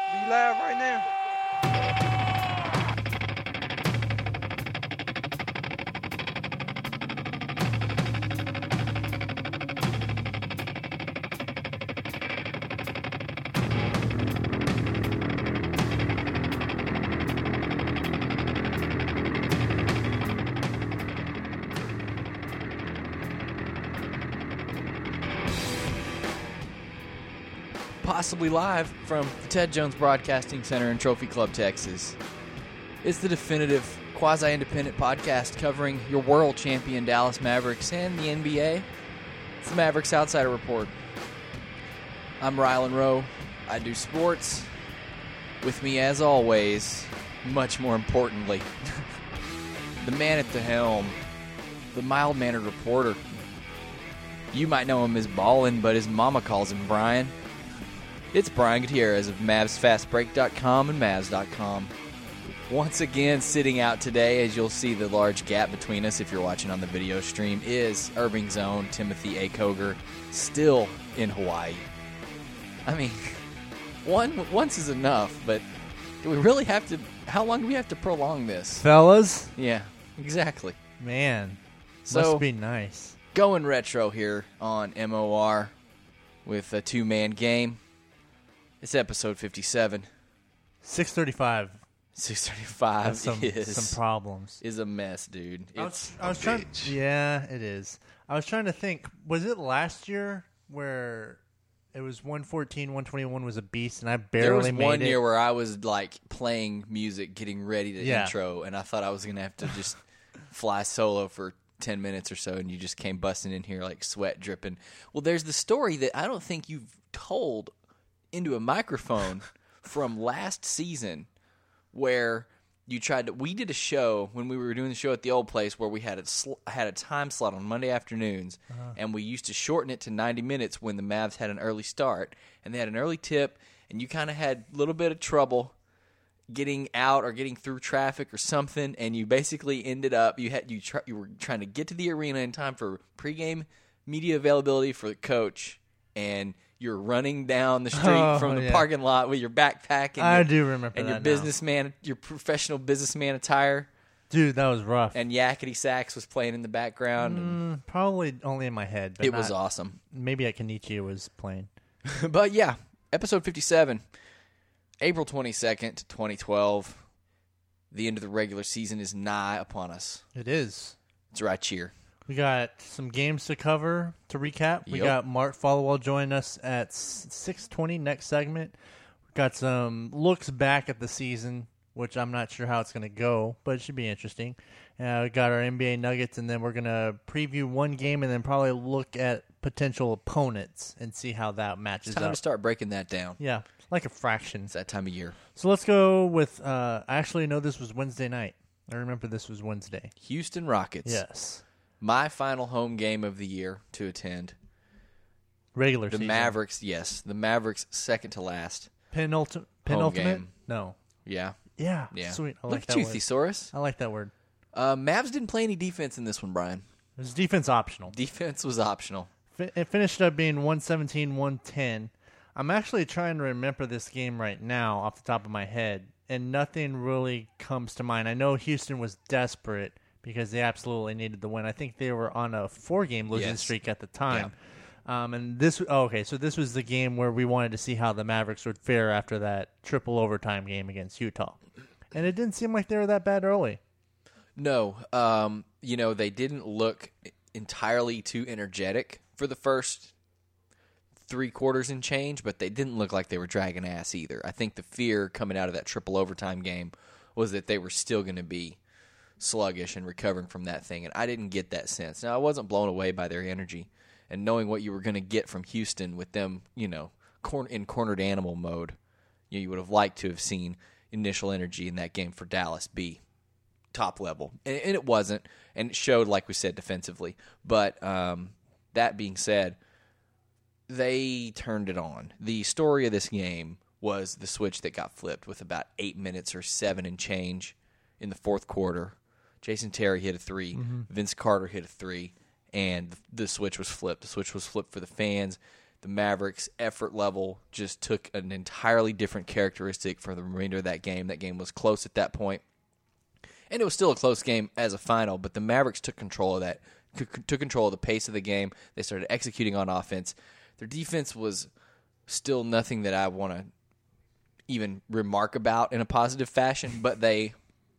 We live right now. Possibly live from the Ted Jones Broadcasting Center in Trophy Club, Texas. It's the definitive quasi-independent podcast covering your world champion Dallas Mavericks and the NBA. It's the Mavericks Outsider Report. I'm Rylan Rowe. I do sports. With me, as always, much more importantly, the man at the helm, the mild-mannered reporter. You might know him as Ballin', but his mama calls him Brian. It's Brian Gutierrez of MavsFastBreak.com and Mavs.com. Once again, sitting out today, as you'll see the large gap between us if you're watching on the video stream, is Irving's own Timothy A. Koger, still in Hawaii. I mean, once is enough, but do we really have to, how long do we have to prolong this? Fellas? Yeah, exactly. Man, So- must be nice. Going retro here on MOR with a two-man game. It's episode 57. 6:35. 635 Has some is problems. a mess, dude. It's I was trying. Yeah, it is. I was trying to think. Was it last year where it was 114, 121 was a beast, and I barely there was made one it? year where I was like playing music, getting ready to Yeah. intro, and I thought I was gonna have to just fly solo for 10 minutes or so, and you just came busting in here like sweat dripping. Well, there's the story that I don't think you've told into a microphone from last season where you tried to. We did a show when we were doing the show at the old place where we had a time slot on Monday afternoons, and we used to shorten it to 90 minutes when the Mavs had an early start, and they had an early tip, and you kind of had a little bit of trouble getting out or getting through traffic or something, and you basically ended up you were trying to get to the arena in time for pregame media availability for the coach, and you're running down the street from the yeah. parking lot with your backpack and I do remember and that your professional businessman attire, Dude, that was rough. and Yakety Sax was playing in the background. And Probably only in my head. But it was not- awesome. Maybe at Kenichi was playing. But yeah, episode 57, April 22nd, 2012. The end of the regular season is nigh upon us. It is. It's right here. We got some games to cover to recap. We Yep. got Mark Followell joining us at 6:20 next segment. We got some looks back at the season, which I'm not sure how it's going to go, but it should be interesting. We got our NBA Nuggets, and then we're going to preview one game and then probably look at potential opponents and see how that matches It's time up. to start breaking that down. Yeah, like a fraction. It's that time of year. So let's go with, I actually know this was Wednesday night. I remember this was Wednesday. Houston Rockets. Yes. My final home game of the year to attend. Regular The season. Mavericks, yes. The Mavericks second to last. Penultimate? game. No. Yeah. Yeah. Yeah. Sweet. I Look like at that you, word. Thesaurus. I like that word. Mavs didn't play any defense in this one, Brian. It was defense optional. Defense was optional. It finished up being 117-110. I'm actually trying to remember this game right now off the top of my head, and nothing really comes to mind. I know Houston was desperate because they absolutely needed the win. I think they were on a 4-game losing Yes. streak at the time. And this, so this was the game where we wanted to see how the Mavericks would fare after that triple overtime game against Utah. And it didn't seem like they were that bad early. No, they didn't look entirely too energetic for the first 3 quarters and change, but they didn't look like they were dragging ass either. I think the fear coming out of that triple overtime game was that they were still going to be sluggish and recovering from that thing, and I didn't get that sense. Now, I wasn't blown away by their energy, and knowing what you were going to get from Houston with them, in cornered animal mode, you would have liked to have seen initial energy in that game for Dallas be top level, and it wasn't, and it showed, like we said, defensively. But that being said, they turned it on. The story of this game was the switch that got flipped with about 8 minutes or 7 and change in the fourth quarter. Jason Terry hit a 3. Mm-hmm. Vince Carter hit a 3, and the switch was flipped. The switch was flipped for the fans. the Mavericks' effort level just took an entirely different characteristic for the remainder of that game. That game was close at that point, and it was still a close game as a final, but the Mavericks took control of that, took control of the pace of the game. They started executing on offense. Their defense was still nothing that I want to even remark about in a positive fashion, but they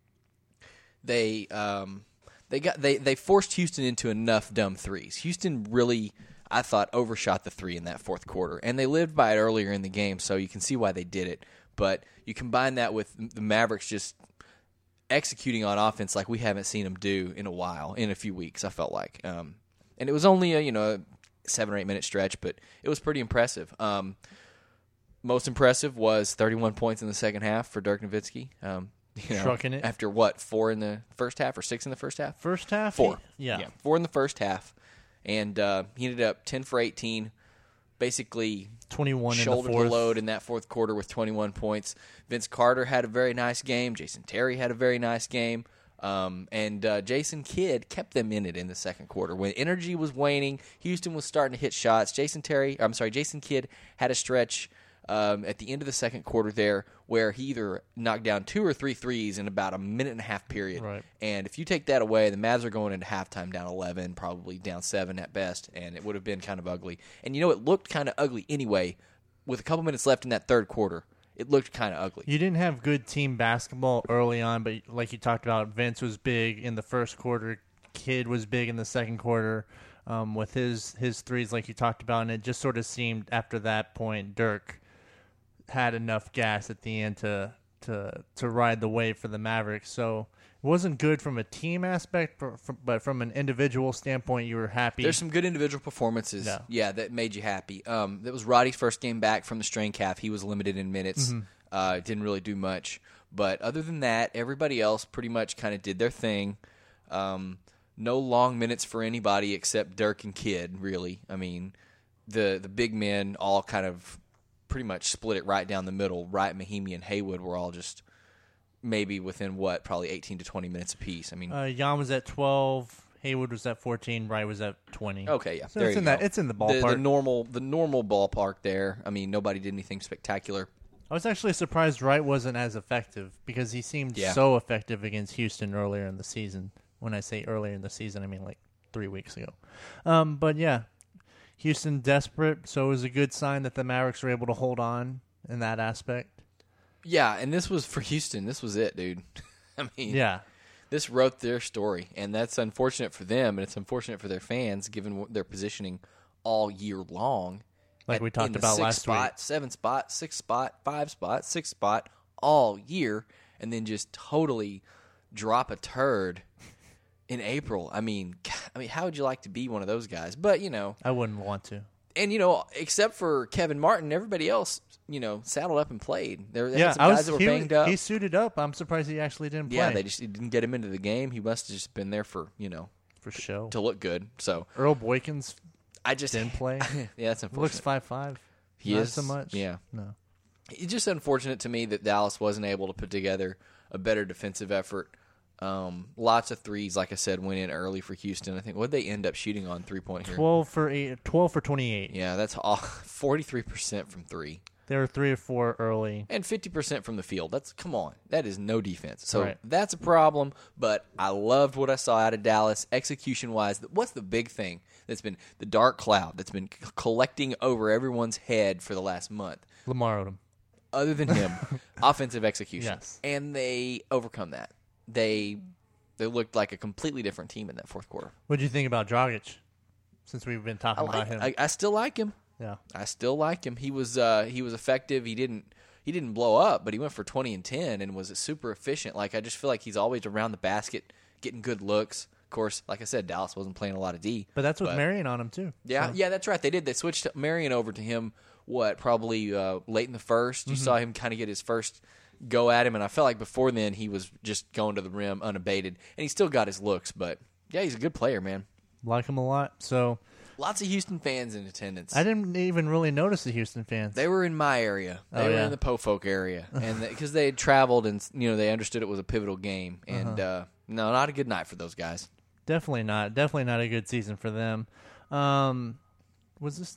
forced Houston into enough dumb threes. Houston really, I thought, overshot the three in that fourth quarter, and they lived by it earlier in the game, so you can see why they did it. But you combine that with the Mavericks just executing on offense like we haven't seen them do in a while, in a few weeks, I felt like. And it was only a 7 or 8 minute stretch, but it was pretty impressive. Most impressive was 31 points in the second half for Dirk Nowitzki. Trucking it. After what, 4 in the first half or 6 in the first half? First half? 4. Yeah. 4 in the first half. And he ended up 10 for 18, basically 21 shouldered in the the fourth. load in that fourth quarter with 21 points. Vince Carter had a very nice game. Jason Terry had a very nice game. And Jason Kidd kept them in it in the second quarter. When energy was waning, Houston was starting to hit shots. Jason Kidd had a stretch at the end of the second quarter there where he either knocked down 2 or 3 threes in about a minute and a half period. Right. And if you take that away, the Mavs are going into halftime down 11, probably down 7 at best, and it would have been kind of ugly. And it looked kind of ugly anyway. With a couple minutes left in that third quarter, it looked kind of ugly. You didn't have good team basketball early on, but like you talked about, Vince was big in the first quarter. Kidd was big in the second quarter with his threes like you talked about, and it just sort of seemed after that point Dirk had enough gas at the end to ride the wave for the Mavericks. So it wasn't good from a team aspect, but from an individual standpoint, you were happy. There's some good individual performances, that made you happy. That was Roddy's first game back from the strain calf. He was limited in minutes, didn't really do much. But other than that, everybody else pretty much kind of did their thing. No long minutes for anybody except Dirk and Kidd, really. I mean, the big men all kind of pretty much split it right down the middle. Wright, Mahimi, and Haywood were all just maybe within probably 18 to 20 minutes apiece. I mean, Jan was at 12, Haywood was at 14, Wright was at 20. Okay, yeah, so there it's you in go. It's in the ballpark. The normal ballpark there. I mean, nobody did anything spectacular. I was actually surprised Wright wasn't as effective because he seemed so effective against Houston earlier in the season. When I say earlier in the season, I mean like 3 weeks ago. But yeah, Houston desperate, so it was a good sign that the Mavericks were able to hold on in that aspect. Yeah, and this was for Houston. This was it, dude. I mean, this wrote their story, and that's unfortunate for them, and it's unfortunate for their fans given their positioning all year long. Like we talked about last week. 7 spot, 6 spot, 5 spot, 6 spot all year, and then just totally drop a turd in April. I mean, how would you like to be one of those guys? But, I wouldn't want to. And, except for Kevin Martin, everybody else, saddled up and played. There had some guys that were banged up. He suited up. I'm surprised he actually didn't play. Yeah, they just didn't get him into the game. He must have just been there for show. To look good. So Earl Boykins didn't play. Yeah, that's unfortunate. Looks 5'5". He Not is so much. Yeah. No. It's just unfortunate to me that Dallas wasn't able to put together a better defensive effort. Lots of threes, like I said, went in early for Houston. I think what they end up shooting on 3-point here. 12 for 28. Yeah, that's all 43% from 3. They were 3 or 4 early, and 50% from the field. Come on, that is no defense. So right. That's a problem. But I loved what I saw out of Dallas execution wise. What's the big thing that's been the dark cloud that's been collecting over everyone's head for the last month? Lamar Odom. Other than him, offensive execution. Yes. And they overcome that. They looked like a completely different team in that fourth quarter. What did you think about Dragic? Since we've been talking about him, I still like him. Yeah, I still like him. He was effective. He didn't blow up, but he went for 20 and 10 and was super efficient. Like I just feel like he's always around the basket, getting good looks. Of course, like I said, Dallas wasn't playing a lot of D. But that's with Marion on him too. Yeah, so. Yeah, that's right. They did. They switched Marion over to him. Probably late in the first. You saw him kind of get his first go at him, and I felt like before then he was just going to the rim unabated, and he still got his looks. But yeah, he's a good player, man. Like him a lot. So lots of Houston fans in attendance. I didn't even really notice the Houston fans. They were in my area. They were in the Po-Folk area, and because they had traveled and they understood it was a pivotal game. And no, not a good night for those guys. Definitely not. Definitely not a good season for them. Was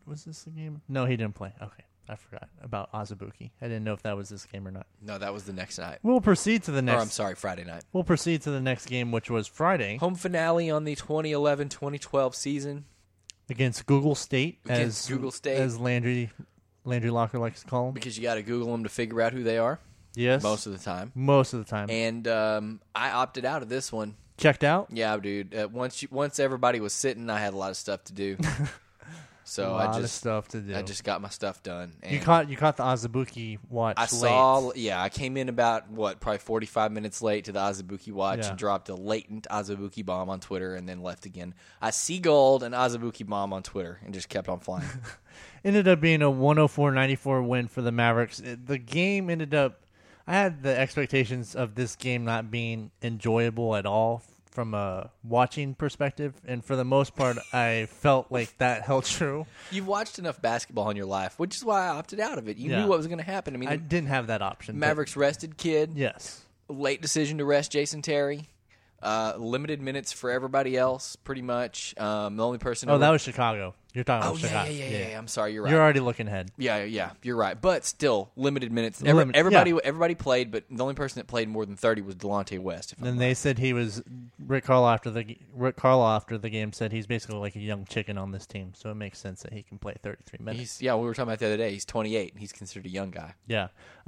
Was this the game? No, he didn't play. Okay, I forgot about Azubuike. I didn't know if that was this game or not. No, that was the next night. We'll proceed to the next. Or, I'm sorry, Friday night. We'll proceed to the next game, which was Friday Home finale on the 2011-2012 season. against Google State, Against Google State. as Landry Locker likes to call them. Because you got to Google them to figure out who they are Yes, most of the time. most of the time. And I opted out of this one. Checked out. Yeah, dude. Once everybody was sitting, I had a lot of stuff to do. So A lot of stuff to do. I just got my stuff done. And You caught the Azubuike watch. I late. saw. Yeah, I came in about probably 45 minutes late to the Azubuike watch Yeah. and dropped a latent Azubuike bomb on Twitter, and then left again. I seagulled an Azubuike bomb on Twitter and just kept on flying. Ended up being a 104-94 win for the Mavericks. The game ended up. I had the expectations of this game not being enjoyable at all from a watching perspective, and for the most part, I felt like that held true. You've watched enough basketball in your life, which is why I opted out of it. You Yeah. knew what was going to happen. I mean, I didn't have that option. but- Mavericks rested Kid. Yes. Late decision to rest Jason Terry. Limited minutes for everybody else, pretty much. The only person. Oh, that was Chicago. You're talking Oh about yeah, Chicago. yeah. I'm sorry, you're right. You're already looking ahead. Yeah, you're right. But still, limited minutes. Everybody played, but the only person that played more than 30 was Delonte West. And they said he was Rick Carlisle after the game said he's basically like a young chicken on this team, so it makes sense that he can play 33 minutes. We were talking about the other day. He's 28. He's considered a young guy. Yeah.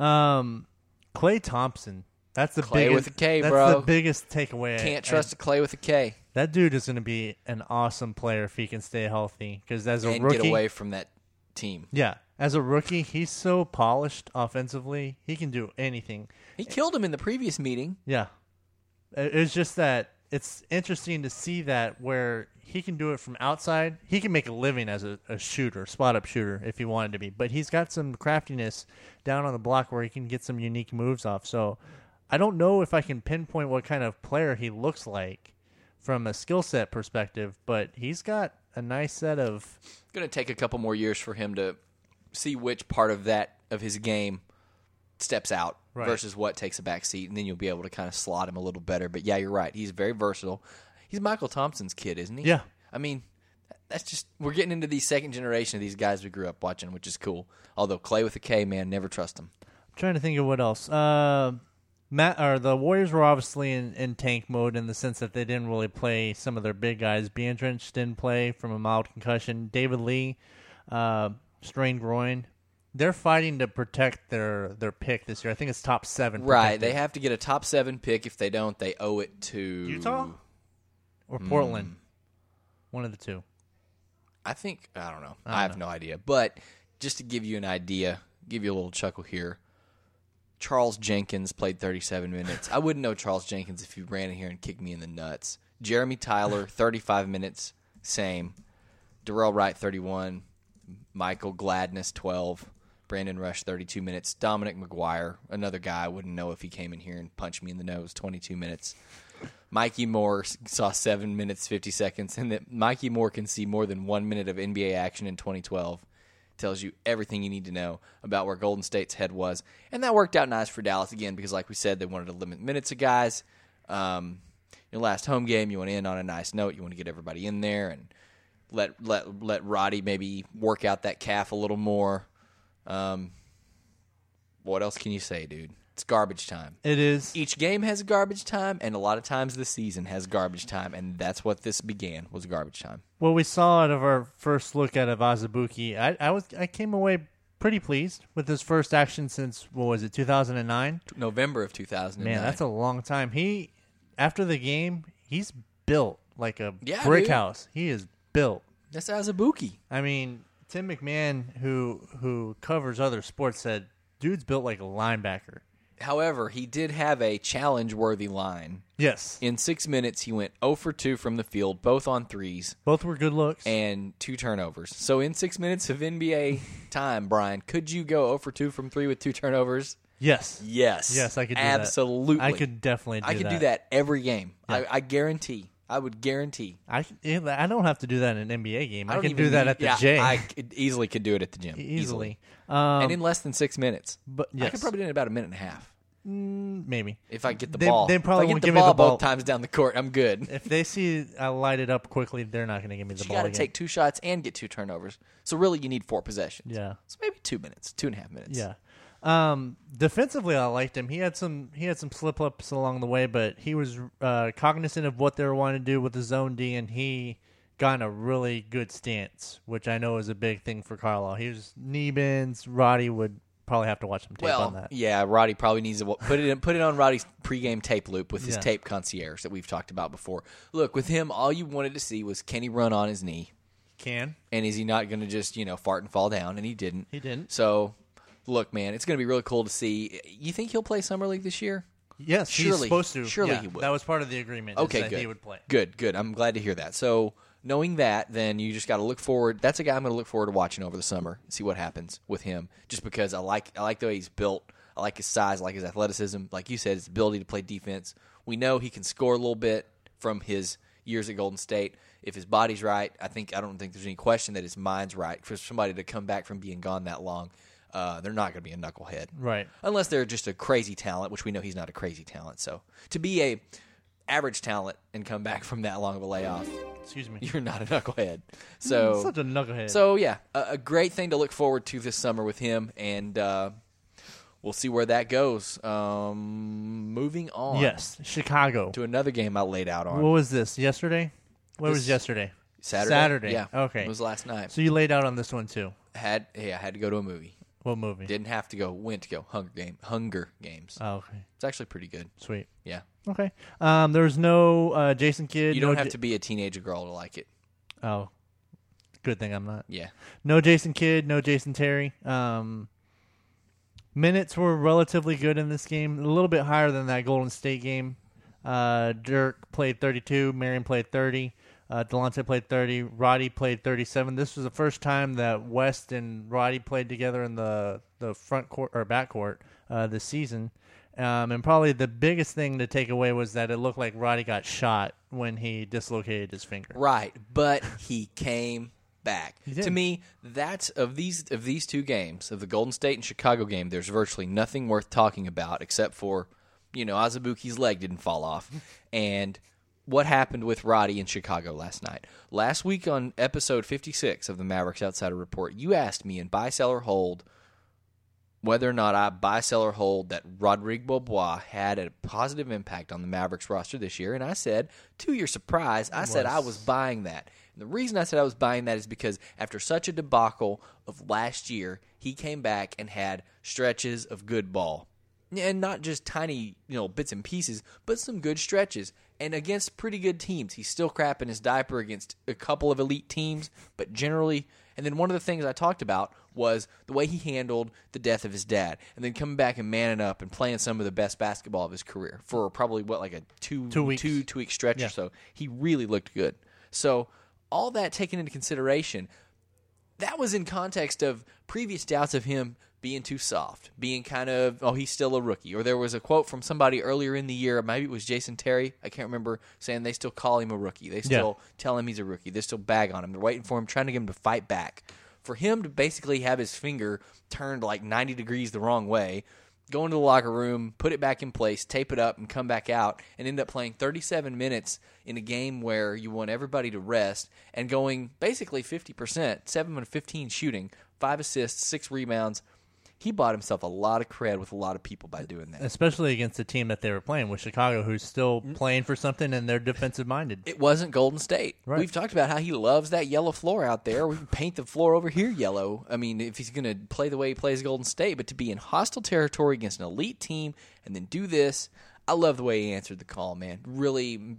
Klay Thompson. That's the Clay biggest. with a K, that's bro. the biggest takeaway. Can't trust a Clay with a K. That dude is going to be an awesome player if he can stay healthy. Because as a And rookie, get away from that team. yeah, as a rookie, he's so polished offensively. He can do anything. He killed him in the previous meeting. Yeah, it's just that it's interesting to see that where he can do it from outside. He can make a living as a shooter, spot up shooter, if he wanted to be. But he's got some craftiness down on the block where he can get some unique moves off. So I don't know if I can pinpoint what kind of player he looks like from a skill set perspective, but he's got a nice set of. It's going to take a couple more years for him to see which part of his game steps out Right. versus what takes a back seat, and then you'll be able to kind of slot him a little better. But yeah, you're right. He's very versatile. He's Michael Thompson's kid, isn't he? Yeah. I mean, that's just we're getting into the second generation of these guys we grew up watching, which is cool. Although Clay with a K, man, never trust him. I'm trying to think of what else. The Warriors were obviously in tank mode in the sense that they didn't really play some of their big guys. Biandrich didn't play from a mild concussion. David Lee, strained groin. They're fighting to protect their pick this year. I think it's top 7. Right. protected. They have to get a top 7 pick. If they don't, they owe it to Utah or Portland. One of the two. I don't know. I have no idea. But just to give you an idea, give you a little chuckle here. Charles Jenkins played 37 minutes. I wouldn't know Charles Jenkins if he ran in here and kicked me in the nuts. Jeremy Tyler, 35 minutes, same. Darrell Wright, 31. Michael Gladness, 12. Brandon Rush, 32 minutes. Dominic McGuire, another guy I wouldn't know if he came in here and punched me in the nose, 22 minutes. Mikey Moore saw 7 minutes, 50 seconds, and that Mikey Moore can see more than 1 minute of NBA action in 2012. Tells you everything you need to know about where Golden State's head was. And that worked out nice for Dallas again because, like we said, they wanted to limit minutes of guys. Your last home game, you want to end on a nice note. You want to get everybody in there and let Roddy maybe work out that calf a little more. What else can you say, dude? It's garbage time. It is. Each game has garbage time, and a lot of times the season has garbage time, and that's what this began, was garbage time. What we saw out of our first look at Azubuike, I came away pretty pleased with his first action since, 2009? November of 2009. Man, that's a long time. After the game, he's built like a Yeah, brick dude. house. He is built. That's Azubuike. I mean, Tim McMahon, who covers other sports, said, dude's built like a linebacker. However, he did have a challenge-worthy line. Yes. In 6 minutes, he went 0 for 2 from the field, both on threes, Both were good looks. and 2 turnovers. So in 6 minutes of NBA time, Brian, could you go 0 for 2 from 3 with 2 turnovers? Yes. Yes. Yes, I could do Absolutely. that. I could definitely do that. I could do that every game. Yeah. I guarantee. I would guarantee. I don't have to do that in an NBA game. I don't can even do that need- at the yeah, J. I easily could do it at the gym. Easily. And in less than 6 minutes. But I yes. could probably do it in about a minute and a half. Maybe. If I get the They- ball. they probably if I won't get give the me the ball ball. both times down the court, I'm good. If they see I light it up quickly, they're not going to give me the You ball got to again. take 2 shots and get 2 turnovers. So really, you need 4 possessions. Yeah. So maybe 2 minutes, 2.5 minutes. Yeah. Defensively, I liked him. He had some slip ups along the way, but he was cognizant of what they were wanting to do with the zone D, and he got in a really good stance, which I know is a big thing for Carlisle. He was knee bends. Roddy would probably have to watch some tape on that. Yeah, Roddy probably needs to put it on Roddy's pregame tape loop with his Yeah. tape concierge that we've talked about before. Look, with him, all you wanted to see was can he run on his knee, Can and is he not going to just fart and fall down? And he didn't. he didn't? So, look, man, it's going to be really cool to see. You think he'll play summer league this year? Yes, he's Surely- supposed to. surely Yeah, he will. That was part of the agreement. is Okay, that good. He would play. Good. I'm glad to hear that. So, knowing that, then you just got to look forward. That's a guy I'm going to look forward to watching over the summer and see what happens with him. Just because I like the way he's built. I like his size. I like his athleticism. Like you said, his ability to play defense. We know he can score a little bit from his years at Golden State. If his body's right, I don't think there's any question that his mind's right. For somebody to come back from being gone that long, they're not going to be a knucklehead. Right. Unless they're just a crazy talent, which we know he's not a crazy talent. So to be a average talent and come back from that long of a layoff, Excuse me. you're not a knucklehead. So Such a knucklehead. So yeah, a great thing to look forward to this summer with him, and we'll see where that goes. Moving on. Yes, Chicago. To another game I laid out on What was this? Yesterday? What was This- yesterday? Saturday. Yeah. Okay. It was last night. So you laid out on this one too. I had to go to a movie. What movie? Didn't have to go. Went to go. Hunger Games. Oh, okay. It's actually pretty good. Sweet. Yeah. Okay. There was no Jason Kidd. You don't no have to be a teenager girl to like it. Oh, good thing I'm not. Yeah. No Jason Kidd. No Jason Terry. Minutes were relatively good in this game. A little bit higher than that Golden State game. Dirk played 32. Marion played 30. Delonte played 30. Roddy played 37. This was the first time that West and Roddy played together in the front court or back court this season. And probably the biggest thing to take away was that it looked like Roddy got shot when he dislocated his finger. Right, but he came back. did. To me, that's of these 2 games, of the Golden State and Chicago game, there's virtually nothing worth talking about except for, Azubuike's leg didn't fall off. And what happened with Roddy in Chicago last night. Last week on episode 56 of the Mavericks Outsider Report, you asked me in Buy, Sell, or Hold whether or not I buy, sell, or hold that Rodrigue Beaubois had a positive impact on the Mavericks roster this year. And I said, to your surprise, I said I was buying that. And the reason I said I was buying that is because after such a debacle of last year, he came back and had stretches of good ball. And not just tiny, bits and pieces, but some good stretches. And against pretty good teams. He's still crapping his diaper against a couple of elite teams, but generally. And then one of the things I talked about was the way he handled the death of his dad. And then coming back and manning up and playing some of the best basketball of his career for probably, like a two week stretch Yeah. or so. He really looked good. So all that taken into consideration, that was in context of previous doubts of him being too soft, being kind of, he's still a rookie. Or there was a quote from somebody earlier in the year, maybe it was Jason Terry, I can't remember, saying they still call him a rookie. They still tell him he's a rookie. They still bag on him. They're waiting for him, trying to get him to fight back. For him to basically have his finger turned like 90 degrees the wrong way, go into the locker room, put it back in place, tape it up, and come back out, and end up playing 37 minutes in a game where you want everybody to rest, and going basically 50%, 7 of 15 shooting, 5 assists, 6 rebounds. He bought himself a lot of cred with a lot of people by doing that. Especially against the team that they were playing with, Chicago, who's still playing for something and they're defensive-minded. It wasn't Golden State. Right. We've talked about how he loves that yellow floor out there. We can paint the floor over here yellow. I mean, if he's going to play the way he plays Golden State, but to be in hostile territory against an elite team and then do this, I love the way he answered the call, man. Really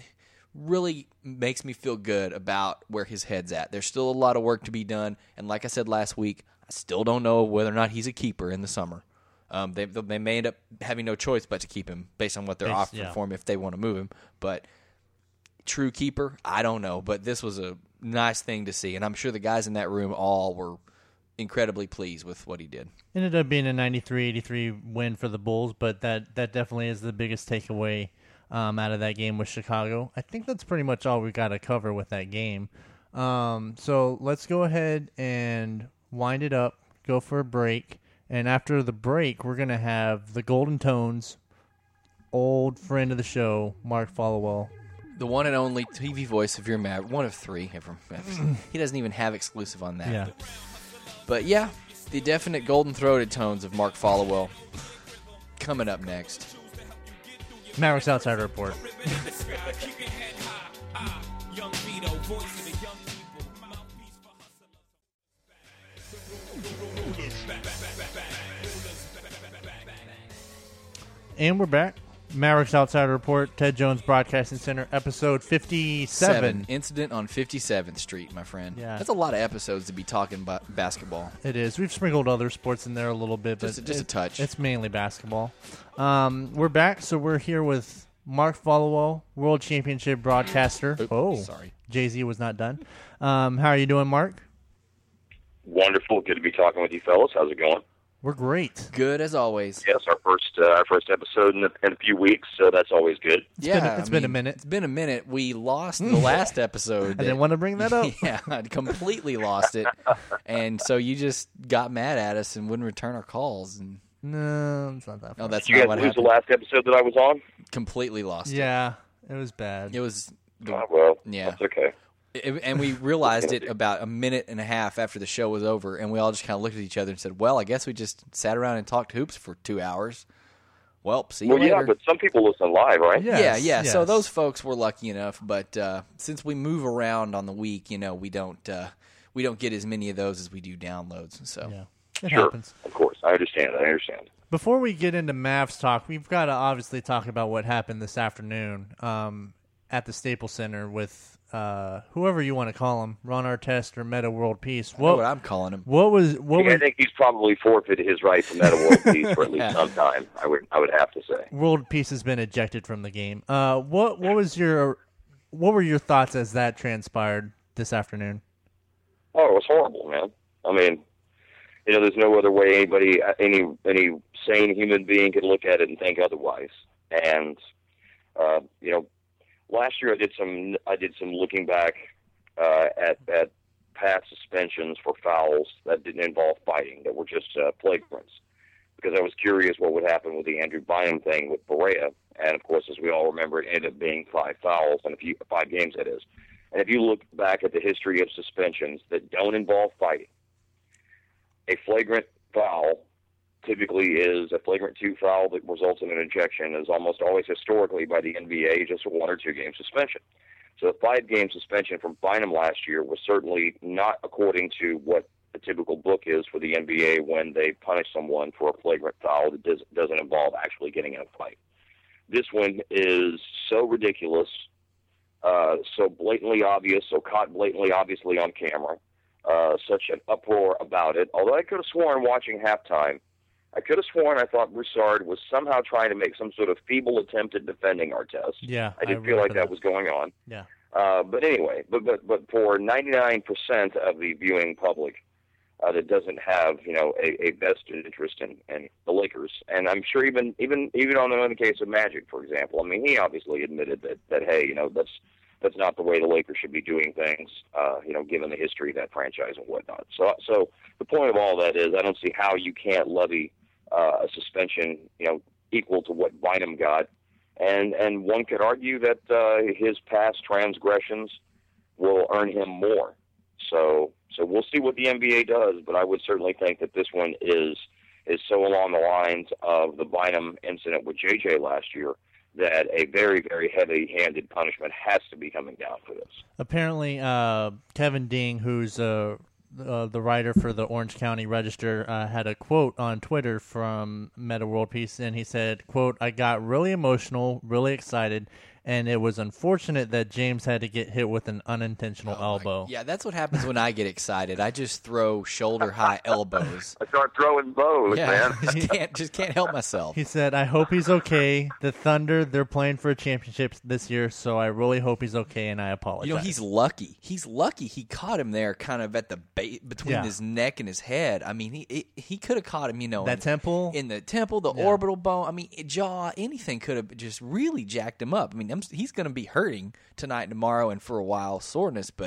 makes me feel good about where his head's at. There's still a lot of work to be done, and like I said last week, I still don't know whether or not he's a keeper in the summer. They may end up having no choice but to keep him based on what they're offering for him if they want to move him. But true keeper, I don't know. But this was a nice thing to see, and I'm sure the guys in that room all were incredibly pleased with what he did. Ended up being a 93-83 win for the Bulls, but that definitely is the biggest takeaway out of that game with Chicago. I think that's pretty much all we got to cover with that game. So let's go ahead and wind it up, go for a break, And after the break, we're going to have the Golden Tones, old friend of the show, Mark Followell. The one and only TV voice of your Maverick. One of three. He doesn't even have exclusive on that. Yeah. But yeah, the definite golden-throated tones of Mark Followell coming up next. Mavericks Outsider Report. And we're back. Mavericks Outsider Report, Ted Jones Broadcasting Center, episode 57. Incident on 57th Street, my friend. Yeah. That's a lot of episodes to be talking about basketball. It is. We've sprinkled other sports in there a little bit, but Just a touch. It's mainly basketball. We're back, so we're here with Mark Followell, World Championship broadcaster. Sorry. Jay-Z was not done. How are you doing, Mark? Wonderful. Good to be talking with you fellas. How's it going? We're great. Good as always. Yes, our first episode in a few weeks, so that's always good. It's been a minute. It's been a minute. We lost the last episode. I didn't want to bring that up. Yeah, I completely lost it. And so you just got mad at us and wouldn't return our calls. And No, it's not that. no, that's Did you not guys what lose happened. the last episode that I was on? Completely lost it. Yeah, it was bad. It was... Oh, well, Yeah. that's okay. And we realized it about a minute and a half after the show was over, and we all just kind of looked at each other and said, well, I guess we just sat around and talked hoops for 2 hours. Well, see you Well, later. yeah, but some people listen live, right? Yes, Yeah. yes. So those folks were lucky enough, but since we move around on the week, we don't get as many of those as we do downloads. So Yeah, it Sure. happens. Of course. I understand. Before we get into Mavs talk, we've got to obviously talk about what happened this afternoon at the Staples Center with whoever you want to call him, Ron Artest or Meta World Peace. I know what I'm calling him. I think he's probably forfeited his right to Meta World Peace for at least some time, I would have to say. World Peace has been ejected from the game. What were your thoughts as that transpired this afternoon? Oh, it was horrible, man. I mean, there's no other way any sane human being could look at it and think otherwise. And last year I did some looking back at past suspensions for fouls that didn't involve fighting, that were just flagrants, because I was curious what would happen with the Andrew Bynum thing with Berea. And of course, as we all remember, it ended up being 5 fouls and 5 games, that is. And if you look back at the history of suspensions that don't involve fighting, a flagrant foul typically is a flagrant 2 foul that results in an ejection, is almost always historically by the NBA just a 1 or 2 game suspension. So the 5-game suspension from Bynum last year was certainly not according to what the typical book is for the NBA when they punish someone for a flagrant foul that doesn't involve actually getting in a fight. This one is so ridiculous, so blatantly obvious, so caught blatantly obviously on camera, such an uproar about it. Although I could have sworn watching halftime, I thought Broussard was somehow trying to make some sort of feeble attempt at defending Artest. Yeah, I did feel like that was going on. Yeah. But anyway, but for 99% of the viewing public that doesn't have a vested interest in the Lakers, and I'm sure even on the case of Magic, for example, I mean, he obviously admitted that hey, that's not the way the Lakers should be doing things, given the history of that franchise and whatnot. So the point of all that is, I don't see how you can't levy a suspension, equal to what Bynum got, and one could argue that his past transgressions will earn him more. So we'll see what the NBA does, but I would certainly think that this one is so along the lines of the Bynum incident with JJ last year that a very, very heavy-handed punishment has to be coming down for this. Apparently, Kevin Ding, who's the writer for the Orange County Register, had a quote on Twitter from Meta World Peace, and he said, quote, "I got really emotional, really excited, and it was unfortunate that James had to get hit with an unintentional elbow." Yeah, that's what happens when I get excited. I just throw shoulder-high elbows. I start throwing bows, Yeah, man. just can't help myself. He said, "I hope he's okay. The Thunder, they're playing for a championship this year, so I really hope he's okay, and I apologize." He's lucky. He's lucky he caught him there kind of at the between his neck and his head. I mean, he could have caught him, that temple. in the temple, the orbital bone. I mean, jaw, anything could have just really jacked him up. I mean, he's going to be hurting tonight and tomorrow and for a while, soreness, but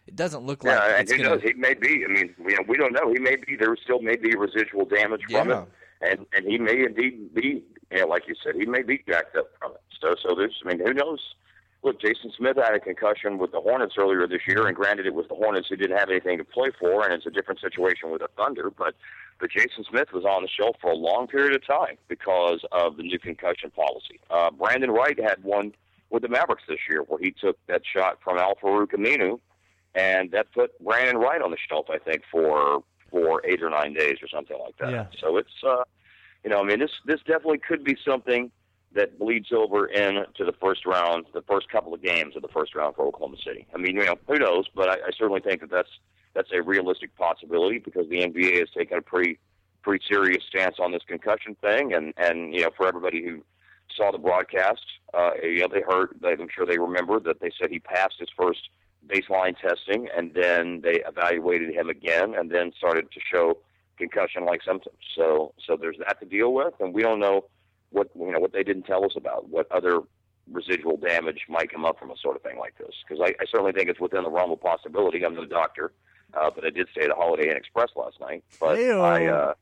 it doesn't look Yeah, like and it's who going knows? to. He may be. I mean, we don't know. He may be. There still may be residual damage from Yeah. it, and he may indeed be. Like you said, he may be jacked up from it. So there's. I mean, who knows? Look, Jason Smith had a concussion with the Hornets earlier this year, and granted, it was the Hornets who didn't have anything to play for, and it's a different situation with the Thunder. But Jason Smith was on the shelf for a long period of time because of the new concussion policy. Brandon Wright had one with the Mavericks this year where he took that shot from Al-Farouq Aminu, and that put Brandon Wright on the shelf, I think, for 8 or 9 days or something like that. Yeah. So it's, I mean, this definitely could be something that bleeds over into the first round, the first couple of games of the first round for Oklahoma City. I mean, who knows? But I certainly think that's a realistic possibility because the NBA has taken a pretty serious stance on this concussion thing, and for everybody who saw the broadcast, they heard. I'm sure they remember that they said he passed his first baseline testing, and then they evaluated him again, and then started to show concussion-like symptoms. So there's that to deal with, and we don't know what they didn't tell us about what other residual damage might come up from a sort of thing like this. Because I certainly think it's within the realm of possibility. I'm no doctor, but I did stay at a Holiday Inn Express last night. But Hey-o.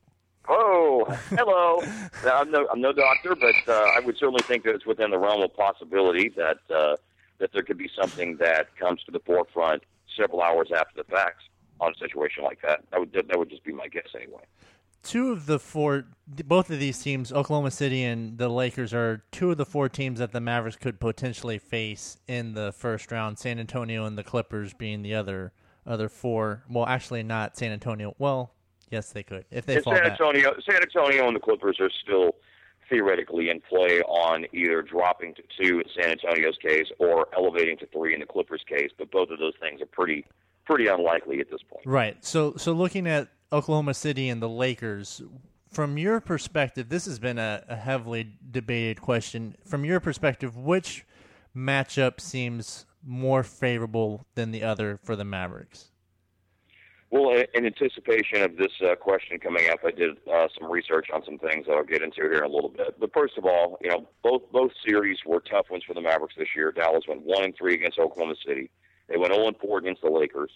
Hello. Now, I'm no doctor, but I would certainly think that it's within the realm of possibility that there could be something that comes to the forefront several hours after the fact on a situation like that. That would just be my guess anyway. Two of the four, both of these teams, Oklahoma City and the Lakers, are two of the four teams that the Mavericks could potentially face in the first round. San Antonio and the Clippers being the other four. Well, actually not San Antonio. Well, yes, they could if they fall back. San Antonio and the Clippers are still theoretically in play on either dropping to 2 in San Antonio's case or elevating to 3 in the Clippers' case. But both of those things are pretty unlikely at this point. Right. So looking at Oklahoma City and the Lakers, from your perspective, this has been a heavily debated question. From your perspective, which matchup seems more favorable than the other for the Mavericks? Well, in anticipation of this question coming up, I did some research on some things that I'll get into here in a little bit. But first of all, both series were tough ones for the Mavericks this year. Dallas went 1-3 against Oklahoma City. They went 0-4 against the Lakers.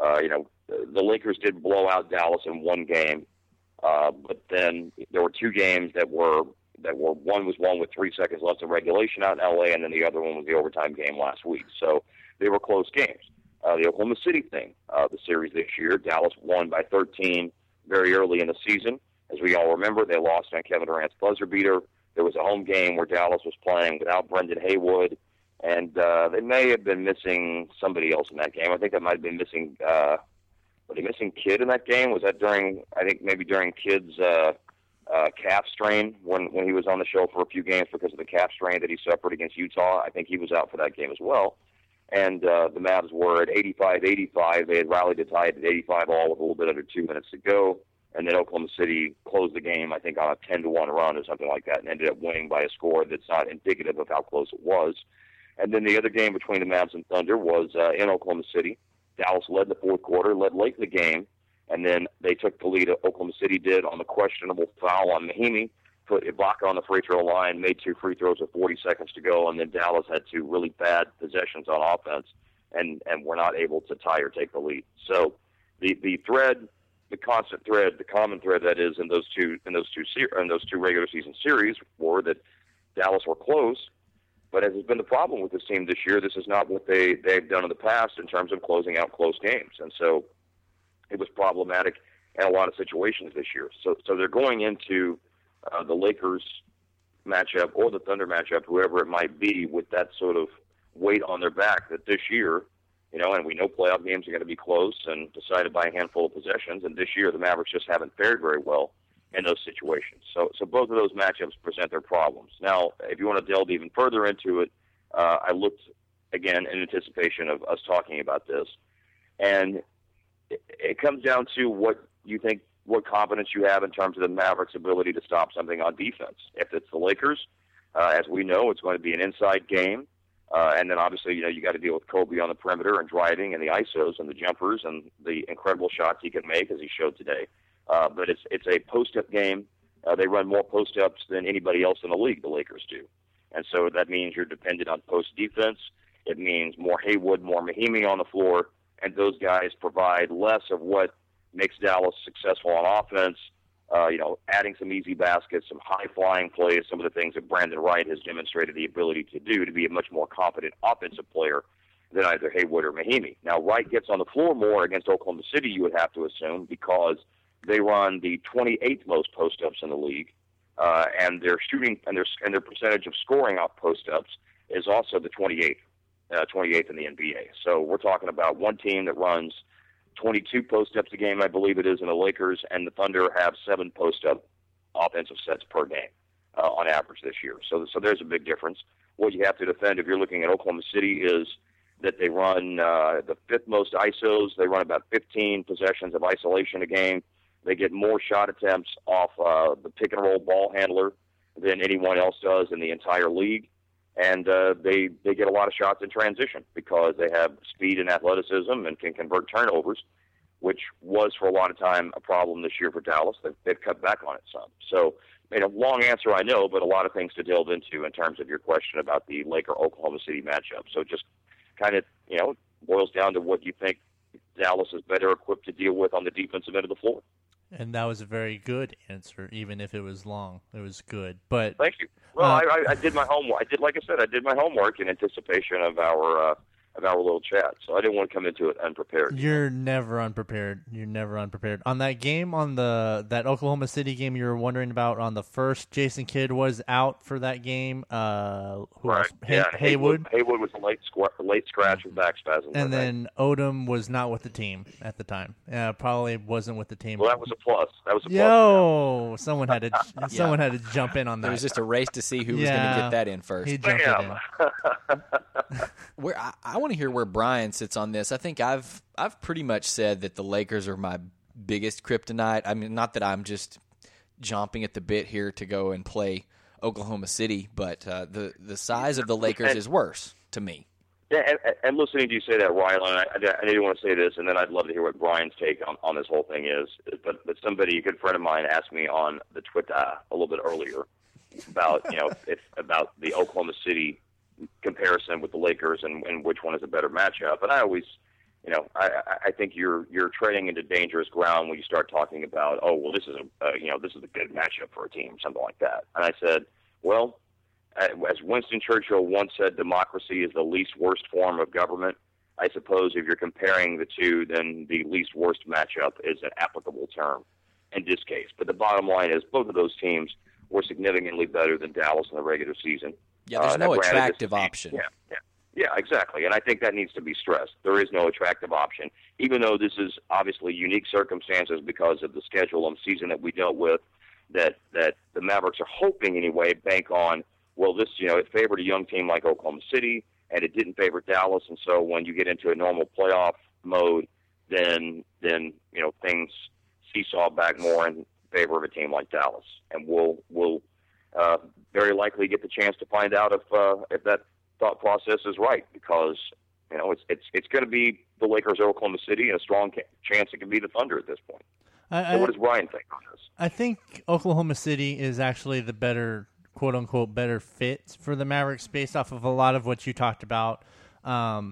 The Lakers did blow out Dallas in one game, but then there were two games that were one was won with 3 seconds left in regulation out in LA, and then the other one was the overtime game last week. So they were close games. The Oklahoma City thing, the series this year, Dallas won by 13 very early in the season. As we all remember, they lost on Kevin Durant's buzzer beater. There was a home game where Dallas was playing without Brendan Haywood, and they may have been missing somebody else in that game. I think they might have been missing were they missing Kidd in that game? Was that during Kidd's calf strain when he was on the show for a few games because of the calf strain that he suffered against Utah? I think he was out for that game as well. And the Mavs were at 85-85. They had rallied to tie it at 85 all with a little bit under 2 minutes to go. And then Oklahoma City closed the game, I think, on a 10-1 run or something like that, and ended up winning by a score that's not indicative of how close it was. And then the other game between the Mavs and Thunder was in Oklahoma City. Dallas led the fourth quarter, led late in the game, and then they took the lead. Oklahoma City did on the questionable foul on Mahimi, put Ibaka on the free throw line, made 2 free throws with 40 seconds to go, and then Dallas had 2 really bad possessions on offense and were not able to tie or take the lead. So the constant thread, the common thread that is in those two regular season series were that Dallas were close. But as has been the problem with this team this year, this is not what they've done in the past in terms of closing out close games. And so it was problematic in a lot of situations this year. So they're going into the Lakers matchup or the Thunder matchup, whoever it might be, with that sort of weight on their back that this year, and we know playoff games are going to be close and decided by a handful of possessions. And this year the Mavericks just haven't fared very well in those situations. So both of those matchups present their problems. Now, if you want to delve even further into it, I looked, again, in anticipation of us talking about this, and it comes down to what you think, what confidence you have in terms of the Mavericks' ability to stop something on defense. If it's the Lakers, as we know, it's going to be an inside game, and then obviously, you got to deal with Kobe on the perimeter and driving and the ISOs and the jumpers and the incredible shots he can make, as he showed today. But it's a post-up game. They run more post-ups than anybody else in the league, the Lakers do. And so that means you're dependent on post defense. It means more Haywood, more Mahimi on the floor, and those guys provide less of what makes Dallas successful on offense. Adding some easy baskets, some high-flying plays, some of the things that Brandon Wright has demonstrated the ability to do to be a much more competent offensive player than either Haywood or Mahinmi. Now, Wright gets on the floor more against Oklahoma City, you would have to assume, because they run the 28th most post-ups in the league, and their shooting and their percentage of scoring off post-ups is also the 28th in the NBA. So we're talking about one team that runs 22 post-ups a game, I believe it is, in the Lakers, and the Thunder have 7 post-up offensive sets per game on average this year. So there's a big difference. What you have to defend if you're looking at Oklahoma City is that they run the 5th most ISOs. They run about 15 possessions of isolation a game. They get more shot attempts off the pick-and-roll ball handler than anyone else does in the entire league. And they get a lot of shots in transition because they have speed and athleticism and can convert turnovers, which was for a lot of time a problem this year for Dallas. They've cut back on it some. So, long answer, I know, but a lot of things to delve into in terms of your question about the Laker-Oklahoma City matchup. So just kind of, boils down to what you think Dallas is better equipped to deal with on the defensive end of the floor. And that was a very good answer, even if it was long. It was good. But thank you. Well, I did my homework. I did my homework in anticipation of our little chat. So I didn't want to come into it unprepared. You're never unprepared. On that game, on that Oklahoma City game you were wondering about on the first, Jason Kidd was out for that game. Who right. else? Haywood. Haywood was a late scratch with back spasms. And then Odom was not with the team at the time. Probably wasn't with the team. Well, that was a plus. Yo, someone had to jump in on that. It was just a race to see who was going to get that in first. He jumped it in. I want to hear where Brian sits on this. I think I've pretty much said that the Lakers are my biggest kryptonite. I mean, not that I'm just jumping at the bit here to go and play Oklahoma City, but the size of the Lakers is worse to me. Yeah, and listening to you say that, Rylan, I didn't want to say this, and then I'd love to hear what Brian's take on this whole thing is. But somebody, a good friend of mine, asked me on the Twitter a little bit earlier about about the Oklahoma City comparison with the Lakers and which one is a better matchup. And I always, I think you're treading into dangerous ground when you start talking about, this is a good matchup for a team, something like that. And I said, well, as Winston Churchill once said, democracy is the least worst form of government. I suppose if you're comparing the two, then the least worst matchup is an applicable term in this case. But the bottom line is both of those teams were significantly better than Dallas in the regular season. Yeah, there's no attractive option. Yeah, exactly. And I think that needs to be stressed. There is no attractive option, even though this is obviously unique circumstances because of the schedule and season that we dealt with, that the Mavericks are hoping anyway bank on, well, this, it favored a young team like Oklahoma City, and it didn't favor Dallas. And so when you get into a normal playoff mode, then things seesaw back more in favor of a team like Dallas. And we'll very likely get the chance to find out if that thought process is right, because it's going to be the Lakers or Oklahoma City, and a strong chance it can be the Thunder at this point. So what does Brian think on this? I think Oklahoma City is actually the better, quote unquote, better fit for the Mavericks based off of a lot of what you talked about. I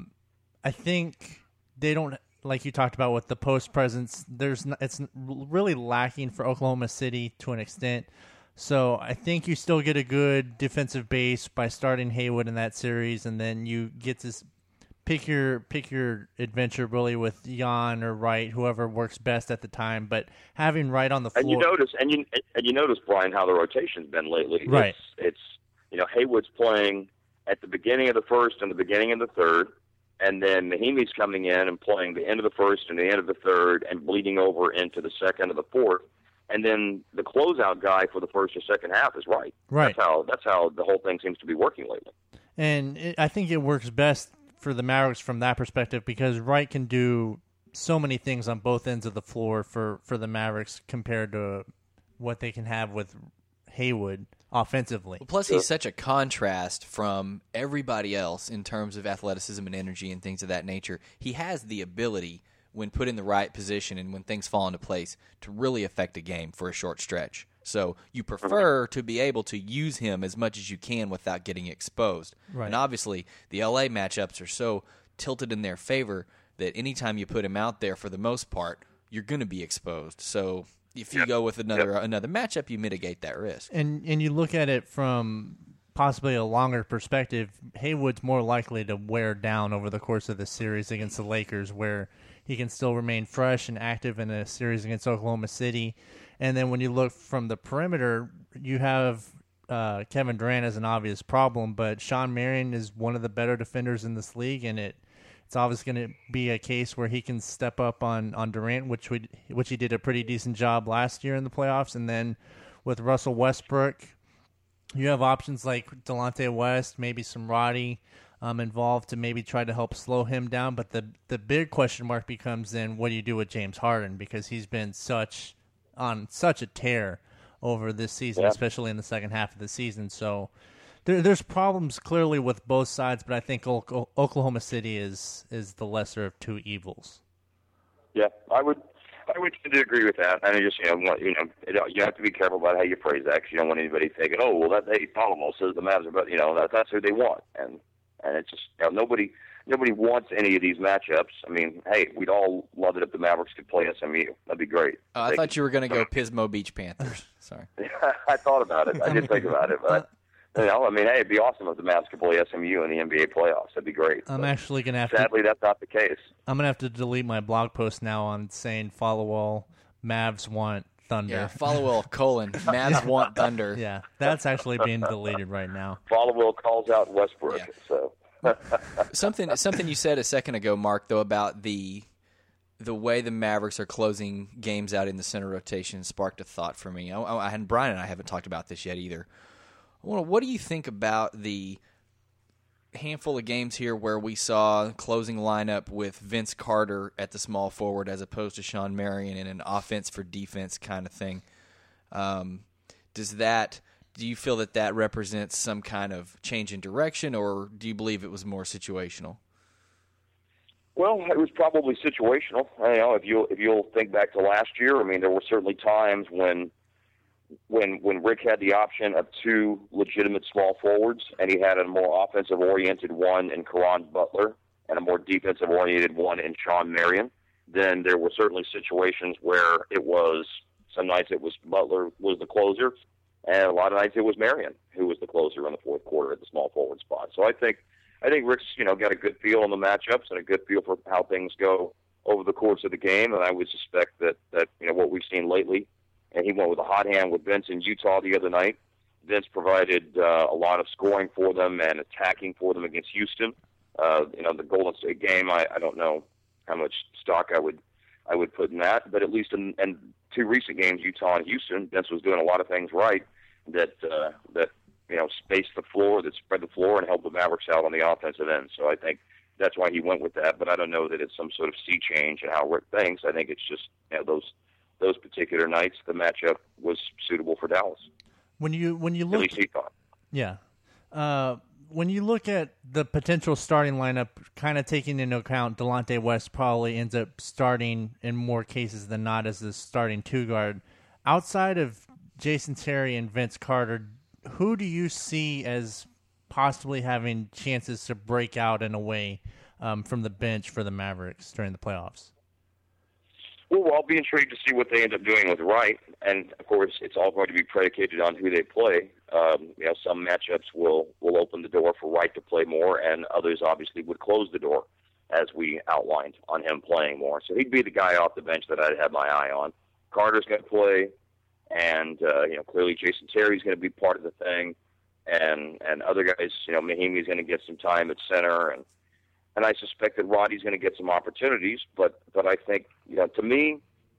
think they don't, like you talked about with the post presence. It's really lacking for Oklahoma City to an extent. So I think you still get a good defensive base by starting Haywood in that series, and then you get to pick your adventure really with Jan or Wright, whoever works best at the time. But having Wright on the floor, and you notice Brian, how the rotation's been lately. Right. It's Haywood's playing at the beginning of the first and the beginning of the third, and then Mahinmi's coming in and playing the end of the first and the end of the third, and bleeding over into the second and the fourth. And then the closeout guy for the first or second half is Wright. Right. That's how the whole thing seems to be working lately. And I think it works best for the Mavericks from that perspective because Wright can do so many things on both ends of the floor for the Mavericks compared to what they can have with Haywood offensively. Well, plus, he's such a contrast from everybody else in terms of athleticism and energy and things of that nature. He has the ability, when put in the right position and when things fall into place, to really affect a game for a short stretch. So you prefer to be able to use him as much as you can without getting exposed. Right. And obviously, the LA matchups are so tilted in their favor that anytime you put him out there, for the most part, you're going to be exposed. So if you go with another matchup, you mitigate that risk. And you look at it from possibly a longer perspective, Haywood's more likely to wear down over the course of the series against the Lakers, where he can still remain fresh and active in a series against Oklahoma City. And then when you look from the perimeter, you have Kevin Durant as an obvious problem, but Sean Marion is one of the better defenders in this league, and it's obviously going to be a case where he can step up on Durant, which he did a pretty decent job last year in the playoffs. And then with Russell Westbrook, you have options like Delonte West, maybe some Roddy involved to maybe try to help slow him down. But the big question mark becomes then, what do you do with James Harden? Because he's been on such a tear over this season, especially in the second half of the season. So there's problems clearly with both sides, but I think Oklahoma City is the lesser of two evils. Yeah, I would tend to agree with that. And you have to be careful about how you phrase that, because you don't want anybody thinking, oh, well, Palamo says the Mavs are, but that's who they want, and it's just nobody wants any of these matchups. I mean, hey, we'd all love it if the Mavericks could play SMU. That'd be great. I thought you were going to go Pismo Beach Panthers. Sorry. I thought about it. I did think about it, but. Hey, it'd be awesome if the Mavs could play SMU in the NBA playoffs. That'd be great. Actually going to have sadly, that's not the case. I'm going to have to delete my blog post now on saying Followall, Mavs want Thunder. Yeah, Followall, Mavs want Thunder. Yeah, that's actually being deleted right now. Followall calls out Westbrook. Yeah. So something you said a second ago, Mark, though, about the way the Mavericks are closing games out in the center rotation sparked a thought for me. And Brian and I haven't talked about this yet either. What do you think about the handful of games here where we saw closing lineup with Vince Carter at the small forward as opposed to Sean Marion in an offense for defense kind of thing? Do you feel that represents some kind of change in direction, or do you believe it was more situational? Well, it was probably situational. If you'll think back to last year, I mean, there were certainly times when Rick had the option of two legitimate small forwards, and he had a more offensive-oriented one in Caron Butler and a more defensive-oriented one in Sean Marion, then there were certainly situations where some nights it was Butler was the closer, and a lot of nights it was Marion who was the closer in the fourth quarter at the small forward spot. So I think Rick's got a good feel on the matchups and a good feel for how things go over the course of the game, and I would suspect that what we've seen lately. And he went with a hot hand with Vince in Utah the other night. Vince provided a lot of scoring for them and attacking for them against Houston. The Golden State game, I don't know how much stock I would put in that, but at least in two recent games, Utah and Houston, Vince was doing a lot of things right that spaced the floor, that spread the floor, and helped the Mavericks out on the offensive end. So I think that's why he went with that. But I don't know that it's some sort of sea change in how Rick thinks. I think it's just those particular nights, the matchup was suitable for Dallas. When you look, at least he thought. Yeah. When you look at the potential starting lineup, kind of taking into account Delonte West probably ends up starting in more cases than not as the starting two guard. Outside of Jason Terry and Vince Carter, who do you see as possibly having chances to break out in a way from the bench for the Mavericks during the playoffs? Well, I'll be intrigued to see what they end up doing with Wright, and of course, it's all going to be predicated on who they play. Some matchups will open the door for Wright to play more, and others obviously would close the door, as we outlined, on him playing more. So he'd be the guy off the bench that I'd have my eye on. Carter's going to play, and clearly Jason Terry's going to be part of the thing, and other guys. Mahimi's going to get some time at center, and I suspect that Roddy's going to get some opportunities, but I think, to me,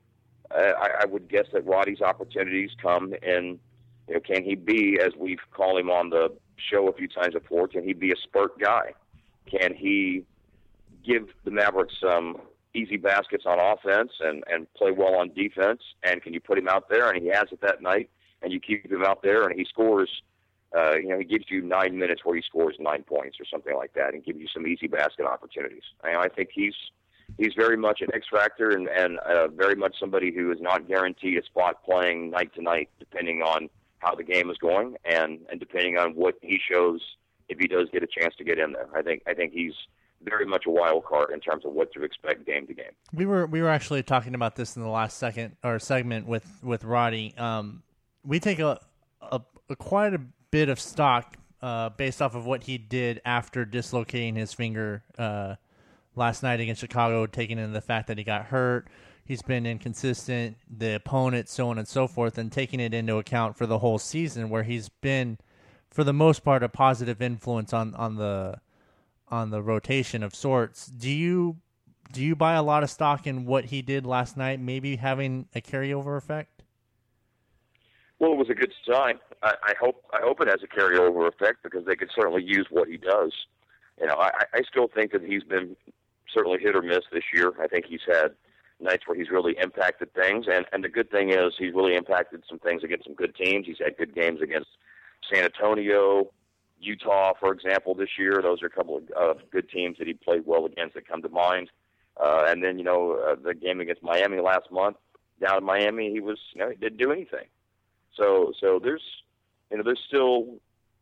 I would guess that Roddy's opportunities come in, can he be, as we've called him on the show a few times before, can he be a spurt guy? Can he give the Mavericks some easy baskets on offense and play well on defense? And can you put him out there, and he has it that night, and you keep him out there, and he scores he gives you 9 minutes where he scores 9 points or something like that and gives you some easy basket opportunities. I think he's very much an X factor and very much somebody who is not guaranteed a spot playing night to night, depending on how the game is going and depending on what he shows if he does get a chance to get in there. I think he's very much a wild card in terms of what to expect game to game. We were actually talking about this in the last segment with Roddy. We take a quite a bit of stock based off of what he did after dislocating his finger last night against Chicago, taking into the fact that he got hurt. He's been inconsistent, the opponent, so on and so forth, and taking it into account for the whole season, where he's been, for the most part, a positive influence on the rotation of sorts. Do you buy a lot of stock in what he did last night, maybe having a carryover effect? Well, it was a good sign. I hope it has a carryover effect, because they could certainly use what he does. I still think that he's been certainly hit or miss this year. I think he's had nights where he's really impacted things, and the good thing is he's really impacted some things against some good teams. He's had good games against San Antonio, Utah, for example, this year. Those are a couple of good teams that he played well against that come to mind. And then, the game against Miami last month, down in Miami, he didn't do anything. So there's still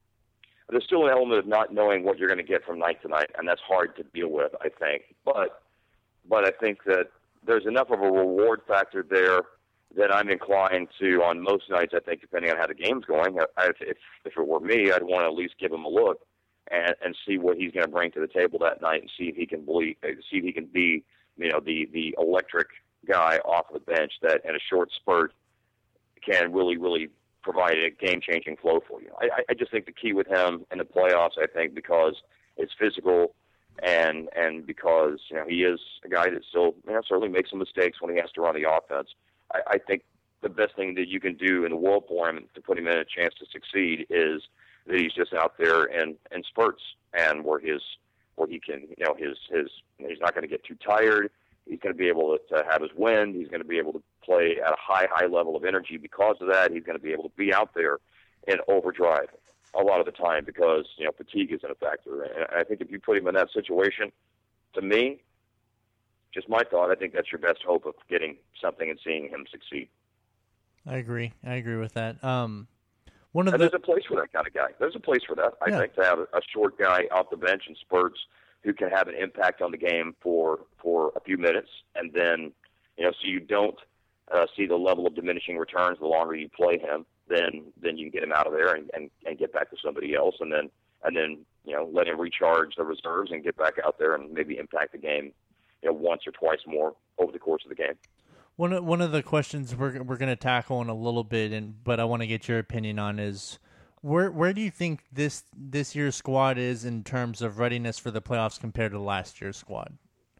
an element of not knowing what you're going to get from night to night, and that's hard to deal with, I think. But I think that there's enough of a reward factor there that I'm inclined to, on most nights, I think, depending on how the game's going. If it were me, I'd want to at least give him a look and see what he's going to bring to the table that night, and see if he can be the electric guy off the bench that in a short spurt can really, really provide a game-changing flow for you. I just think the key with him in the playoffs, I think, because it's physical and because he is a guy that still certainly makes some mistakes when he has to run the offense. I think the best thing that you can do in the world for him to put him in a chance to succeed is that he's just out there in spurts, and where he can he's not going to get too tired. He's going to be able to have his wind. He's going to be able to play at a high level of energy because of that. He's going to be able to be out there in overdrive a lot of the time because, fatigue isn't a factor. And I think if you put him in that situation, to me, just my thought, I think that's your best hope of getting something and seeing him succeed. I agree with that. There's a place for that kind of guy. There's a place for that, I think, to have a short guy off the bench in spurts who can have an impact on the game for a few minutes, and then, so you don't see the level of diminishing returns the longer you play him, then you can get him out of there and get back to somebody else, and then let him recharge the reserves and get back out there and maybe impact the game once or twice more over the course of the game. One of the questions we're going to tackle in a little bit, but I want to get your opinion on is where do you think this year's squad is in terms of readiness for the playoffs compared to last year's squad?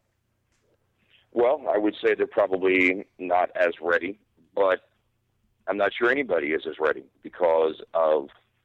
Well, I would say they're probably not as ready, but I'm not sure anybody is as ready because of,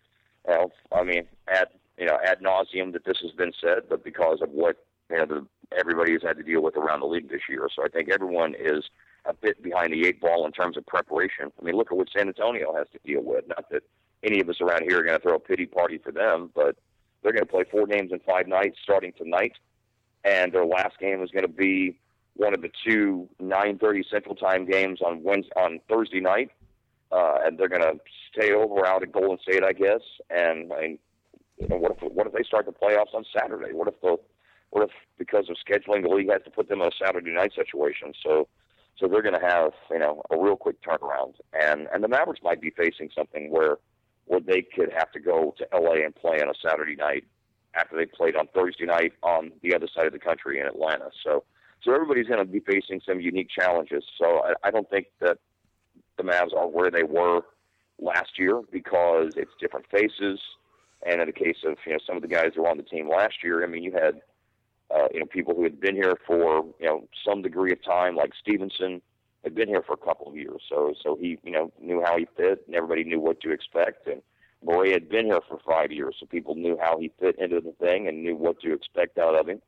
ad nauseum that this has been said, but because of what everybody has had to deal with around the league this year. So I think everyone is a bit behind the eight ball in terms of preparation. Look at what San Antonio has to deal with. Not that any of us around here are going to throw a pity party for them, but they're going to play 4 games in 5 nights starting tonight, and their last game is going to be one of the 2 9:30 Central Time games on Thursday night, and they're going to stay over out at Golden State, I guess. And what if they start the playoffs on Saturday? What if because of scheduling the league has to put them in a Saturday night situation? So they're going to have a real quick turnaround, and the Mavericks might be facing something where they could have to go to LA and play on a Saturday night after they played on Thursday night on the other side of the country in Atlanta. So everybody's going to be facing some unique challenges. So I don't think that the Mavs are where they were last year because it's different faces. And in the case of some of the guys who were on the team last year, you had people who had been here for some degree of time, like Stevenson, had been here for a couple of years. So he knew how he fit, and everybody knew what to expect. And Morey had been here for 5 years, so people knew how he fit into the thing and knew what to expect out of him.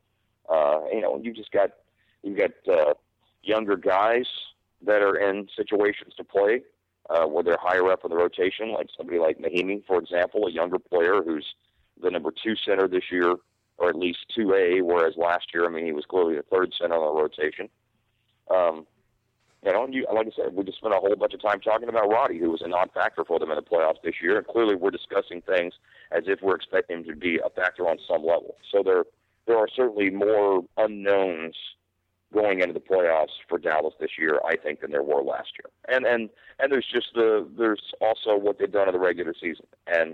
You've got younger guys that are in situations to play where they're higher up in the rotation, like somebody like Mahimi, for example, a younger player who's the number 2 center this year, or at least 2A, whereas last year, he was clearly the 3rd center on the rotation. Like I said, we just spent a whole bunch of time talking about Roddy, who was a non-factor for them in the playoffs this year, and clearly we're discussing things as if we're expecting him to be a factor on some level. So they're there are certainly more unknowns going into the playoffs for Dallas this year, I think, than there were last year. And there's just there's also what they've done in the regular season, and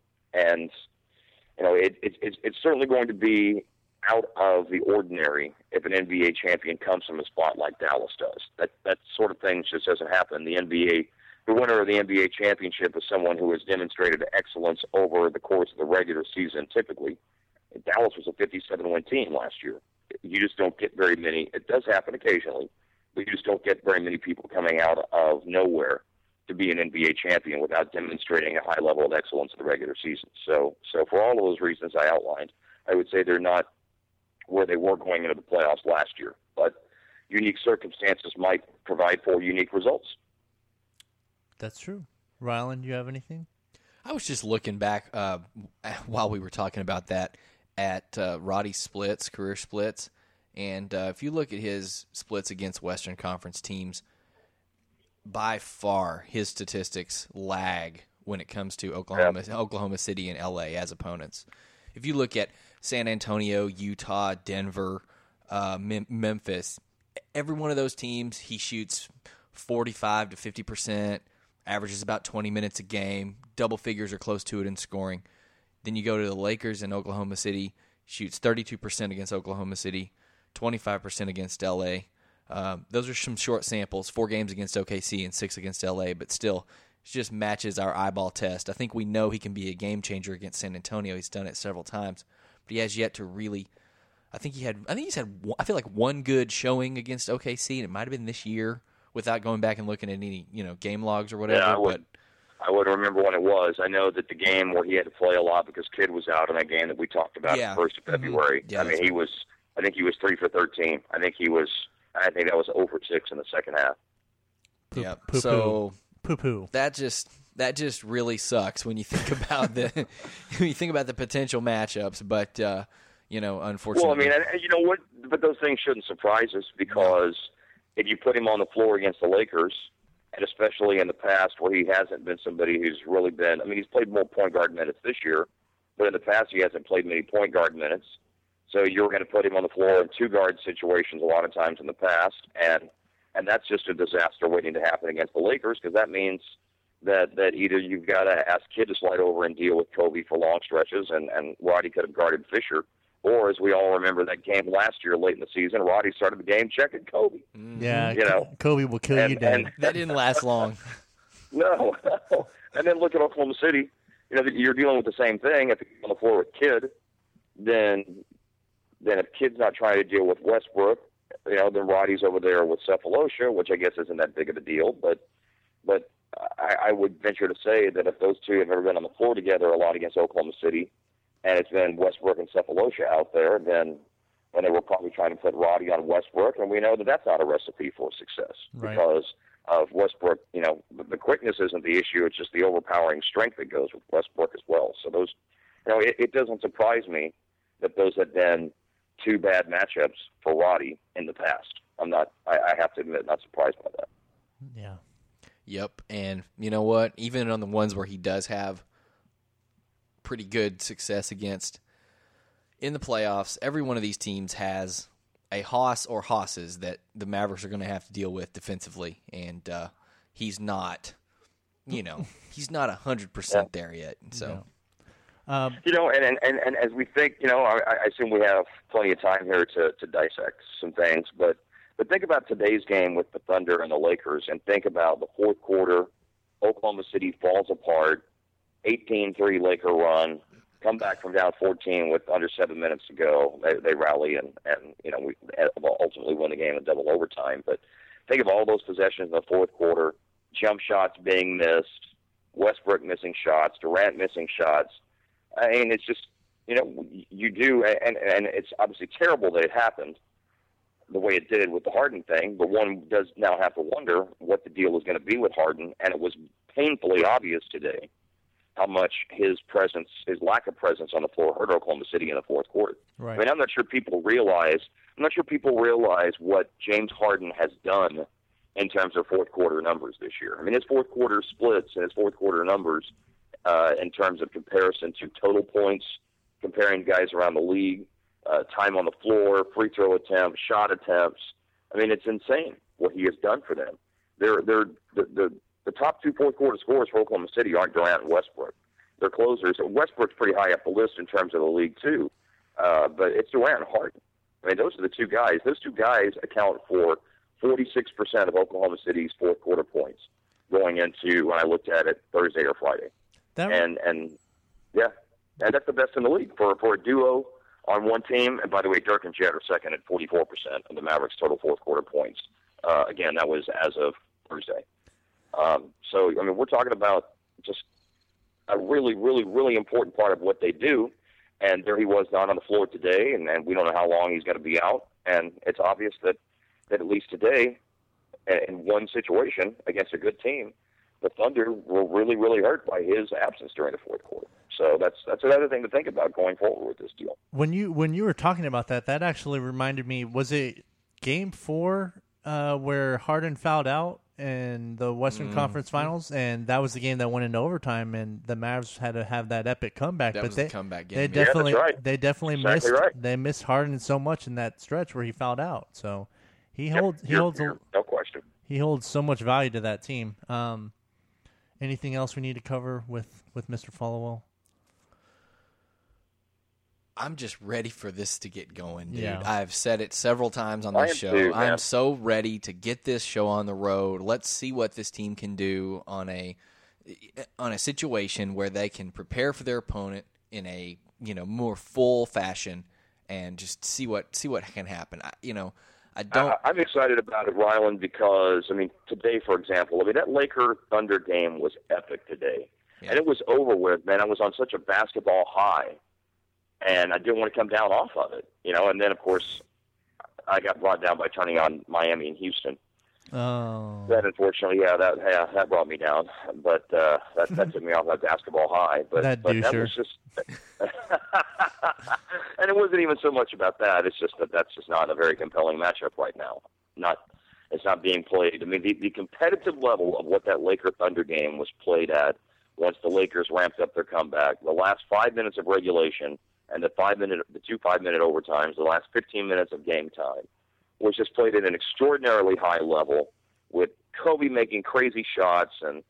you know it's certainly going to be out of the ordinary if an NBA champion comes from a spot like Dallas does. That sort of thing just doesn't happen. The winner of the NBA championship is someone who has demonstrated excellence over the course of the regular season. Typically, Dallas was a 57-win team last year. You just don't get very many. It does happen occasionally, but you just don't get very many people coming out of nowhere to be an NBA champion without demonstrating a high level of excellence in the regular season. So for all of those reasons I outlined, I would say they're not where they were going into the playoffs last year. But unique circumstances might provide for unique results. That's true. Rylan, do you have anything? I was just looking back while we were talking about that at Roddy's splits, career splits, and if you look at his splits against Western Conference teams, by far his statistics lag when it comes to Oklahoma City and LA as opponents. If you look at San Antonio, Utah, Denver, Memphis, every one of those teams he shoots 45 to 50%, averages about 20 minutes a game, double figures or close to it in scoring. Then you go to the Lakers in Oklahoma City, shoots 32% against Oklahoma City, 25% against LA. Those are some short samples, 4 games against OKC and 6 against LA, but still, it just matches our eyeball test. I think we know he can be a game changer against San Antonio. He's done it several times, but he has yet to really. I feel like one good showing against OKC, and it might have been this year, without going back and looking at any game logs or whatever. Yeah, I wouldn't remember when it was. I know that the game where he had to play a lot because Kidd was out in that game that we talked about the 1st of February. Yeah, I mean, I think he was 3 for 13. I think that was 0 for 6 in the second half. Yeah. So poo-poo. That just really sucks when you think about the potential matchups. But unfortunately. Well, I mean, and you know what? But those things shouldn't surprise us because if you put him on the floor against the Lakers, and especially in the past where he hasn't been somebody who's really been. I mean, he's played more point guard minutes this year, but in the past he hasn't played many point guard minutes. So you're going to put him on the floor in 2 guard situations a lot of times in the past, and that's just a disaster waiting to happen against the Lakers because that means that either you've got to ask Kidd to slide over and deal with Kobe for long stretches, and Roddy could have guarded Fisher, or as we all remember that game last year late in the season, Roddy started the game checking Kobe. Yeah, Kobe will kill you dead. That didn't last long. No. And then look at Oklahoma City. You're dealing with the same thing. If you're on the floor with Kidd, then if Kidd's not trying to deal with Westbrook, then Roddy's over there with Cephalosha, which I guess isn't that big of a deal. But I would venture to say that if those two have ever been on the floor together a lot against Oklahoma City, and it's been Westbrook and Cephalosha out there, then they were probably trying to put Roddy on Westbrook, and we know that that's not a recipe for success because of Westbrook. The quickness isn't the issue; it's just the overpowering strength that goes with Westbrook as well. So those, it doesn't surprise me that those have been 2 bad matchups for Roddy in the past. I have to admit, not surprised by that. Yeah. Yep, and you know what? Even on the ones where he does have pretty good success against in the playoffs, every one of these teams has a hoss or hosses that the Mavericks are going to have to deal with defensively, and he's not, he's not 100% there yet. So, yeah. And as we think, I assume we have plenty of time here to dissect some things, but think about today's game with the Thunder and the Lakers, and think about the fourth quarter. Oklahoma City falls apart. 18-3 Laker run, come back from down 14 with under 7 minutes to go. They rally and we ultimately win the game in double overtime. But think of all those possessions in the fourth quarter, jump shots being missed, Westbrook missing shots, Durant missing shots. I mean, it's just, you do, and it's obviously terrible that it happened the way it did with the Harden thing, but one does now have to wonder what the deal is going to be with Harden, and it was painfully obvious today how much his lack of presence on the floor hurt Oklahoma City in the fourth quarter. Right. I mean, I'm not sure people realize what James Harden has done in terms of fourth quarter numbers this year. I mean, his fourth quarter splits and his fourth quarter numbers in terms of comparison to total points, comparing guys around the league. time on the floor, free throw attempts, shot attempts. I mean, it's insane what he has done for them. The top two fourth-quarter scorers for Oklahoma City aren't Durant and Westbrook. They're closers. Westbrook's pretty high up the list in terms of the league, too. But it's Durant and Harden. I mean, those are the two guys. Those two guys account for 46% of Oklahoma City's fourth-quarter points going into, when I looked at it, Thursday or Friday. And that's the best in the league for a duo on one team. And by the way, Dirk and Jet are second at 44% of the Mavericks' total fourth-quarter points. Again, that was as of Thursday. So, I mean, we're talking about just a really, really, really important part of what they do. And there he was not on the floor today, and we don't know how long he's going to be out. And it's obvious that at least today, in one situation against a good team, the Thunder were really, really hurt by his absence during the fourth quarter. So that's another thing to think about going forward with this deal. When you were talking about that actually reminded me, was it Game 4 where Harden fouled out in the Western Conference Finals, and that was the game that went into overtime, and the Mavs had to have that epic comeback. That but was the comeback game. They definitely, they definitely exactly missed. Right. They missed Harden so much in that stretch where he fouled out. So he holds no question. He holds so much value to that team. Anything else we need to cover with Mr. Followell? I'm just ready for this to get going, dude. Yeah. I've said it several times on this show. Too, I'm so ready to get this show on the road. Let's see what this team can do on a situation where they can prepare for their opponent in a more full fashion and just see what can happen. I'm excited about it, Ryland, because today, for example, that Laker Thunder game was epic today, and it was over with. Man, I was on such a basketball high. And I didn't want to come down off of it, And then, of course, I got brought down by turning on Miami and Houston. Oh. That, unfortunately, that brought me down. But that took me off that basketball high. But that was just, and it wasn't even so much about that. It's just that's just not a very compelling matchup right now. It's not being played. I mean, the competitive level of what that Laker Thunder game was played at once the Lakers ramped up their comeback, the last 5 minutes of regulation. And the 2 5-minute overtimes, the last 15 minutes of game time, was just played at an extraordinarily high level, with Kobe making crazy shots, and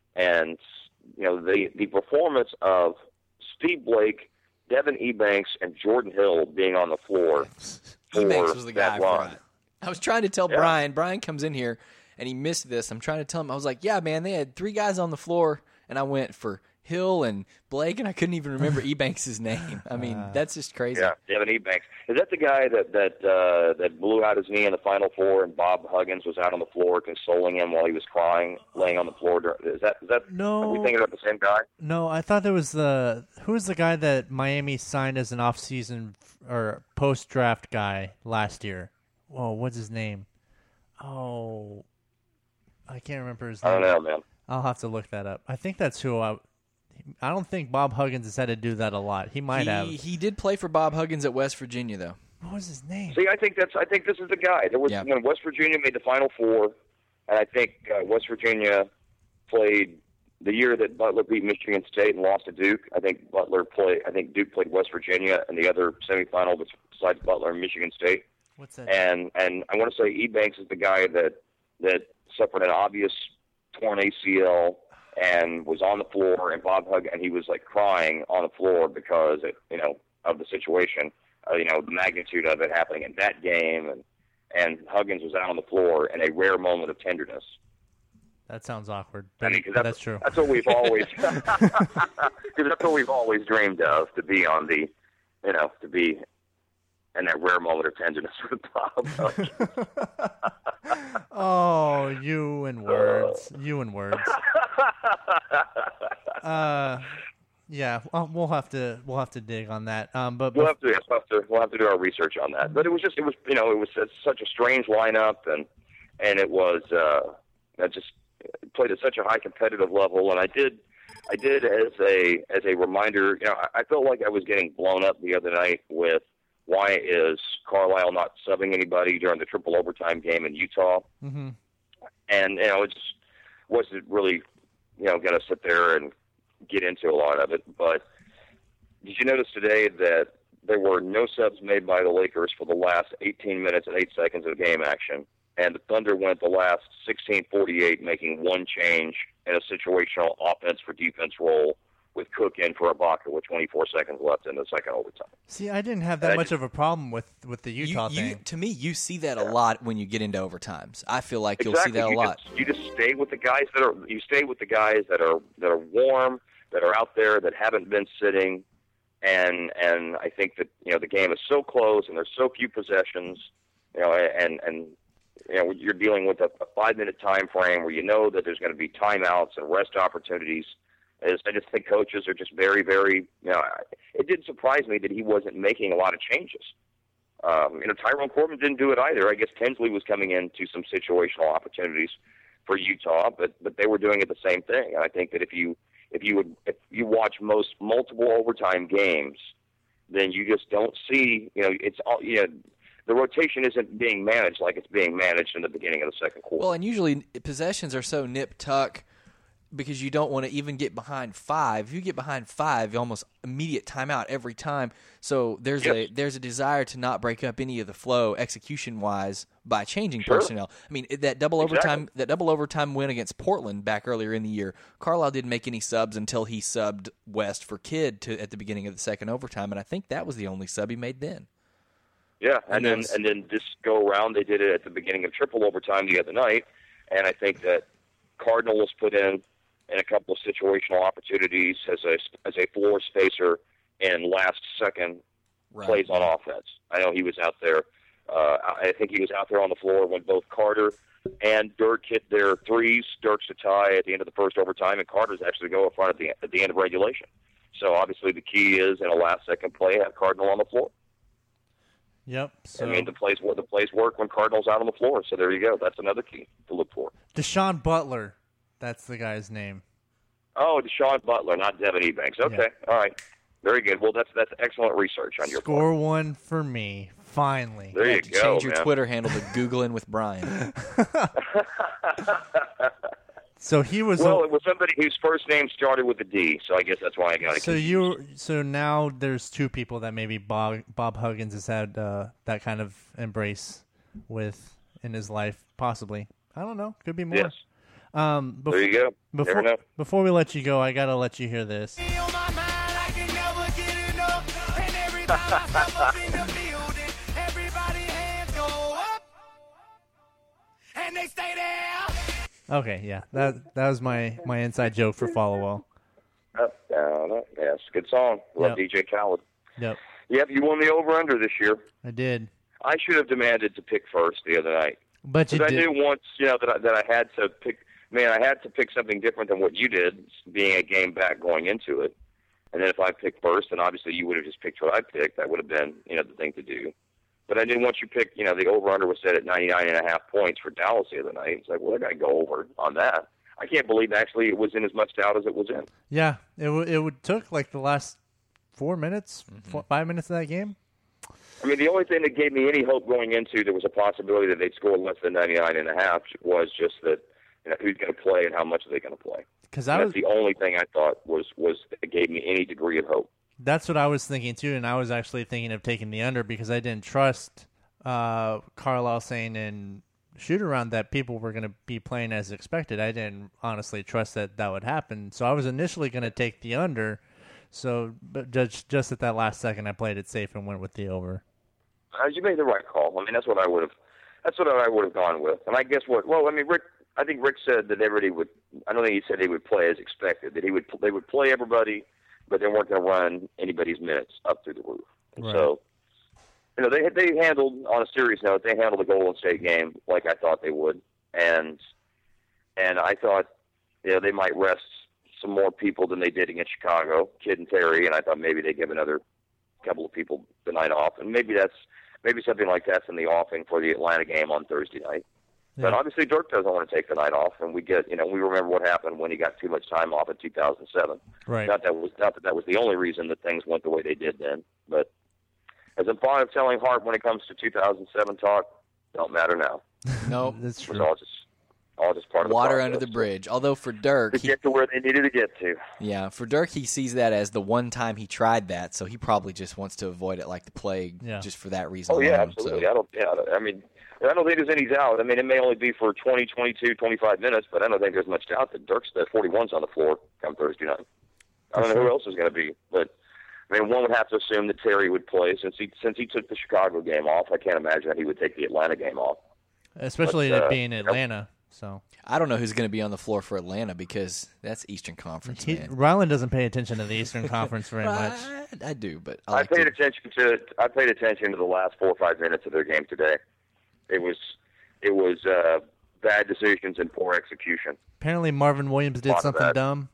the performance of Steve Blake, Devin Ebanks, and Jordan Hill being on the floor. Ebanks was the guy. Run. I was trying to tell Brian. Brian comes in here and he missed this. I'm trying to tell him. I was like, "Yeah, man, they had 3 guys on the floor," and I went for Hill and Blake, and I couldn't even remember Ebanks' name. I mean, that's just crazy. Yeah, Devin Ebanks. Is that the guy that blew out his knee in the Final Four, and Bob Huggins was out on the floor consoling him while he was crying, laying on the floor? Is that? No. Are we thinking about the same guy? No, I thought there was who was the guy that Miami signed as an off-season or post-draft guy last year? Whoa, what's his name? Oh, I can't remember his name. I don't know, man. I'll have to look that up. I think that's who I don't think Bob Huggins has had to do that a lot. He might have. He did play for Bob Huggins at West Virginia, though. What was his name? See, I think this is the guy. There was when West Virginia made the Final Four, and I think West Virginia played the year that Butler beat Michigan State and lost to Duke. I think Duke played West Virginia in the other semifinal besides Butler and Michigan State. What's that? And I want to say Ebanks is the guy that suffered an obvious torn ACL and was on the floor, and and he was like crying on the floor because of the situation, the magnitude of it happening in that game, and Huggins was out on the floor in a rare moment of tenderness. That sounds awkward. But that's true. That's what we've always, because that's what we've always dreamed of, to be on the, to be in that rare moment of tenderness with Bob. Oh, you and words. Yeah, we'll have to dig on that. But we'll have to do our research on that. But it was such a strange lineup, and it was just played at such a high competitive level. And I did as a reminder. I felt like I was getting blown up the other night with why is Carlisle not subbing anybody during the triple overtime game in Utah. Mm-hmm. And it just wasn't really going to sit there and get into a lot of it. But did you notice today that there were no subs made by the Lakers for the last 18 minutes and 8 seconds of game action, and the Thunder went the last 16:48 making one change in a situational offense for defense role with Cook in for Ibaka with 24 seconds left in the second overtime. See, I didn't have that much of a problem with the Utah thing. To me, you see that a lot when you get into overtimes. I feel like you'll Exactly. see that a lot. You just stay with the guys that are warm, that are out there, that haven't been sitting, and I think that the game is so close and there's so few possessions, and you're dealing with a 5-minute time frame where you know that there's going to be timeouts and rest opportunities. I just think coaches are just very, very, it didn't surprise me that he wasn't making a lot of changes. Tyrone Corbin didn't do it either. I guess Tinsley was coming into some situational opportunities for Utah, but they were doing it the same thing. And I think that if you watch multiple overtime games, then you just don't see, the rotation isn't being managed like it's being managed in the beginning of the second quarter. Well, and usually possessions are so nip-tuck because you don't want to even get behind 5. If you get behind 5, you almost immediate timeout every time. So there's a desire to not break up any of the flow execution-wise by changing personnel. I mean, that double overtime win against Portland back earlier in the year, Carlisle didn't make any subs until he subbed West for Kidd at the beginning of the second overtime, and I think that was the only sub he made then. Yeah, and then this go around, they did it at the beginning of triple overtime the other night, and I think that Cardinal was put in a couple of situational opportunities as a floor spacer in last second plays on offense. I know he was out there. I think he was out there on the floor when both Carter and Dirk hit their threes. Dirk's to tie at the end of the first overtime, and Carter's actually go up front at the end of regulation. So obviously the key is in a last second play have Cardinal on the floor. Yep. So. I mean, the plays work when Cardinal's out on the floor. So there you go. That's another key to look for. Deshaun Butler. That's the guy's name. Oh, Deshaun Butler, not Devin Ebanks. Okay, yeah. All right, very good. Well, that's excellent research on your part. Score one for me, finally. There you go. Change your Twitter handle to Googling with Brian. So he was. Well, it was somebody whose first name started with a D, so I guess that's why I got it. So now there's two people that maybe Bob Huggins has had that kind of embrace with in his life, possibly. I don't know. Could be more. Yes. There you go. Before we let you go, I gotta let you hear this. Okay, yeah, that was my inside joke for Followell. Up, down, up. Yes, good song. Love DJ Khaled. Yep, you won the over/under this year. I did. I should have demanded to pick first the other night. But you did. I knew once, that I had to pick. Man, I had to pick something different than what you did, being a game back going into it. And then if I picked first, then obviously you would have just picked what I picked. That would have been, the thing to do. But I didn't want you to pick, the over-under was set at 99.5 points for Dallas the other night. It's like, well, I got to go over on that. I can't believe actually it was in as much doubt as it was in. Yeah, it took like the last 4 minutes, 5 minutes of that game. I mean, the only thing that gave me any hope going into there was a possibility that they'd score less than 99.5 was just that, who's going to play and how much are they going to play. That's the only thing I thought was it gave me any degree of hope. That's what I was thinking too, and I was actually thinking of taking the under because I didn't trust Carlisle saying in shoot-around that people were going to be playing as expected. I didn't honestly trust that would happen, so I was initially going to take the under. So, but just at that last second, I played it safe and went with the over. You made the right call. I mean, that's what I would have gone with. And I guess Rick. I think Rick said that everybody would. I don't think he said he would play as expected. That they would play everybody, but they weren't going to run anybody's minutes up through the roof. And so, they handled, on a serious note, they handled the Golden State game like I thought they would, and I thought, they might rest some more people than they did against Chicago, Kidd and Terry, and I thought maybe they'd give another couple of people the night off, and maybe something like that's in the offing for the Atlanta game on Thursday night. Yeah. But obviously Dirk doesn't want to take the night off, and we remember what happened when he got too much time off in 2007. Right. Not that was the only reason that things went the way they did then, but as I'm fond of telling Hart when it comes to 2007 talk, don't matter now. No, that's true. all just part of the Water process. under the bridge. Although for Dirk, To get to where they needed to get to. yeah, for Dirk, he sees that as the one time he tried that, so he probably just wants to avoid it like the plague, just for that reason. Oh, yeah, alone, absolutely. So. I don't think there's any doubt. I mean, it may only be for 20, 22, 25 minutes, but I don't think there's much doubt that Dirk's the 41's on the floor come Thursday night. I don't know who else is going to be, but I mean, one would have to assume that Terry would play since he took the Chicago game off. I can't imagine that he would take the Atlanta game off, especially it being Atlanta. So I don't know who's going to be on the floor for Atlanta because that's Eastern Conference, man. Ryland doesn't pay attention to the Eastern Conference very much. I do, but I paid attention to the last 4 or 5 minutes of their game today. It was bad decisions and poor execution. Apparently, Marvin Williams did something dumb.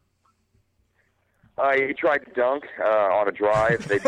He tried to dunk on a drive. At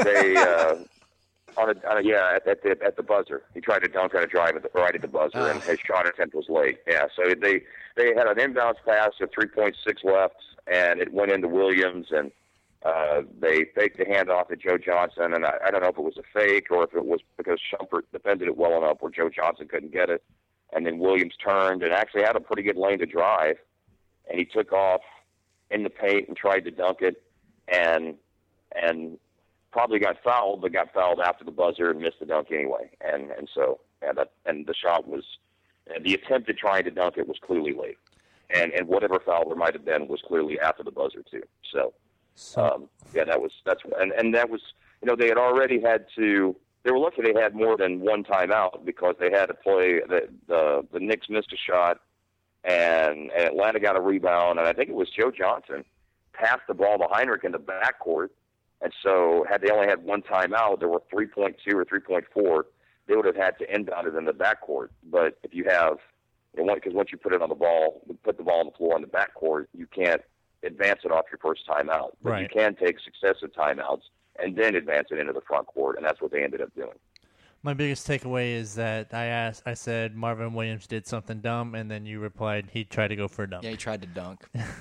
the buzzer. He tried to dunk on a drive right at the buzzer, and his shot attempt was late. Yeah, so they had an inbounds pass with 3.6 left, and it went into Williams, and they faked the handoff to Joe Johnson, and I don't know if it was a fake or if it was because Shumpert defended it well enough where Joe Johnson couldn't get it, and then Williams turned and actually had a pretty good lane to drive, and he took off in the paint and tried to dunk it, and probably got fouled, but got fouled after the buzzer and missed the dunk anyway. And so the shot was, the attempt at trying to dunk it was clearly late, and whatever foul there might have been was clearly after the buzzer too. So that was they had already had to. They were lucky they had more than one timeout because they had to play. The Knicks missed a shot, and Atlanta got a rebound, and I think it was Joe Johnson passed the ball to Heinrich in the backcourt. And so had they only had one timeout, there were 3.2 or 3.4, they would have had to inbound it in the backcourt. But if you have, because once you put the ball on the floor in the backcourt, you can't advance it off your first timeout. But right. You can take successive timeouts and then advance it into the front court, and that's what they ended up doing. My biggest takeaway is that I said Marvin Williams did something dumb, and then you replied he tried to go for a dunk. Yeah, he tried to dunk.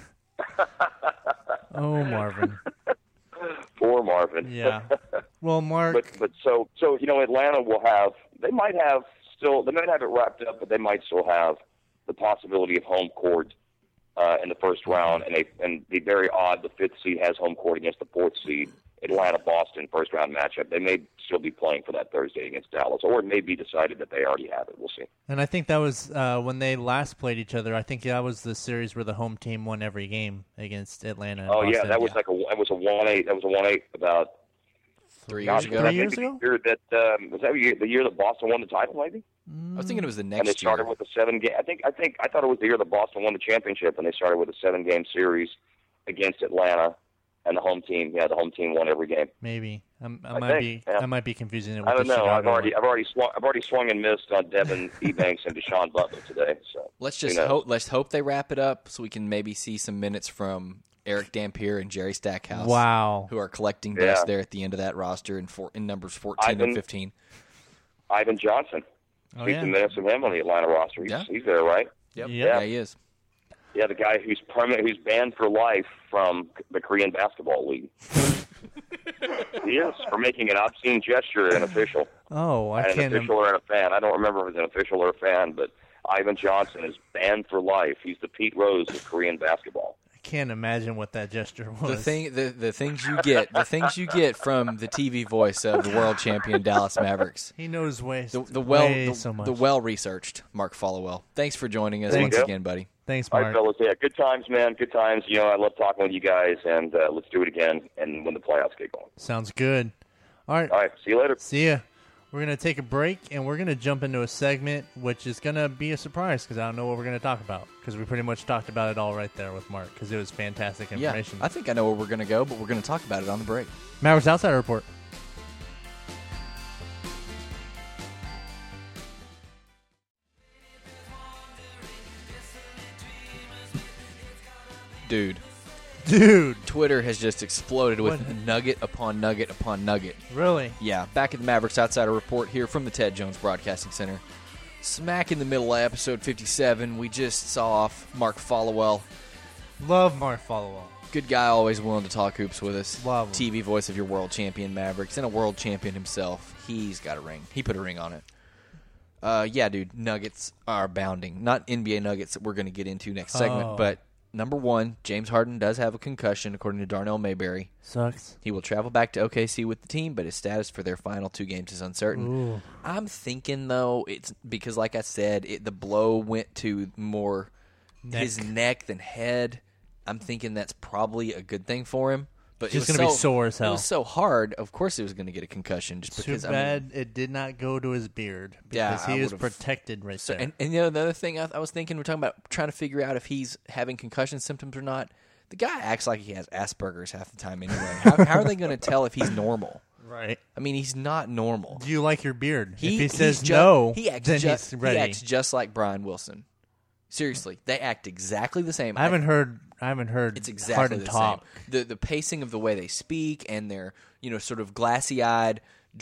Oh, Marvin. Poor Marvin. Yeah. Well, Mark. But so Atlanta will have. They might have it wrapped up, but they might still have the possibility of home court in the first round, and be very odd. The 5th seed has home court against the 4th seed. Atlanta-Boston first round matchup. They may still be playing for that Thursday against Dallas, or it may be decided that they already have it. We'll see. And I think that was when they last played each other. I think that was the series where the home team won every game against Atlanta. And Boston. Yeah, that was a 1-8. That was a 1-8 about 3 years ago. 3 years ago? Was that the year that Boston won the title? Maybe. I was thinking it was the next and they started year. with a 7-game. I thought it was the year that Boston won the championship, and they started with a 7-game series against Atlanta. And the home team won every game. Maybe I might be confusing it with I don't the know. Chicago I've already swung and missed on Devin Ebanks and Deshaun Butler today. So let's just hope. Let's hope they wrap it up so we can maybe see some minutes from Eric Dampier and Jerry Stackhouse. Wow, who are collecting dust there at the end of that roster in numbers 14 and 15. Ivan Johnson. Speak the minutes of him on the Atlanta roster. He's there, right? Yep. Yeah, he is. Yeah, the guy who's banned for life from the Korean Basketball League. He is, for making an obscene gesture to an official. Oh, an official or a fan. I don't remember if it was an official or a fan, but Ivan Johnson is banned for life. He's the Pete Rose of Korean basketball. I can't imagine what that gesture was. The things you get from the TV voice of the world champion Dallas Mavericks. He knows way so much. The well-researched Mark Followell. Thanks for joining us once again, buddy. Thanks, Mark. All right, fellas. Yeah, good times, man. Good times. I love talking with you guys, and let's do it again and when the playoffs get going. Sounds good. All right. See you later. See ya. We're going to take a break, and we're going to jump into a segment, which is going to be a surprise because I don't know what we're going to talk about because we pretty much talked about it all right there with Mark because it was fantastic information. Yeah, I think I know where we're going to go, but we're going to talk about it on the break. Mavericks Outsider Report. Dude. Twitter has just exploded with nugget upon nugget upon nugget. Really? Yeah. Back at the Mavericks Outsider Report here from the Ted Jones Broadcasting Center. Smack in the middle of episode 57, we just saw off Mark Followell. Love Mark Followell. Good guy, always willing to talk hoops with us. Love him. TV voice of your world champion Mavericks and a world champion himself. He's got a ring. He put a ring on it. Yeah, dude, Nuggets are abounding. Not NBA Nuggets that we're going to get into next segment, but number one, James Harden does have a concussion, according to Darnell Mayberry. Sucks. He will travel back to OKC with the team, but his status for their final 2 games is uncertain. Ooh. I'm thinking, though, it's because, like I said, the blow went to more his neck than head. I'm thinking that's probably a good thing for him. But Just going to be sore as hell. It was so hard. Of course, he was going to get a concussion. Just because. Too bad it did not go to his beard because he is protected right there. And you know, the other thing I was thinking, we're talking about trying to figure out if he's having concussion symptoms or not. The guy acts like he has Asperger's half the time anyway. How are they going to tell if he's normal? Right. I mean, he's not normal. Do you like your beard? If he says no, then he's ready. He acts just like Brian Wilson. Seriously, they act exactly the same. I haven't heard. It's exactly Harden the talk. Same. The pacing of the way they speak and their sort of glassy-eyed,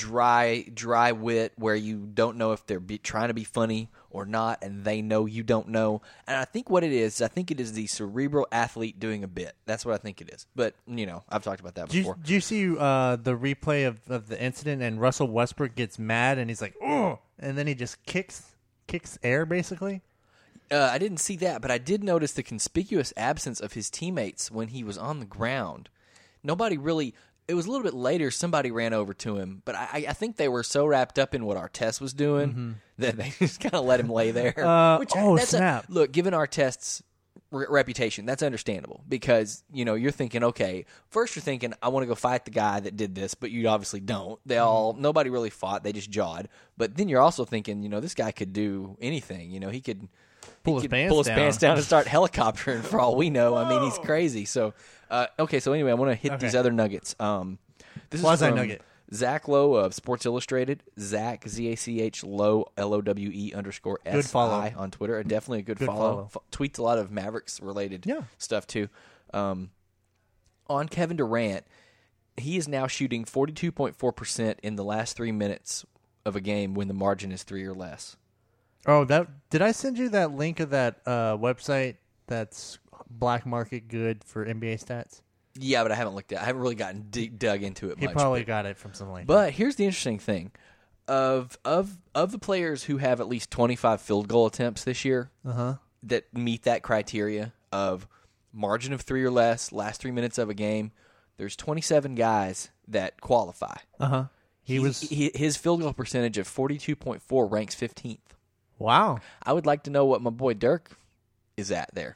dry wit, where you don't know if they're trying to be funny or not, and they know you don't know. And I think what it is, it is the cerebral athlete doing a bit. That's what I think it is. But I've talked about that before. Do you see the replay of the incident? And Russell Westbrook gets mad and he's like, "Oh!" and then he just kicks air basically. I didn't see that, but I did notice the conspicuous absence of his teammates when he was on the ground. Nobody really. It was a little bit later. Somebody ran over to him, but I think they were so wrapped up in what Artest was doing that they just kind of let him lay there. Snap! Look, given Artest's reputation, that's understandable because you're thinking, okay, first you're thinking I want to go fight the guy that did this, but you obviously don't. Nobody really fought; they just jawed. But then you're also thinking, this guy could do anything. He could. Pull his pants down and start helicoptering for all we know. I mean, he's crazy. So, so anyway, I want to hit these other nuggets. This is from nugget? Zach Lowe of Sports Illustrated. Zach, ZACH Lowe, LOWE _ Good follow. SI on Twitter. Definitely a good follow. Tweets a lot of Mavericks-related stuff, too. On Kevin Durant, he is now shooting 42.4% in the last 3 minutes of a game when the margin is 3 or less. Oh, did I send you that link of that website that's black market good for NBA stats? Yeah, but I haven't looked at it. I haven't really gotten dug into it much. He probably got it from some link. But here's the interesting thing. Of the players who have at least 25 field goal attempts this year that meet that criteria of margin of 3 or less, last 3 minutes of a game, there's 27 guys that qualify. His field goal percentage of 42.4 ranks 15th. Wow. I would like to know what my boy Dirk is at there.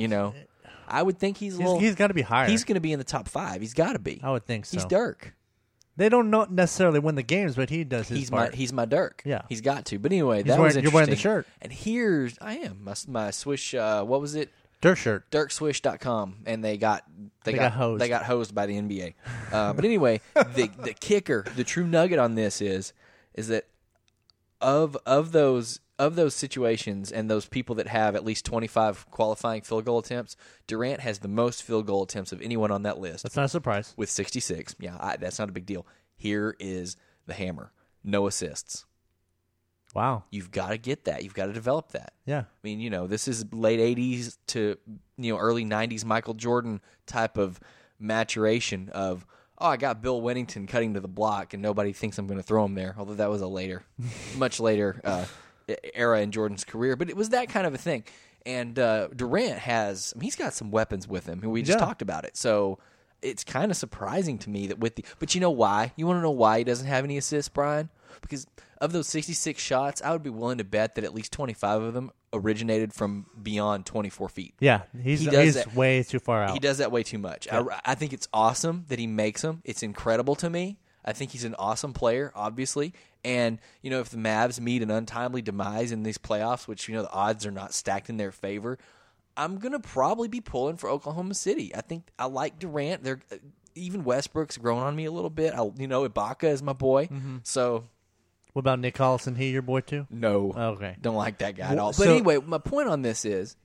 I would think he's got to be higher. He's going to be in the top 5. He's got to be. I would think so. He's Dirk. They don't necessarily win the games, but he does his part. He's my Dirk. Yeah. He's got to. But anyway, that was interesting. You're wearing the shirt. And here's, I am, my Swish, what was it? Dirk shirt. DirkSwish.com. And they got hosed. They got hosed by the NBA. But anyway, the kicker, the true nugget on this is that of those situations and those people that have at least 25 qualifying field goal attempts, Durant has the most field goal attempts of anyone on that list. That's not a surprise. With 66. Yeah, that's not a big deal. Here is the hammer. No assists. Wow. You've got to get that. You've got to develop that. Yeah. I mean, this is late 80s to early 90s Michael Jordan type of maturation of, I got Bill Wennington cutting to the block and nobody thinks I'm going to throw him there, although that was a much later era in Jordan's career, but it was that kind of a thing. And Durant he's got some weapons with him, and we just talked about it. So it's kind of surprising to me that but you know why? You want to know why he doesn't have any assists, Brian? Because of those 66 shots, I would be willing to bet that at least 25 of them originated from beyond 24 feet. Yeah, he's way too far out. He does that way too much. Yeah. I think it's awesome that he makes them. It's incredible to me. I think he's an awesome player, obviously. And, if the Mavs meet an untimely demise in these playoffs, which, the odds are not stacked in their favor, I'm going to probably be pulling for Oklahoma City. I think I like Durant. Even Westbrook's grown on me a little bit. Ibaka is my boy. Mm-hmm. So, what about Nick Collison? He your boy too? No. Okay. Don't like that guy at all. But anyway, my point on this is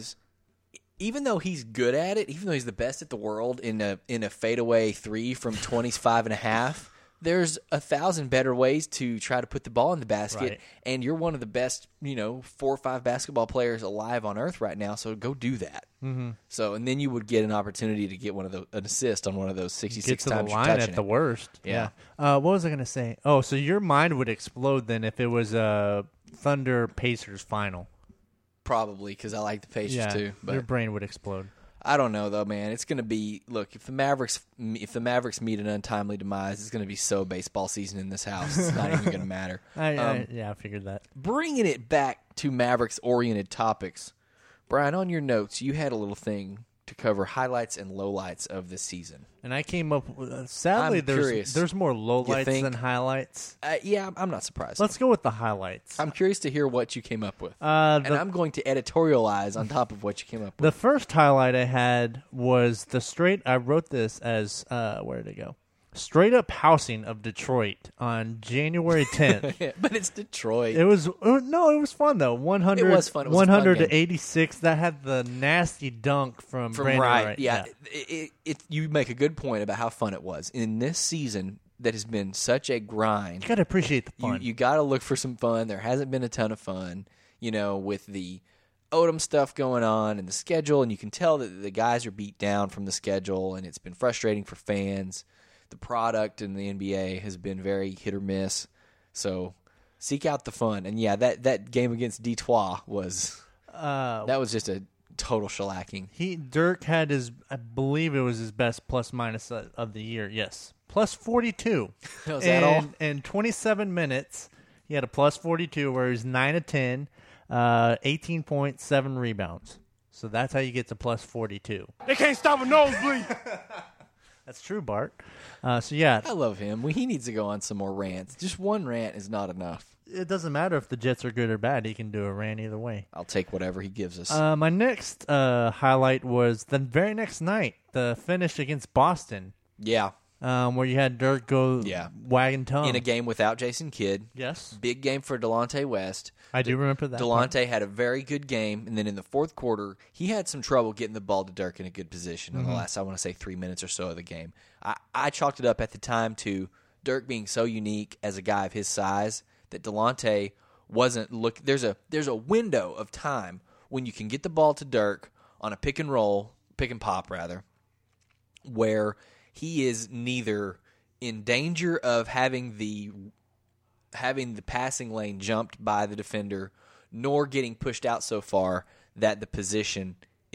even though he's good at it, even though he's the best at the world in a fadeaway 3 from 25.5, there's 1,000 better ways to try to put the ball in the basket. Right. And you're one of the best, 4 or 5 basketball players alive on earth right now. So go do that. Mm-hmm. So, and then you would get an opportunity to get an assist on one of those 66 times the line at the worst. Yeah. What was I going to say? Oh, so your mind would explode then if it was Thunder Pacers final. Probably because I like the Pacers too. But your brain would explode. I don't know though, man. It's going to be if the Mavericks meet an untimely demise, it's going to be so baseball season in this house. It's not even going to matter. I figured that. Bringing it back to Mavericks-oriented topics, Brian, on your notes, you had a little thing to cover highlights and lowlights of this season. And I came up with, sadly, I'm curious. there's more lowlights think? than highlights. Yeah, I'm not surprised. Let's go with the highlights. I'm curious to hear what you came up with. And I'm going to editorialize on top of what you came up with. The first highlight I had was I wrote this as, where did it go? Straight up housing of Detroit on January 10th. But it's Detroit. It was fun though. 100. It was fun. It was 100 a fun to 86. That had the nasty dunk from Brandon Wright. Yeah. You make a good point about how fun it was in this season that has been such a grind. You got to appreciate the fun. You got to look for some fun. There hasn't been a ton of fun, with the Odom stuff going on and the schedule, and you can tell that the guys are beat down from the schedule, and it's been frustrating for fans. The product in the NBA has been very hit or miss, so seek out the fun. And yeah, that game against Detroit was that was just a total shellacking. Dirk had I believe it was his best plus minus of the year. Yes, plus 42. Was that all? In 27 minutes, he had a plus 42 where he was 9 of 10, 18 points, 7 rebounds. So that's how you get to plus 42. They can't stop a nosebleed. That's true, Bart. So yeah, I love him. He needs to go on some more rants. Just one rant is not enough. It doesn't matter if the Jets are good or bad. He can do a rant either way. I'll take whatever he gives us. My next highlight was the very next night, the finish against Boston. Yeah. Where you had Dirk go wagging tongue. In a game without Jason Kidd. Yes. Big game for Delonte West. I do remember that. Delonte had a very good game, and then in the fourth quarter, he had some trouble getting the ball to Dirk in a good position in the last, 3 minutes or so of the game. I chalked it up at the time to Dirk being so unique as a guy of his size that Delonte wasn't there's a window of time when you can get the ball to Dirk on a pick and pop, where he is neither in danger of having the passing lane jumped by the defender, nor getting pushed out so far that the possession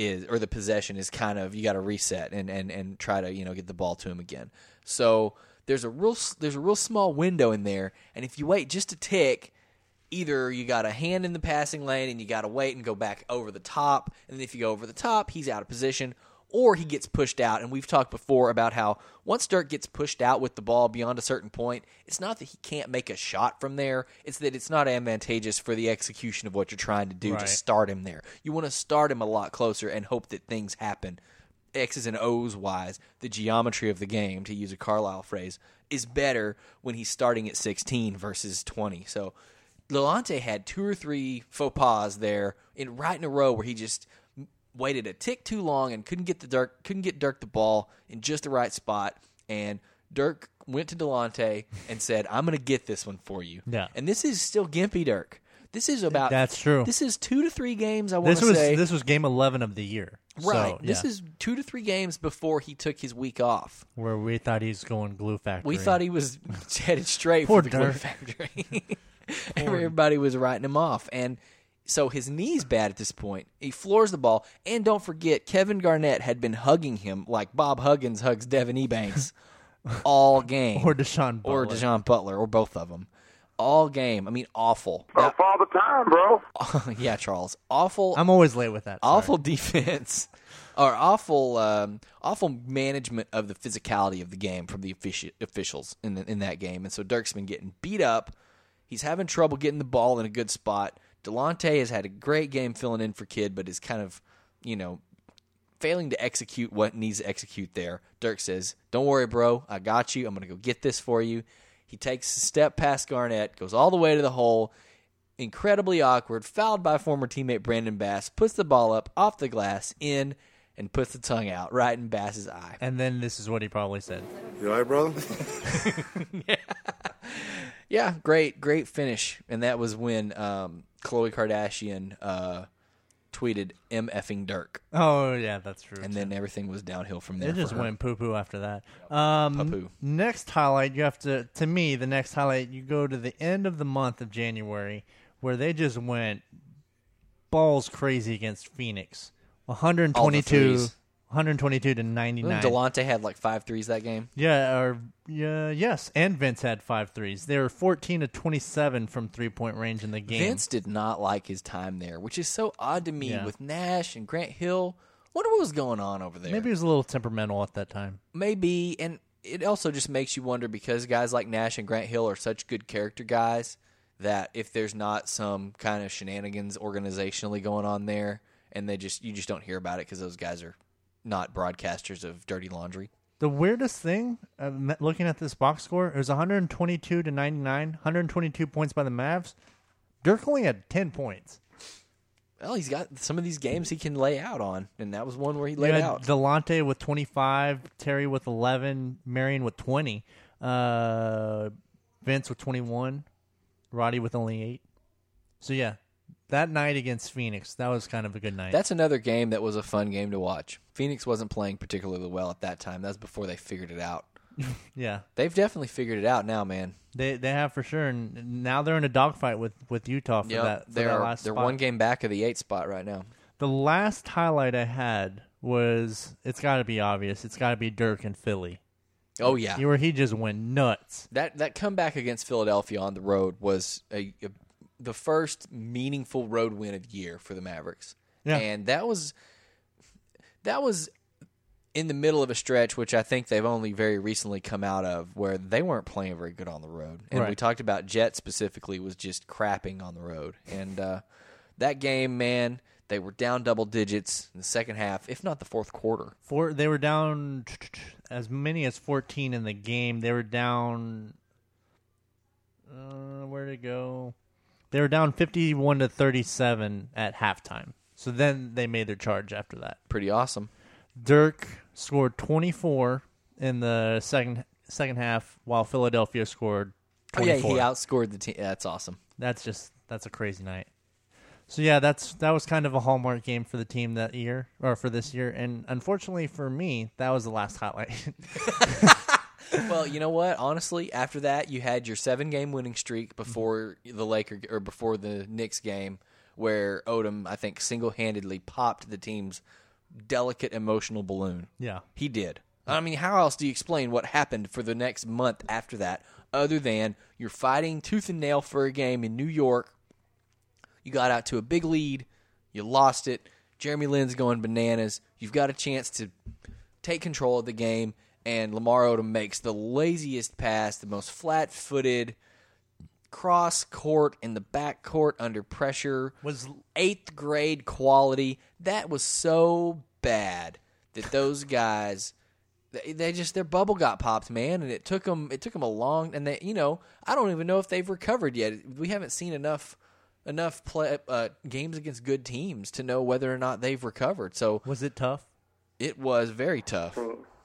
is kind of, you got to reset and try to get the ball to him again. So there's a real small window in there, and if you wait just a tick, either you got a hand in the passing lane and you got to wait and go back over the top, and then if you go over the top, he's out of position. Or he gets pushed out, and we've talked before about how once Dirk gets pushed out with the ball beyond a certain point, it's not that he can't make a shot from there. It's that it's not advantageous for the execution of what you're trying to do to start him there. You want to start him a lot closer and hope that things happen. X's and O's wise, the geometry of the game, to use a Carlisle phrase, is better when he's starting at 16 versus 20. So Delonte had 2 or 3 faux pas there right in a row where he just waited a tick too long and couldn't get Dirk the ball in just the right spot, and Dirk went to Delonte and said, "I'm going to get this one for you." Yeah. And this is still gimpy Dirk. This is about That's true. This is 2 to 3 games. I want to say this was game 11 of the year. Right. So, This is 2 to 3 games before he took his week off. where we thought he's going glue factory. We thought he was headed straight Poor for the glue Dirk. factory. Everybody was writing him off, and so his knee's bad at this point. He floors the ball. And don't forget, Kevin Garnett had been hugging him like Bob Huggins hugs Devin Ebanks all game. Or Deshaun Butler. Or Deshaun Butler, or both of them. All game. I mean, awful. Father time, bro. Yeah, Charles. Awful. I'm always late with that. Sorry. Awful defense. Or awful management of the physicality of the game from the officials in that game. And so Dirk's been getting beat up. He's having trouble getting the ball in a good spot. Delonte has had a great game filling in for Kidd, but is kind of, failing to execute what needs to execute there. Dirk says, "Don't worry, bro. I got you. I'm going to go get this for you." He takes a step past Garnett, goes all the way to the hole, incredibly awkward, fouled by former teammate Brandon Bass, puts the ball up off the glass, in, and puts the tongue out right in Bass's eye. And then this is what he probably said. You all right, brother? Yeah, great finish. And that was when Khloe Kardashian tweeted "MFing Dirk." Oh, yeah, that's true. And then everything was downhill from there. It just for her. went poo-poo after that. Poo-poo. Next highlight, you have to me, the next highlight, you go to the end of the month of January where they just went balls crazy against Phoenix. All the 122 threes. 122 to 99. Delonte had like 5 threes that game. Yes, and Vince had 5 threes. They were 14 to 27 from 3-point range in the game. Vince did not like his time there, which is so odd to me Yeah. with Nash and Grant Hill. Wonder what was going on over there. Maybe he was a little temperamental at that time. Maybe, and it also just makes you wonder because guys like Nash and Grant Hill are such good character guys that if there's not some kind of shenanigans organizationally going on there, and you just don't hear about it because those guys are not broadcasters of dirty laundry. The weirdest thing, looking at this box score, it was 122 to 99, 122 points by the Mavs. Dirk only had 10 points. Well, he's got some of these games he can lay out on, and that was one where he You laid had out. Delonte with 25, Terry with 11, Marion with 20, Vince with 21, Roddy with only 8. So, yeah, that night against Phoenix, that was kind of a good night. That's another game that was a fun game to watch. Phoenix wasn't playing particularly well at that time. That was before they figured it out. Yeah. They've definitely figured it out now, man. They have for sure, and now they're in a dogfight with Utah for that last they're spot. 1 game back of the 8th spot right now. The last highlight I had was, it's got to be obvious, it's got to be Dirk in Philly. Oh, yeah. Where he just went nuts. That comeback against Philadelphia on the road was the first meaningful road win of the year for the Mavericks. Yeah. And that was in the middle of a stretch, which I think they've only very recently come out of, where they weren't playing very good on the road. And Right. we talked about Jet specifically was just crapping on the road. And that game, man, they were down double digits in the second half, if not the fourth quarter. They were down as many as 14 in the game. They were down. Where'd it go? They were down 51 to 37 at halftime. So then they made their charge after that. Pretty awesome. Dirk scored 24 in the second half, while Philadelphia scored 24. Oh, yeah, he outscored the team. Yeah, that's awesome. That's a crazy night. So yeah, that was kind of a hallmark game for the team that year, or for this year, and unfortunately for me, that was the last highlight. Well, you know what? Honestly, after that, you had your 7-game winning streak before before the Knicks game, where Odom, I think, single-handedly popped the team's delicate emotional balloon. Yeah. He did. I mean, how else do you explain what happened for the next month after that, other than you're fighting tooth and nail for a game in New York? You got out to a big lead. You lost it. Jeremy Lin's going bananas. You've got a chance to take control of the game, and Lamar Odom makes the laziest pass, the most flat-footed cross-court in the backcourt under pressure. Was 8th grade quality. That was so bad that those guys, their bubble got popped, man, and it took them a long, and they, I don't even know if they've recovered yet. We haven't seen enough games against good teams to know whether or not they've recovered. So was it tough? it was very tough.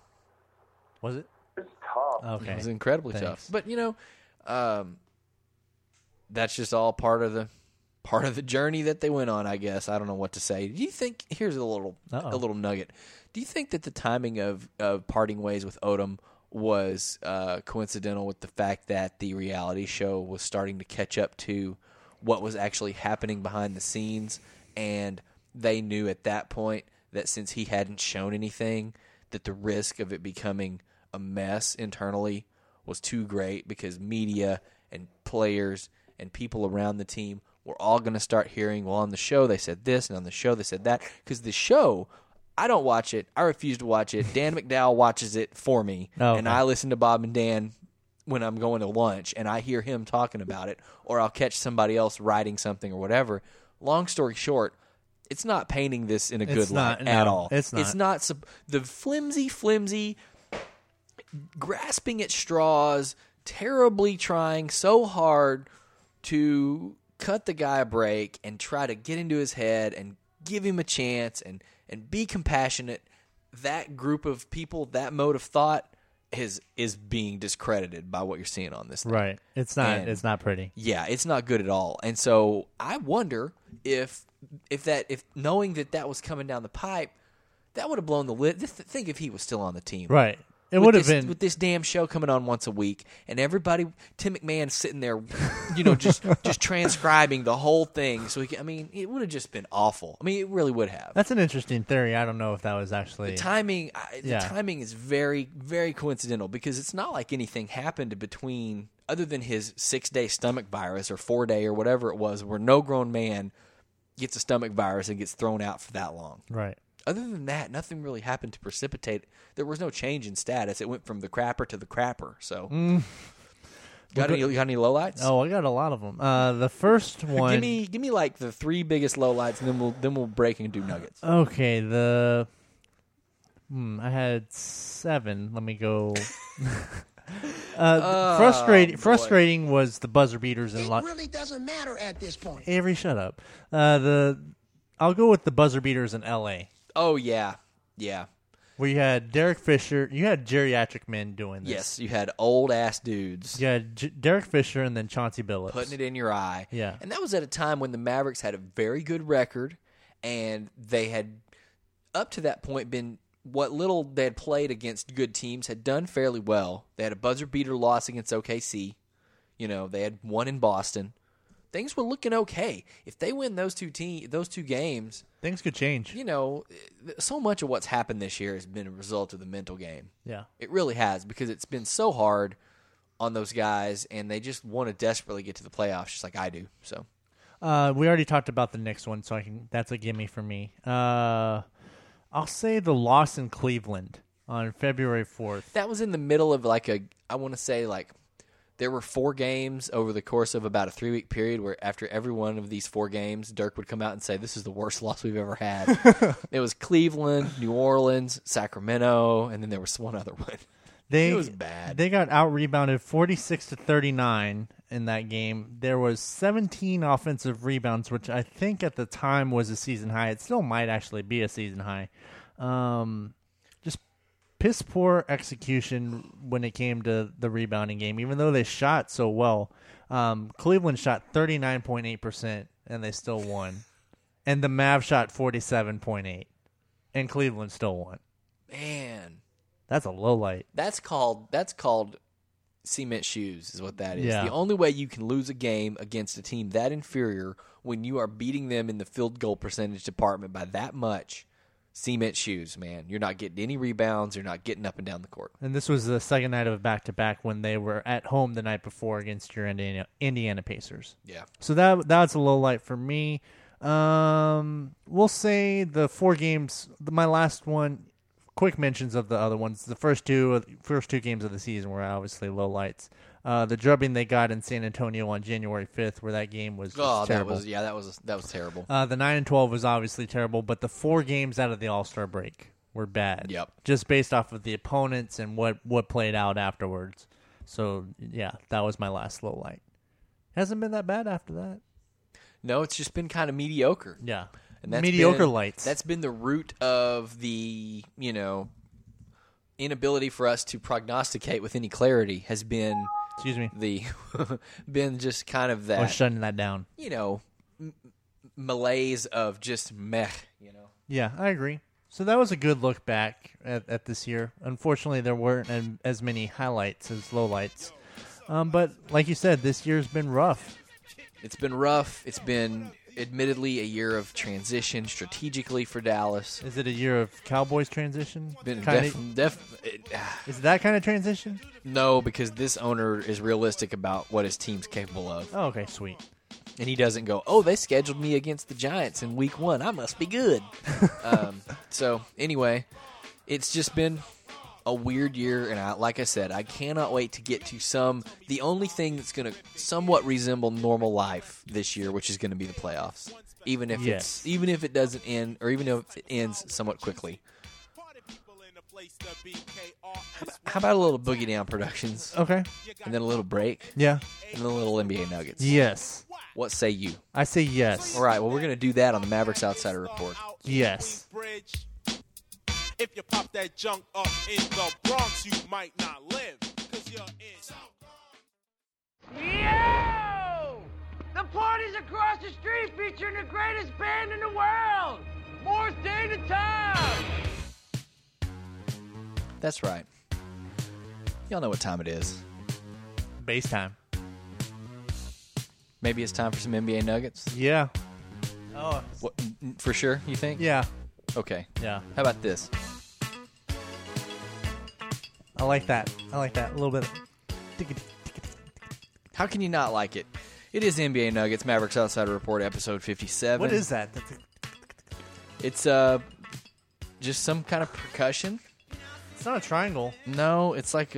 Was it? It's tough. Okay. It was incredibly Thanks. tough. But that's just all part of the journey that they went on, I guess. I don't know what to say. Do you think here's a little nugget. Do you think that the timing of parting ways with Odom was coincidental with the fact that the reality show was starting to catch up to what was actually happening behind the scenes, and they knew at that point that since he hadn't shown anything, that the risk of it becoming a mess internally was too great because media and players and people around the team were all going to start hearing, well, on the show they said this, and on the show they said that. Because the show, I don't watch it. I refuse to watch it. Dan McDowell watches it for me, and I listen to Bob and Dan when I'm going to lunch, and I hear him talking about it, or I'll catch somebody else writing something or whatever. Long story short, it's not painting this in a good light at all. It's not. It's not the flimsy, grasping at straws, terribly trying so hard to cut the guy a break and try to get into his head and give him a chance and be compassionate. That group of people, that mode of thought is being discredited by what you're seeing on this thing. Right. It's not. And It's not pretty. Yeah, it's not good at all. And so I wonder if knowing that was coming down the pipe, that would have blown the lid. Think if he was still on the team. Right. It would have been with this damn show coming on once a week, and everybody, Tim McMahon sitting there, just transcribing the whole thing. So it would have just been awful. I mean, it really would have. That's an interesting theory. I don't know if that was actually The timing is very, very coincidental because it's not like anything happened between, other than his 6-day stomach virus or 4-day or whatever it was, where no grown man gets a stomach virus and gets thrown out for that long. right. Other than that, nothing really happened to precipitate. There was no change in status. It went from the crapper to the crapper. So, got any lowlights? Oh, I got a lot of them. The first one. give me like the 3 biggest lowlights, and then we'll break and do nuggets. Okay, I had 7. Let me go. Frustrating was the buzzer beaters and It really doesn't matter at this point. Avery, shut up. I'll go with the buzzer beaters in L.A. Oh yeah. where you had Derek Fisher. You had geriatric men doing this. Yes, you had old ass dudes. You had Derek Fisher and then Chauncey Billups. Putting it in your eye. Yeah. And that was at a time when the Mavericks had a very good record, and they had, up to that point, been what little they had played against good teams had done fairly well. They had a buzzer beater loss against OKC. You know, they had one in Boston. Things were looking okay. If they win those two games, things could change. You know, so much of what's happened this year has been a result of the mental game. Yeah. It really has, because it's been so hard on those guys, and they just want to desperately get to the playoffs, just like I do. So, we already talked about the next one, so that's a gimme for me. I'll say the loss in Cleveland on February 4th. That was in the middle of there were 4 games over the course of about a 3-week period where after every one of these 4 games, Dirk would come out and say, this is the worst loss we've ever had. It was Cleveland, New Orleans, Sacramento, and then there was one other one. It was bad. They got out-rebounded 46-39 in that game. There was 17 offensive rebounds, which I think at the time was a season high. It still might actually be a season high. Just piss poor execution when it came to the rebounding game, even though they shot so well. Cleveland shot 39.8%, and they still won. And the Mavs shot 47.8%, and Cleveland still won. Man. That's a low light. That's called cement shoes is what that is. Yeah. The only way you can lose a game against a team that inferior when you are beating them in the field goal percentage department by that much, cement shoes, man. You're not getting any rebounds. You're not getting up and down the court. And this was the second night of a back-to-back when they were at home the night before against your Indiana Pacers. Yeah. So that's a low light for me. We'll say the 4 games, my last one, quick mentions of the other ones. The first two games of the season were obviously low lights. The drubbing they got in San Antonio on January 5th, where that game was terrible. That was terrible. The 9-12 was obviously terrible, but the 4 games out of the All-Star break were bad. Yep. Just based off of the opponents and what played out afterwards. So yeah, that was my last low light. Hasn't been that bad after that. No, it's just been kind of mediocre. Yeah. And that's mediocre lights. That's been the root of the, inability for us to prognosticate with any clarity has been Excuse me. been just kind of that. I was shutting that down. Malaise of just meh, Yeah, I agree. So that was a good look back at this year. Unfortunately, there weren't as many highlights as lowlights. But like you said, this year's been rough. It's been rough. It's been admittedly a year of transition strategically for Dallas. Is it a year of Cowboys transition? Is it that kind of transition? No, because this owner is realistic about what his team's capable of. Oh, okay, sweet. And he doesn't go, they scheduled me against the Giants in week 1. I must be good. So, anyway, it's just been a weird year, and like I said, I cannot wait to get to the only thing that's going to somewhat resemble normal life this year, which is going to be the playoffs. Even if it doesn't end, or even if it ends somewhat quickly. How about a little Boogie Down Productions? Okay. And then a little break? Yeah. And then a little NBA Nuggets? Yes. What say you? I say yes. All right, well, we're going to do that on the Mavericks Outsider Report. Yes. If you pop that junk up in the Bronx, you might not live, 'cause you're in. Yo! The party's across the street featuring the greatest band in the world! More Day to Time! That's right. Y'all know what time it is. Base time. Maybe it's time for some NBA nuggets. Yeah. Oh. What, for sure, you think? Yeah. Okay. Yeah. How about this? I like that. A little bit. How can you not like it? It is NBA Nuggets, Mavericks Outsider Report, episode 57. What is that? It's just some kind of percussion. It's not a triangle. No, it's like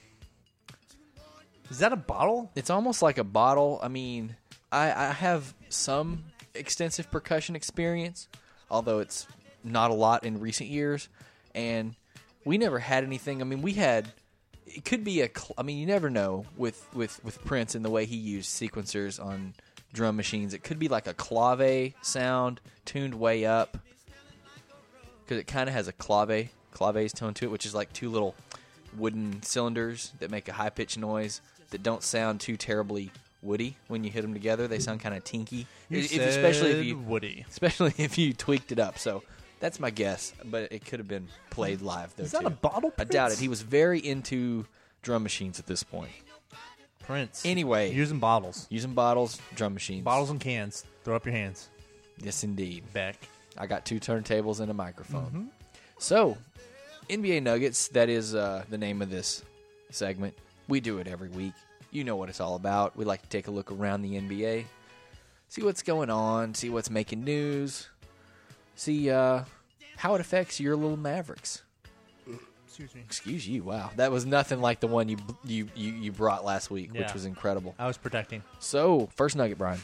Is that a bottle? it's almost like a bottle. I mean, I have some extensive percussion experience, although it's not a lot in recent years. And we never had anything. I mean, we had. It could be you never know with Prince and the way he used sequencers on drum machines. It could be like a clave sound tuned way up, because it kind of has a clave's tone to it, which is like two little wooden cylinders that make a high-pitched noise that don't sound too terribly woody when you hit them together. They sound kind of tinky, woody. especially if you tweaked it up. So that's my guess, but it could have been played live, though, Is that too. a bottle, I Prince? doubt it. He was very into drum machines at this point. Prince. Anyway. Using bottles. Using bottles, drum machines. Bottles and cans. Throw up your hands. Yes, indeed. Beck. I got 2 turntables and a microphone. So, NBA Nuggets, that is the name of this segment. We do it every week. You know what it's all about. We like to take a look around the NBA, see what's going on, see what's making news, see how it affects your little Mavericks. Excuse me. Excuse you. Wow, that was nothing like the one you brought last week, which Yeah. was incredible. I was protecting. So, first nugget, Brian.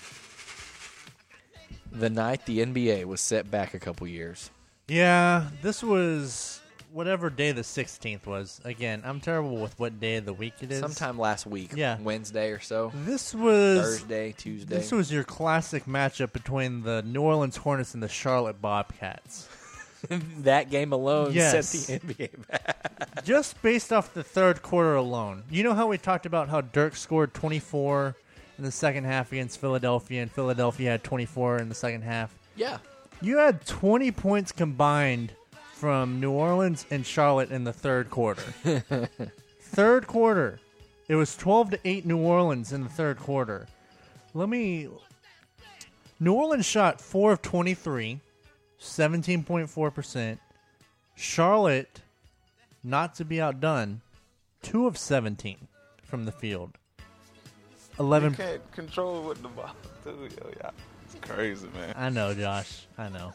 The night the NBA was set back a couple years. Yeah, this was whatever day the 16th was. Again, I'm terrible with what day of the week it is. Sometime last week. Yeah. Wednesday or so. This was Thursday, Tuesday. This was your classic matchup between the New Orleans Hornets and the Charlotte Bobcats. That game alone Yes. set the NBA back. Just based off the third quarter alone. You know how we talked about how Dirk scored 24 in the second half against Philadelphia, and Philadelphia had 24 in the second half? Yeah. You had 20 points combined from New Orleans and Charlotte in the third quarter. Third quarter. It was 12-8 New Orleans in the third quarter. New Orleans shot 4 of 23, 17.4%. Charlotte, not to be outdone, 2 of 17 from the field. 11. You can't control with the ball, too, yo. Yeah. It's crazy, man. I know, Josh. I know.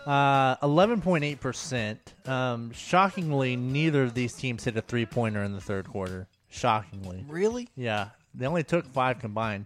11.8%. Shockingly, neither of these teams hit a three-pointer in the third quarter. Shockingly. Really? Yeah. They only took 5 combined.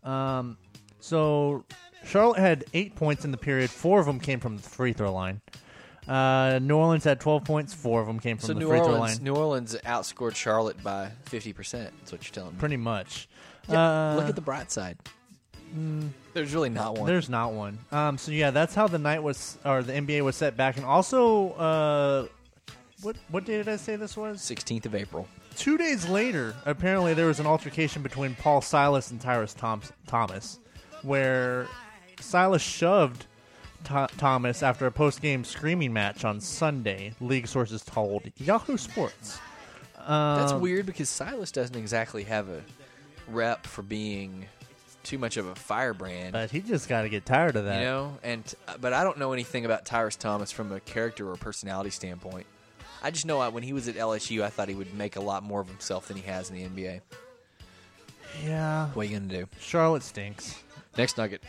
So Charlotte had 8 points in the period. 4 of them came from the free throw line. New Orleans had 12 points. 4 of them came from the free throw line. New Orleans outscored Charlotte by 50%. That's what you're telling me. Pretty much. Yeah, look at the bright side. There's really not one. There's not one. So yeah, that's how the night was, or the NBA was set back. And also, what day did I say this was? 16th of April. 2 days later, apparently there was an altercation between Paul Silas and Tyrus Thomas, where Silas shoved Thomas after a post-game screaming match on Sunday. League sources told Yahoo Sports. That's weird because Silas doesn't exactly have a rep for being too much of a firebrand. But he just got to get tired of that. You know, but I don't know anything about Tyrus Thomas from a character or personality standpoint. I just know when he was at LSU, I thought he would make a lot more of himself than he has in the NBA. Yeah. What are you going to do? Charlotte stinks. Next nugget.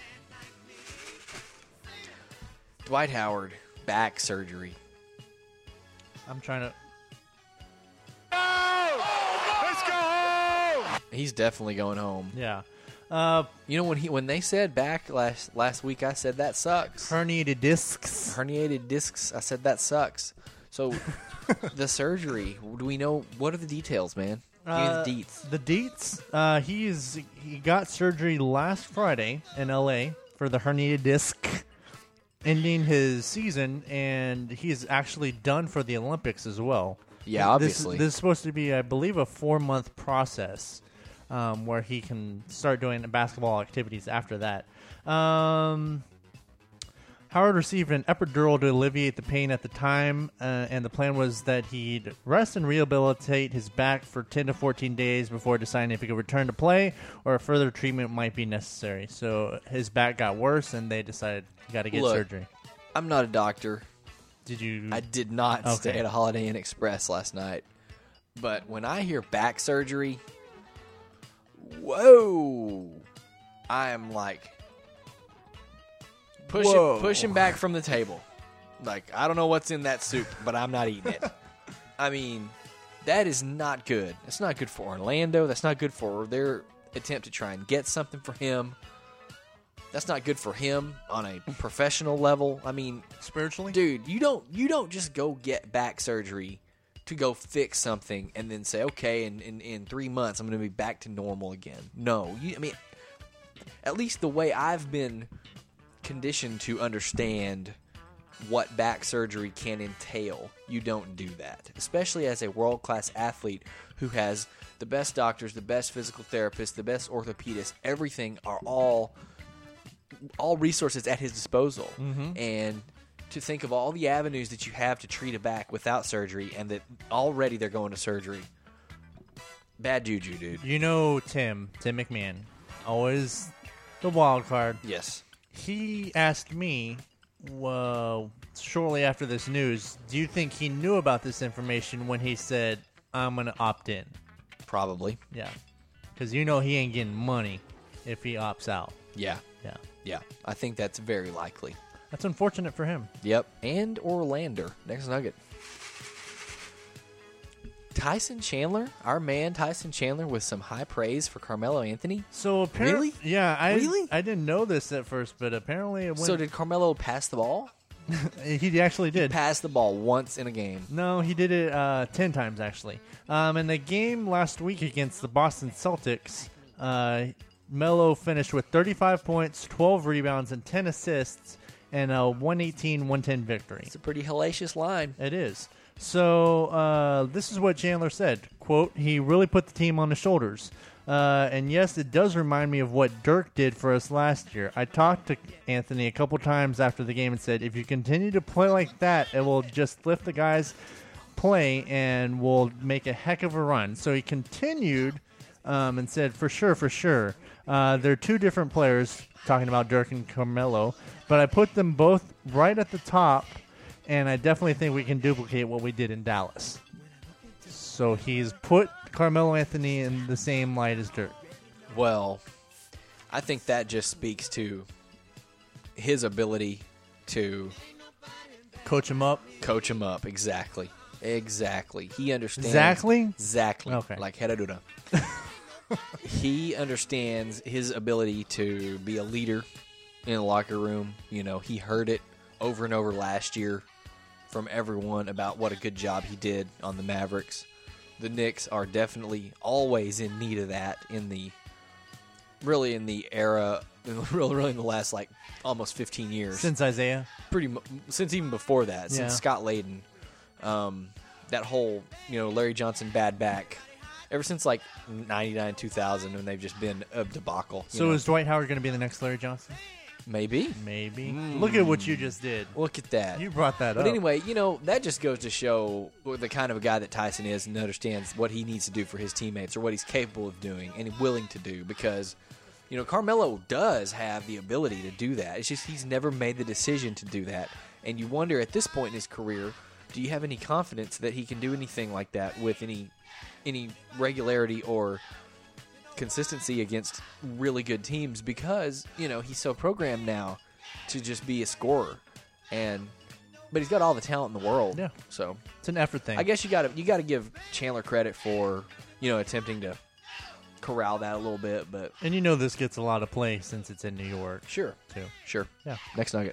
Dwight Howard, back surgery. I'm trying to... Let's go home! He's definitely going home. Yeah. You know, when they said back last week, I said that sucks. Herniated discs. Herniated discs. I said that sucks. So the surgery. Do we know what are the details, man? Give me the deets. The deets. He got surgery last Friday in L.A. for the herniated disc, ending his season, and he's actually done for the Olympics as well. Yeah, obviously. This is supposed to be, I believe, a 4-month process where he can start doing basketball activities after that. Howard received an epidural to alleviate the pain at the time, and the plan was that he'd rest and rehabilitate his back for 10 to 14 days before deciding if he could return to play or if further treatment might be necessary. So his back got worse, and they decided you got to get surgery. I'm not a doctor. Did you? I did not stay at a Holiday Inn Express last night. But when I hear back surgery, whoa, I am like pushing back from the table. Like, I don't know what's in that soup, but I'm not eating it. I mean, that is not good. That's not good for Orlando. That's not good for their attempt to try and get something for him. That's not good for him on a professional level. I mean, spiritually, dude, you don't just go get back surgery to go fix something and then say, okay, in 3 months I'm going to be back to normal again. No, I mean, at least the way I've been conditioned to understand what back surgery can entail, you don't do that. Especially as a world-class athlete who has the best doctors, the best physical therapists, the best orthopedists, everything are all resources at his disposal. Mm-hmm. And to think of all the avenues that you have to treat a back without surgery, and that already they're going to surgery. Bad juju, dude. You know Tim McMahon, always the wild card. Yes. He asked me, shortly after this news, do you think he knew about this information when he said, I'm going to opt in? Probably. Yeah. Because you know he ain't getting money if he opts out. Yeah. Yeah. Yeah. I think that's very likely. That's unfortunate for him. Yep. And Orlando. Next nugget. Tyson Chandler, our man Tyson Chandler, with some high praise for Carmelo Anthony. So apparently, really? Yeah, Really? I didn't know this at first, but apparently it went. So did Carmelo pass the ball? He actually did. Pass the ball once in a game. No, he did it 10 times actually. In the game last week against the Boston Celtics, Melo finished with 35 points, 12 rebounds, and 10 assists, and a 118-110 victory. It's a pretty hellacious line. It is. So this is what Chandler said, quote, he really put the team on his shoulders. And yes, it does remind me of what Dirk did for us last year. I talked to Anthony a couple times after the game and said, if you continue to play like that, it will just lift the guys' play and will make a heck of a run. So he continued and said, for sure. They're two different players, talking about Dirk and Carmelo, but I put them both right at the top, and I definitely think we can duplicate what we did in Dallas. So he's put Carmelo Anthony in the same light as Dirk. Well, I think that just speaks to his ability to coach him up. Exactly. He understands. Exactly. Okay. Like Heradura. He understands his ability to be a leader in the locker room. You know, he heard it over and over last year from everyone about what a good job he did on the Mavericks. The Knicks are definitely always in need of that in the era, really in the last like almost 15 years. Since Isaiah? Since even before that, since Scott Layden. That whole, Larry Johnson bad back. Ever since like 99, 2000, and they've just been a debacle. So is Dwight Howard going to be the next Larry Johnson? Maybe. Look at what you just did. Look at that. You brought that up. But anyway, that just goes to show the kind of a guy that Tyson is and understands what he needs to do for his teammates or what he's capable of doing and willing to do because, Carmelo does have the ability to do that. It's just he's never made the decision to do that. And you wonder at this point in his career, do you have any confidence that he can do anything like that with any regularity or consistency against really good teams because he's so programmed now to just be a scorer, but he's got all the talent in the world. Yeah, so it's an effort thing. I guess you got to give Chandler credit for attempting to corral that a little bit, but this gets a lot of play since it's in New York. Sure. Yeah. Next nugget.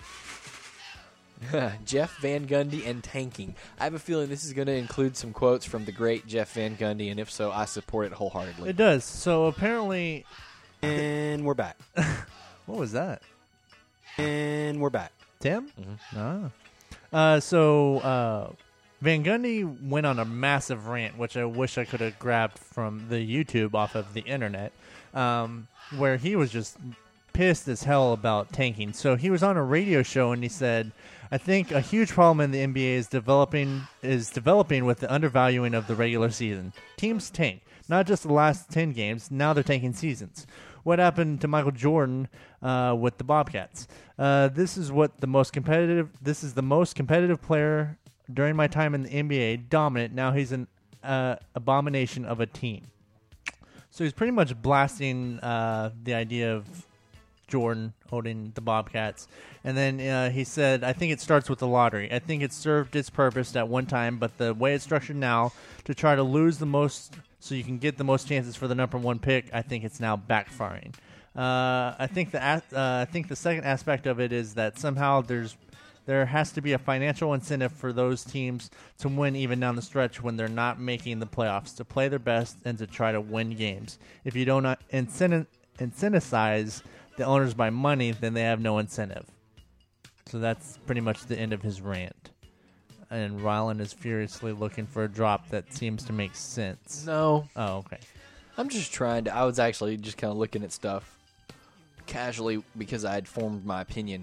Jeff Van Gundy and tanking. I have a feeling this is going to include some quotes from the great Jeff Van Gundy, and if so, I support it wholeheartedly. It does. So apparently... And we're back. What was that? And we're back. Tim? Mm-hmm. So Van Gundy went on a massive rant, which I wish I could have grabbed from the YouTube off of the internet, where he was just pissed as hell about tanking. So he was on a radio show and he said, "I think a huge problem in the NBA is developing with the undervaluing of the regular season. Teams tank, not just the last 10 games. Now they're tanking seasons. What happened to Michael Jordan with the Bobcats? This is the most competitive player during my time in the NBA. Dominant. Now he's an abomination of a team." So he's pretty much blasting the idea of Jordan owning the Bobcats. And then he said, "I think it starts with the lottery. I think it served its purpose at one time, but the way it's structured now to try to lose the most so you can get the most chances for the number one pick, I think it's now backfiring." I think the second aspect of it is that somehow there has to be a financial incentive for those teams to win even down the stretch when they're not making the playoffs, to play their best and to try to win games. If you don't incentivize the owners by money, then they have no incentive. So that's pretty much the end of his rant. And Rylan is furiously looking for a drop that seems to make sense. No. Oh, okay. I'm just trying to... I was actually just kind of looking at stuff casually because I had formed my opinion.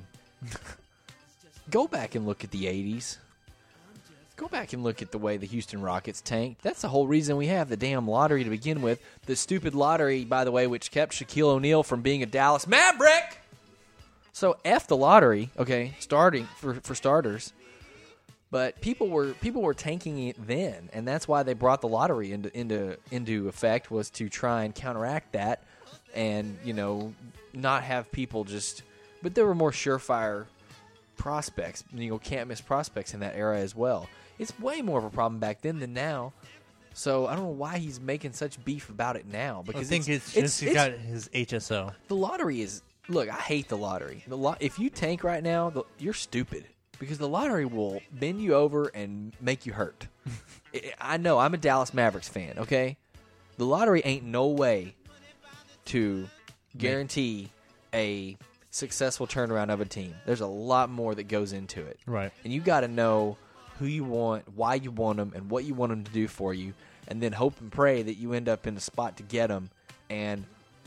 Go back and look at the 80s. Go back and look at the way the Houston Rockets tanked. That's the whole reason we have the damn lottery to begin with. The stupid lottery, by the way, which kept Shaquille O'Neal from being a Dallas Maverick. So F the lottery, okay, starting for starters. But people were tanking it then, and that's why they brought the lottery into effect, was to try and counteract that, and not have people just. But there were more surefire prospects, can't miss prospects in that era as well. It's way more of a problem back then than now. So I don't know why he's making such beef about it now. Because I think it's just he got his HSO. The lottery is. Look, I hate the lottery. If you tank right now, you're stupid. Because the lottery will bend you over and make you hurt. I know, I'm a Dallas Mavericks fan, okay? The lottery ain't no way to guarantee a successful turnaround of a team. There's a lot more that goes into it. Right. And you got to know who you want, why you want them, and what you want them to do for you, and then hope and pray that you end up in a spot to get them. And,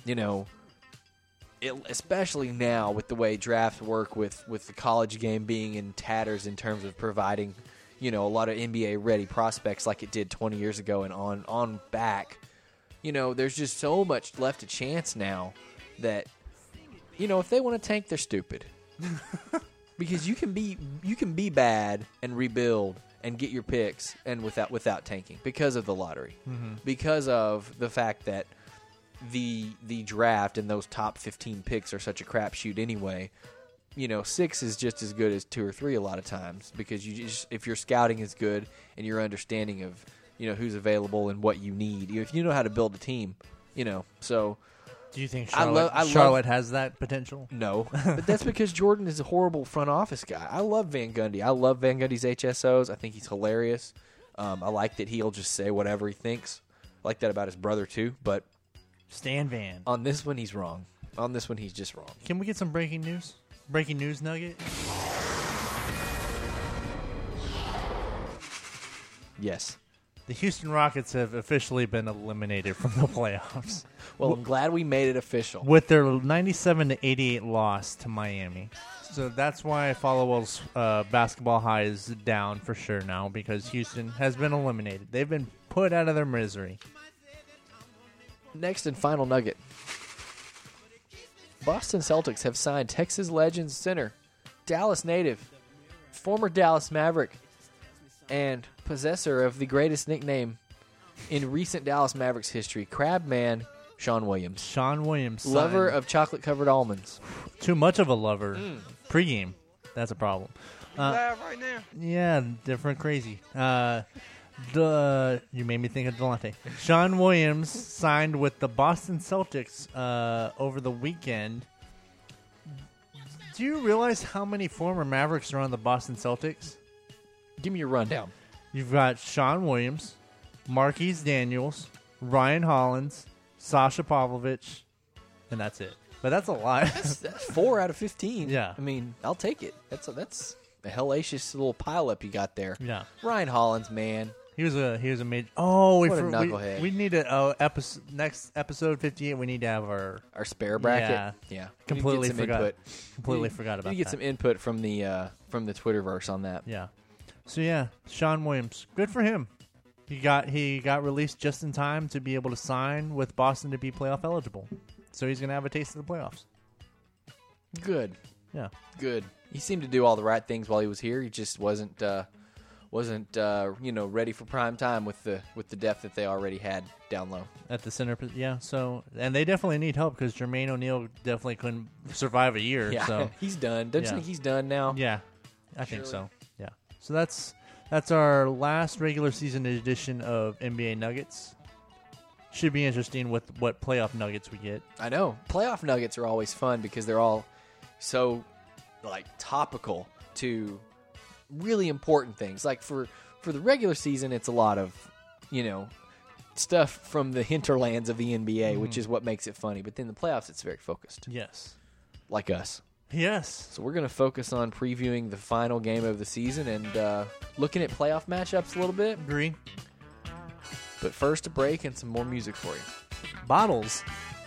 especially now with the way drafts work, with the college game being in tatters in terms of providing, a lot of NBA-ready prospects like it did 20 years ago and on back. There's just so much left to chance now that, if they want to tank, they're stupid. Because you can be bad and rebuild and get your picks and without tanking because of the lottery. Mm-hmm. Because of the fact that the draft and those top 15 picks are such a crapshoot anyway. 6 is just as good as 2 or 3 a lot of times, because if your scouting is good and your understanding of who's available and what you need, if you know how to build a team, so. Do you think Charlotte has that potential? No, but that's because Jordan is a horrible front office guy. I love Van Gundy. I love Van Gundy's HSOs. I think he's hilarious. I like that he'll just say whatever he thinks. I like that about his brother too, but. Stan Van. On this one, he's wrong. On this one, he's just wrong. Can we get some breaking news? Breaking news nugget? Yes. The Houston Rockets have officially been eliminated from the playoffs. Well, I'm glad we made it official. With their 97-88 loss to Miami. So that's why Followell's basketball high is down for sure now, because Houston has been eliminated. They've been put out of their misery. Next and final nugget. Boston Celtics have signed Texas Legends center, Dallas native, former Dallas Maverick, and possessor of the greatest nickname in recent Dallas Mavericks history, Crabman Sean Williams. Sean Williams. Lover of chocolate-covered almonds. Too much of a lover. Pre-game. That's a problem. Live right now. Yeah, different crazy. You made me think of Delonte. Sean Williams signed with the Boston Celtics over the weekend. Do you realize how many former Mavericks are on the Boston Celtics? Give me your rundown. You've got Sean Williams, Marquise Daniels, Ryan Hollins, Sasha Pavlovich, and that's it. But that's a lot. That's 4 out of 15. Yeah. I mean, I'll take it. That's a hellacious little pileup you got there. Yeah. Ryan Hollins, man. He was a major. Oh, What a knucklehead. we need a next episode 58. We need to have our spare bracket. Yeah. Yeah. Completely We need to get some forgot. input. Completely forgot about We need to get that. some input from the Twitterverse on that. Yeah. So yeah, Sean Williams, good for him. He got released just in time to be able to sign with Boston to be playoff eligible. So he's gonna have a taste of the playoffs. Good. Yeah. Good. He seemed to do all the right things while he was here. He just wasn't ready for prime time with the depth that they already had down low At the center, yeah. So, and they definitely need help because Jermaine O'Neal definitely couldn't survive a year. Yeah, So he's done. Don't you think he's done now? Yeah, I think so. Yeah. So that's our last regular season edition of NBA Nuggets. Should be interesting with what playoff nuggets we get. I know. Playoff nuggets are always fun because they're all so topical to really important things. Like for the regular season, it's a lot of, stuff from the hinterlands of the NBA, which is what makes it funny. But then the playoffs, it's very focused. Yes. Like us. Yes. So we're going to focus on previewing the final game of the season and looking at playoff matchups a little bit. Agree. But first, a break and some more music for you. Bottles.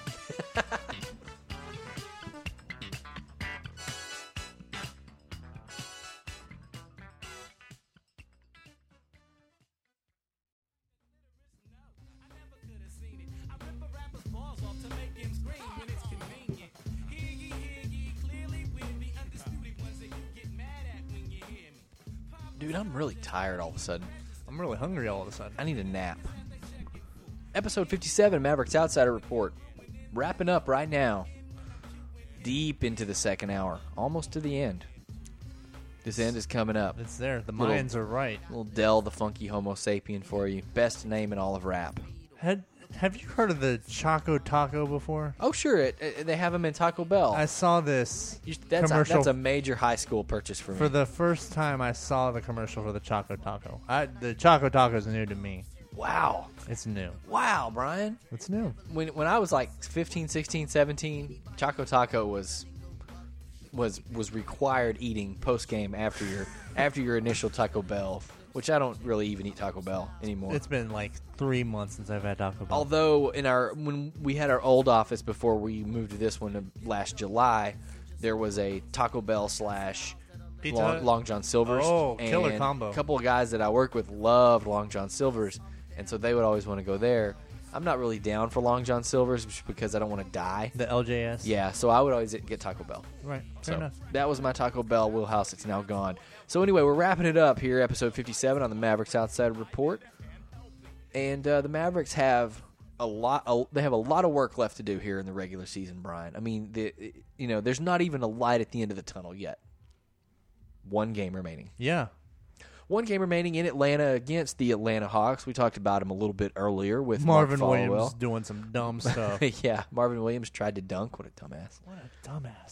Dude, I'm really tired all of a sudden. I'm really hungry all of a sudden. I need a nap. Episode 57, Mavericks Outsider Report. Wrapping up right now. Deep into the second hour. Almost to the end. This end is coming up. It's there. The Mayans are right. Little Del the Funky Homo Sapien for you. Best name in all of rap. Have you heard of the Choco Taco before? Oh, sure. They have them in Taco Bell. I saw this That's commercial. a major high school purchase for me. For the first time, I saw the commercial for the Choco Taco. The Choco Taco is new to me. Wow. It's new. Wow, Brian. It's new. When I was like 15, 16, 17, Choco Taco was required eating post game after your initial Taco Bell, which I don't really even eat Taco Bell anymore. It's been like 3 months since I've had Taco Bell. Although when we had our old office before we moved to this one last July, there was a Taco Bell / Pizza Hut? Long John Silver's. Oh, killer and combo. A couple of guys that I work with loved Long John Silver's, and so they would always want to go there. I'm not really down for Long John Silver's because I don't want to die. The LJS? Yeah, so I would always get Taco Bell. Right, fair enough. That was my Taco Bell wheelhouse. It's now gone. So anyway, we're wrapping it up here, episode 57 on the Mavericks Outsider Report. And the Mavericks have a lot of work left to do here in the regular season, Brian. I mean, there's not even a light at the end of the tunnel yet. One game remaining. Yeah. One game remaining in Atlanta against the Atlanta Hawks. We talked about him a little bit earlier with Marvin Mark Williams Folwell. doing some dumb stuff. Yeah, Marvin Williams tried to dunk. What a dumbass. What a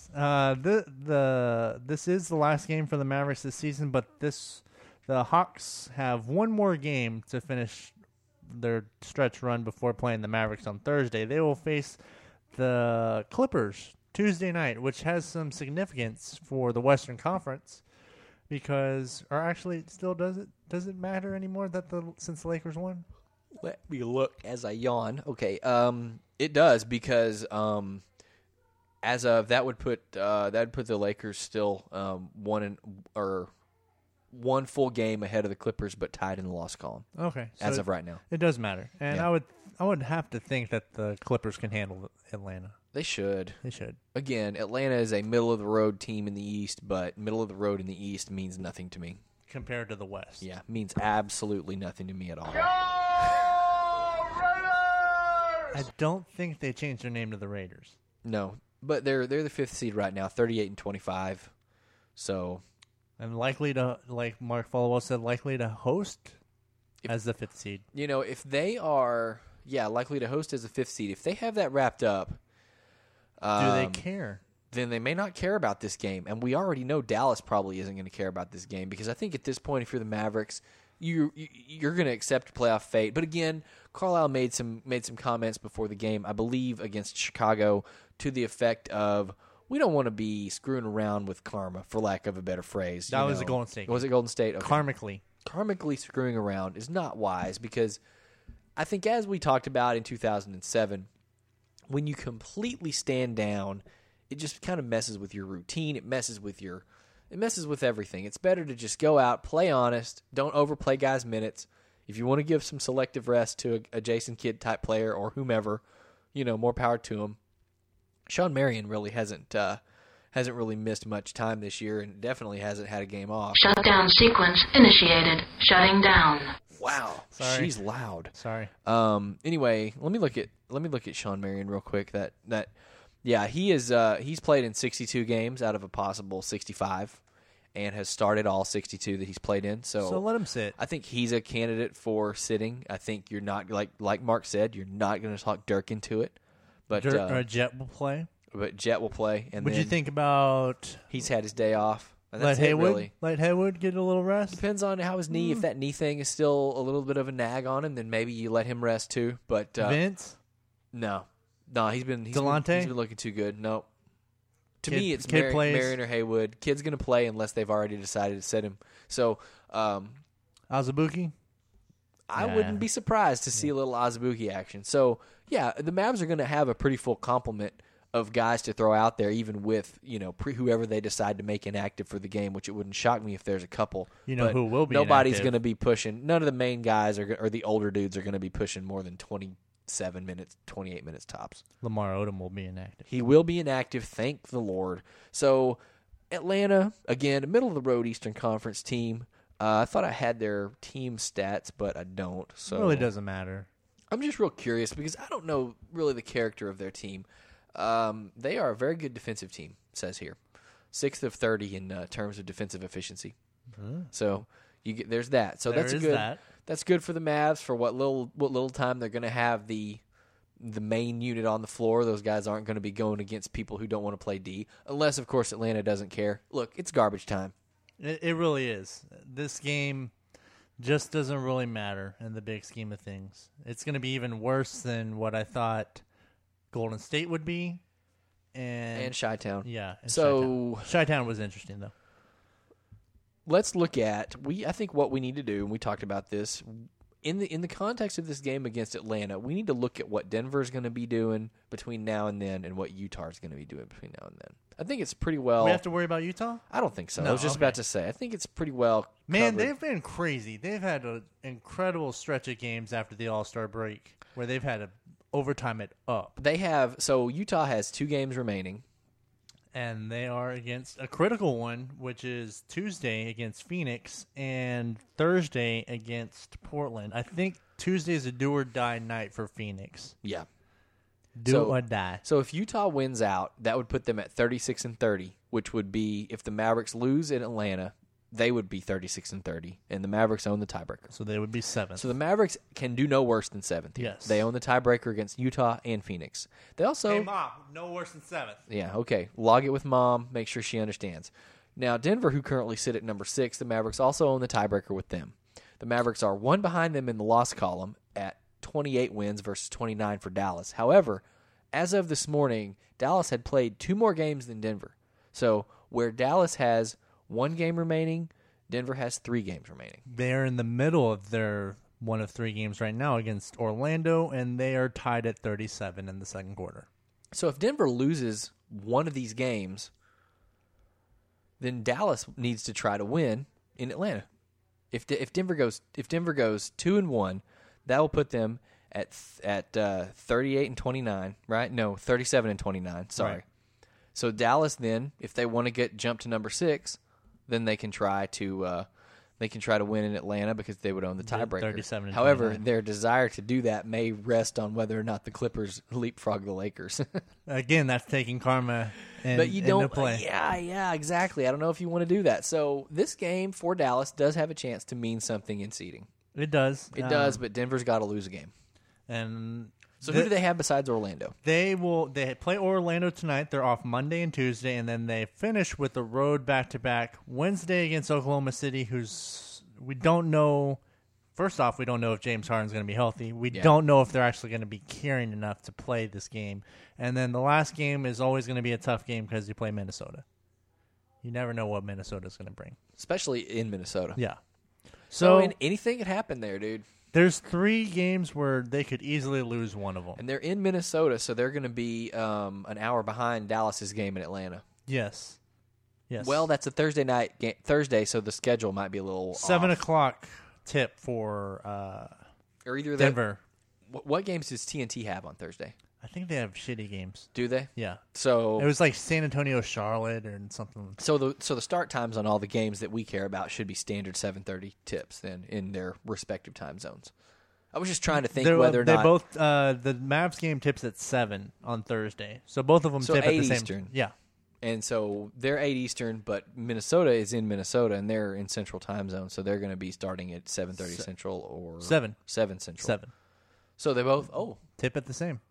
dumbass. This is the last game for the Mavericks this season, but the Hawks have one more game to finish their stretch run before playing the Mavericks on Thursday. They will face the Clippers Tuesday night, which has some significance for the Western Conference. Because, or actually, still does it matter anymore since the Lakers won? Let me look as I yawn. Okay, it does because as of that would put the Lakers still one full game ahead of the Clippers, but tied in the loss column. Okay, so as of right now, it does matter, and yeah. I would have to think that the Clippers can handle Atlanta. They should. They should. Again, Atlanta is a middle-of-the-road team in the East, but middle of the road in the East means nothing to me. Compared to the West. Yeah, means absolutely nothing to me at all. I don't think they changed their name to the Raiders. No, but they're the 5th seed right now, 38-25. So, and likely to, like Mark Folwell said, likely to host as the 5th seed. If they are, likely to host as a 5th seed, if they have that wrapped up, do they care? Then they may not care about this game. And we already know Dallas probably isn't going to care about this game because I think at this point, if you're the Mavericks, you're going to accept playoff fate. But again, Carlisle made some comments before the game, I believe against Chicago, to the effect of, we don't want to be screwing around with karma, for lack of a better phrase. That was a Golden State game. Was it Golden State? Okay. Karmically. karmically screwing around is not wise because I think as we talked about in 2007, when you completely stand down, it just kind of messes with your routine. It messes with everything. It's better to just go out, play honest, don't overplay guys' minutes. If you want to give some selective rest to a Jason Kidd type player or whomever, more power to him. Sean Marion really hasn't really missed much time this year and definitely hasn't had a game off. Shutdown sequence initiated. Shutting down. Wow, Sorry. She's loud. Sorry. Anyway, let me look at Sean Marion real quick. He's played in 62 games out of a possible 65, and has started all 62 that he's played in. So let him sit. I think he's a candidate for sitting. I think you're not like Mark said, you're not going to talk Dirk into it. But Jet will play. But Jet will play. And What'd you think about? He's had his day off. Let Haywood get a little rest. Depends on how his knee. If that knee thing is still a little bit of a nag on him, then maybe you let him rest too. But Vince, no, he's been looking too good. No, to me it's Marion or Haywood. Kid's going to play unless they've already decided to sit him. So Azubuike. I wouldn't be surprised to see a little Azubuike action. So yeah, the Mavs are going to have a pretty full complement of guys to throw out there, even with whoever they decide to make inactive for the game, which it wouldn't shock me if there's a couple. But who will be? Nobody's going to be pushing. None of the main guys or the older dudes are going to be pushing more than 27 minutes, 28 minutes tops. Lamar Odom will be inactive. He will be inactive. Thank the Lord. So Atlanta again, a middle of the road Eastern Conference team. I thought I had their team stats, but I don't. So it really doesn't matter. I'm just real curious because I don't know really the character of their team. They are a very good defensive team, it says here. 6th of 30 in terms of defensive efficiency. So there's that. So that's good. That's good for the Mavs for what little time they're going to have the main unit on the floor. Those guys aren't going to be going against people who don't want to play D, unless of course Atlanta doesn't care. Look, it's garbage time. It really is. This game just doesn't really matter in the big scheme of things. It's going to be even worse than what I thought Golden State would be, and Chi-Town. Yeah. So Chi-Town was interesting though. Let's look at I think what we need to do, and we talked about this in the context of this game against Atlanta. We need to look at what Denver's going to be doing between now and then, and what Utah's going to be doing between now and then. I think it's pretty well. We have to worry about Utah? I don't think so. No, I was just about to say. I think it's pretty well. Man, covered. they've been crazy. They've had an incredible stretch of games after the All-Star break where they've had a overtime it up. They have. So Utah has 2 games remaining. And they are against a critical one, which is Tuesday against Phoenix and Thursday against Portland. I think Tuesday is a do-or-die night for Phoenix. Yeah. Do or die. So if Utah wins out, that would put them at 36-30, which would be, if the Mavericks lose in Atlanta, they would be 36-30, and the Mavericks own the tiebreaker. So they would be 7th. So the Mavericks can do no worse than 7th. Yes. They own the tiebreaker against Utah and Phoenix. They also... Hey, Mom, no worse than 7th. Yeah, okay. Log it with Mom. Make sure she understands. Now, Denver, who currently sit at number 6, the Mavericks also own the tiebreaker with them. The Mavericks are 1 behind them in the loss column at 28 wins versus 29 for Dallas. However, as of this morning, Dallas had played 2 more games than Denver. So where Dallas has 1 game remaining, Denver has 3 games remaining. They're in the middle of their one of 3 games right now against Orlando, and they are tied at 37 in the second quarter. So if Denver loses one of these games, then Dallas needs to try to win in Atlanta. If Denver goes 2-1, that will put them at 38-29, right? No, 37-29. Sorry. Right. So Dallas then, if they want to jump to number 6, then they can try to win in Atlanta because they would own the tiebreaker. 37-29. However, their desire to do that may rest on whether or not the Clippers leapfrog the Lakers. Again, that's taking karma into play. Yeah, exactly. I don't know if you want to do that. So this game for Dallas does have a chance to mean something in seeding. It does. It does, but Denver's got to lose a game. And so who do they have besides Orlando? They play Orlando tonight. They're off Monday and Tuesday, and then they finish with the road back-to-back Wednesday against Oklahoma City, we don't know. First off, we don't know if James Harden's going to be healthy. We don't know if they're actually going to be carrying enough to play this game. And then the last game is always going to be a tough game because you play Minnesota. You never know what Minnesota's going to bring. Especially in Minnesota. Yeah. So anything could happen there, dude. There's 3 games where they could easily lose one of them. And they're in Minnesota, so they're going to be an hour behind Dallas's game in Atlanta. Yes. Well, that's a Thursday night game, so the schedule might be a little 7 off. o'clock tip for or either Denver. What games does TNT have on Thursday? I think they have shitty games. Do they? Yeah. So it was like San Antonio, Charlotte, or something. So the start times on all the games that we care about should be standard 7:30 tips then in their respective time zones. I was just trying to think whether or not both the Mavs game tips at 7 on Thursday, so both of them tip at the same. Eastern. Yeah. And so they're 8 Eastern, but Minnesota is in Minnesota, and they're in Central Time Zone, so they're going to be starting at 7:30 Central or 7 Central. 7. So they both tip at the same.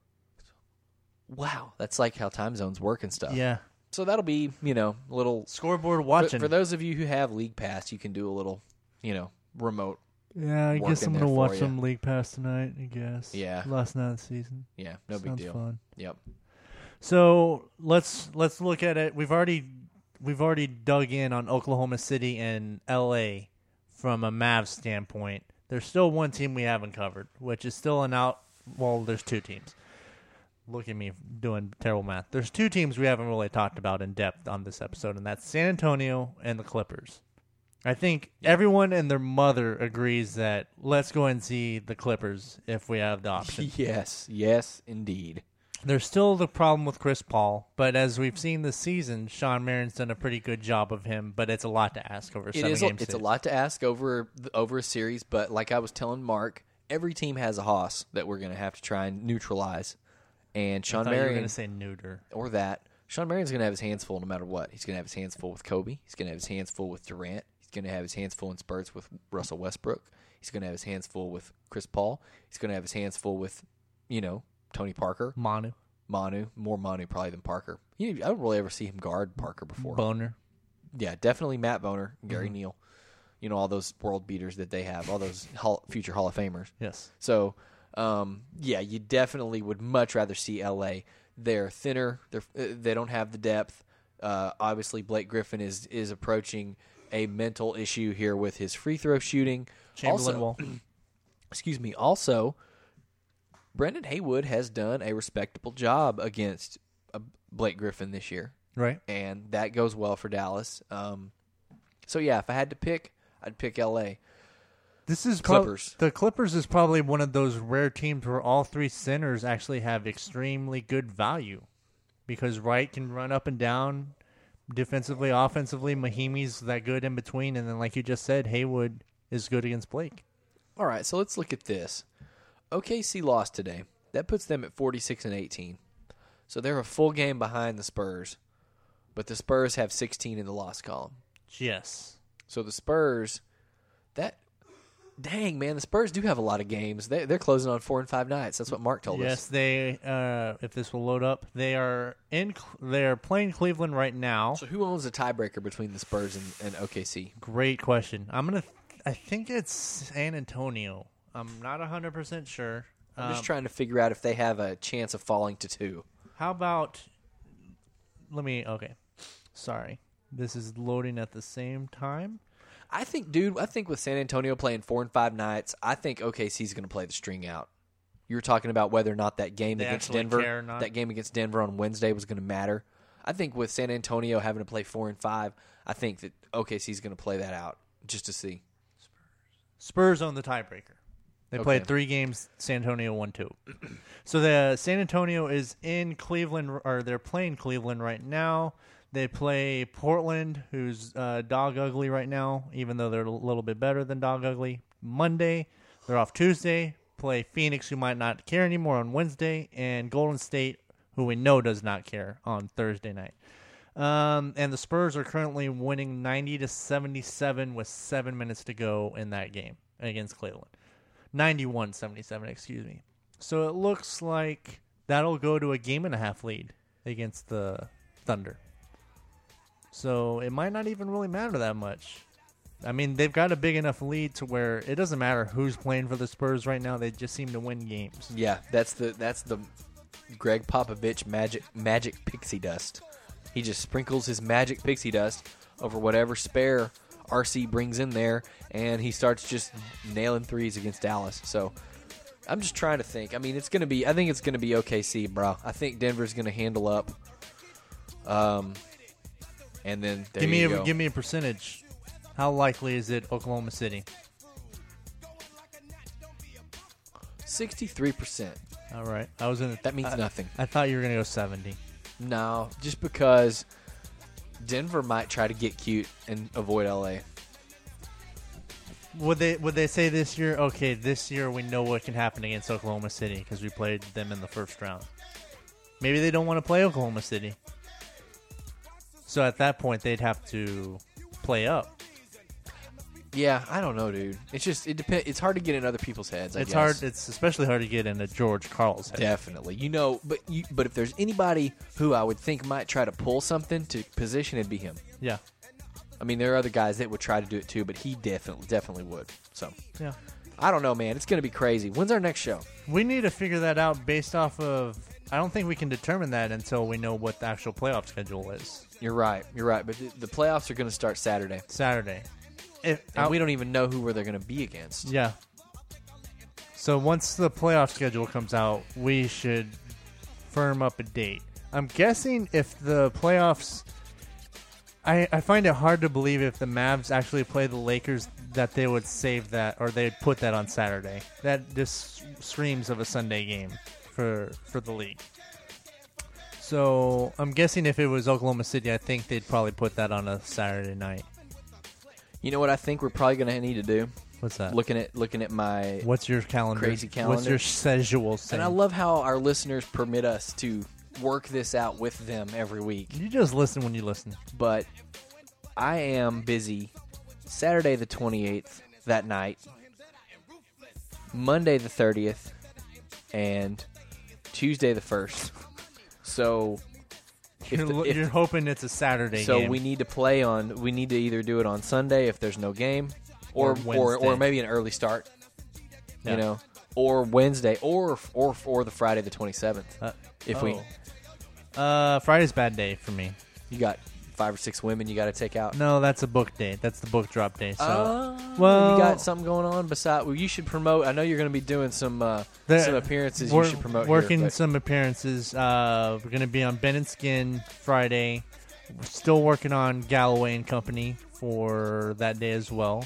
Wow, that's like how time zones work and stuff. Yeah. So that'll be a little scoreboard watching. For those of you who have League Pass, you can do a little remote. Yeah, I guess I'm going to watch some League Pass tonight, I guess. Yeah. Last night of the season. Yeah, no big deal. Fun. Yep. So let's look at it. We've already dug in on Oklahoma City and LA from a Mavs standpoint. There's still one team we haven't covered, which is still there's 2 teams. Look at me doing terrible math. There's 2 teams we haven't really talked about in depth on this episode, and that's San Antonio and the Clippers. I think everyone and their mother agrees that let's go and see the Clippers if we have the option. Yes, indeed. There's still the problem with Chris Paul, but as we've seen this season, Sean Marion's done a pretty good job of him, but it's a lot to ask over 7 games. It's a lot to ask over a series, but like I was telling Mark, every team has a hoss that we're going to have to try and neutralize. And Sean Marion, you were going to say neuter. Or that. Sean Marion's going to have his hands full no matter what. He's going to have his hands full with Kobe. He's going to have his hands full with Durant. He's going to have his hands full in spurts with Russell Westbrook. He's going to have his hands full with Chris Paul. He's going to have his hands full with, Tony Parker. Manu. More Manu probably than Parker. I don't really ever see him guard Parker before. Boner. Yeah, definitely Matt Boner, Gary Neal. All those world beaters that they have, all those future Hall of Famers. Yes. So, you definitely would much rather see LA. They're thinner. They don't have the depth. Obviously, Blake Griffin is approaching a mental issue here with his free throw shooting. Chamberlain wall. Excuse me. Also, Brendan Haywood has done a respectable job against Blake Griffin this year. Right. And that goes well for Dallas. So, if I had to pick, I'd pick L.A. This is Clippers. The Clippers is probably one of those rare teams where all 3 centers actually have extremely good value because Wright can run up and down defensively, offensively. Mahimi's that good in between. And then, like you just said, Haywood is good against Blake. All right, so let's look at this. OKC lost today. That puts them at 46-18. So they're a full game behind the Spurs, but the Spurs have 16 in the loss column. Yes. So the Spurs, dang, man, the Spurs do have a lot of games. They're closing on 4 and 5 nights. That's what Mark told us. Yes, they. If this will load up, they're playing Cleveland right now. So who owns the tiebreaker between the Spurs and OKC? Great question. I think it's San Antonio. I'm not 100% sure. I'm just trying to figure out if they have a chance of falling to 2. How about? Okay. Sorry, this is loading at the same time. I think with San Antonio playing 4 and 5 nights, I think OKC's going to play the string out. You were talking about whether or not that game against Denver, on Wednesday was going to matter. I think with San Antonio having to play 4 and 5, I think that OKC's going to play that out just to see. Spurs own the tiebreaker. They played 3 games. San Antonio won 2. So the San Antonio is in Cleveland, or they're playing Cleveland right now. They play Portland, who's dog ugly right now, even though they're a little bit better than dog ugly. Monday, they're off Tuesday. Play Phoenix, who might not care anymore, on Wednesday, and Golden State, who we know does not care, on Thursday night. And the Spurs are currently winning 90-77 with 7 minutes to go in that game against Cleveland. 91-77, excuse me. So it looks like that'll go to a 1.5 lead against the Thunder. So it might not even really matter that much. I mean, they've got a big enough lead to where it doesn't matter who's playing for the Spurs right now. They just seem to win games. Yeah, that's the Greg Popovich magic pixie dust. He just sprinkles his magic pixie dust over whatever spare RC brings in there, and he starts just nailing threes against Dallas. So I'm just trying to think. I mean, I think it's going to be OKC, bro. I think Denver's going to handle up. And then give me a percentage. How likely is it Oklahoma City? 63%. All right. That means nothing. I thought you were going to go 70. No, just because Denver might try to get cute and avoid LA. Would they say this year, okay, this year we know what can happen against Oklahoma City because we played them in the first round? Maybe they don't want to play Oklahoma City. So at that point, they'd have to play up. Yeah, I don't know, dude. It depends. It's hard to get in other people's heads. I guess. Hard. It's especially hard to get into George Karl's head. Definitely, but if there's anybody who I would think might try to pull something to position, it'd be him. Yeah. I mean, there are other guys that would try to do it too, but he definitely would. So yeah, I don't know, man. It's gonna be crazy. When's our next show? We need to figure that out based off of. I don't think we can determine that until we know what the actual playoff schedule is. You're right. But the playoffs are going to start Saturday. And we don't even know who they're going to be against. Yeah. So once the playoff schedule comes out, we should firm up a date. I'm guessing if the playoffs... I find it hard to believe if the Mavs actually play the Lakers that they would save that or they'd put that on Saturday. That just screams of a Sunday game for the league. So I'm guessing if it was Oklahoma City, I think they'd probably put that on a Saturday night. You know what I think we're probably going to need to do? What's that? Looking at my what's your calendar? Crazy calendar. What's your schedule saying? And I love how our listeners permit us to work this out with them every week. You just listen when you listen. But I am busy Saturday the 28th that night, Monday the 30th, and Tuesday the 1st. So you're hoping it's a Saturday so game. we need to either do it on Sunday if there's no game or maybe an early start. Yeah. Or Wednesday or the Friday the 27th. Friday's a bad day for me. You got 5 or 6 women you got to take out. No, that's a book day. That's the book drop day. So, you got something going on besides. Well, you should promote. I know you're going to be doing some appearances. You should promote. Working some appearances. We're going to be on Ben and Skin Friday. We're still working on Galloway and Company for that day as well.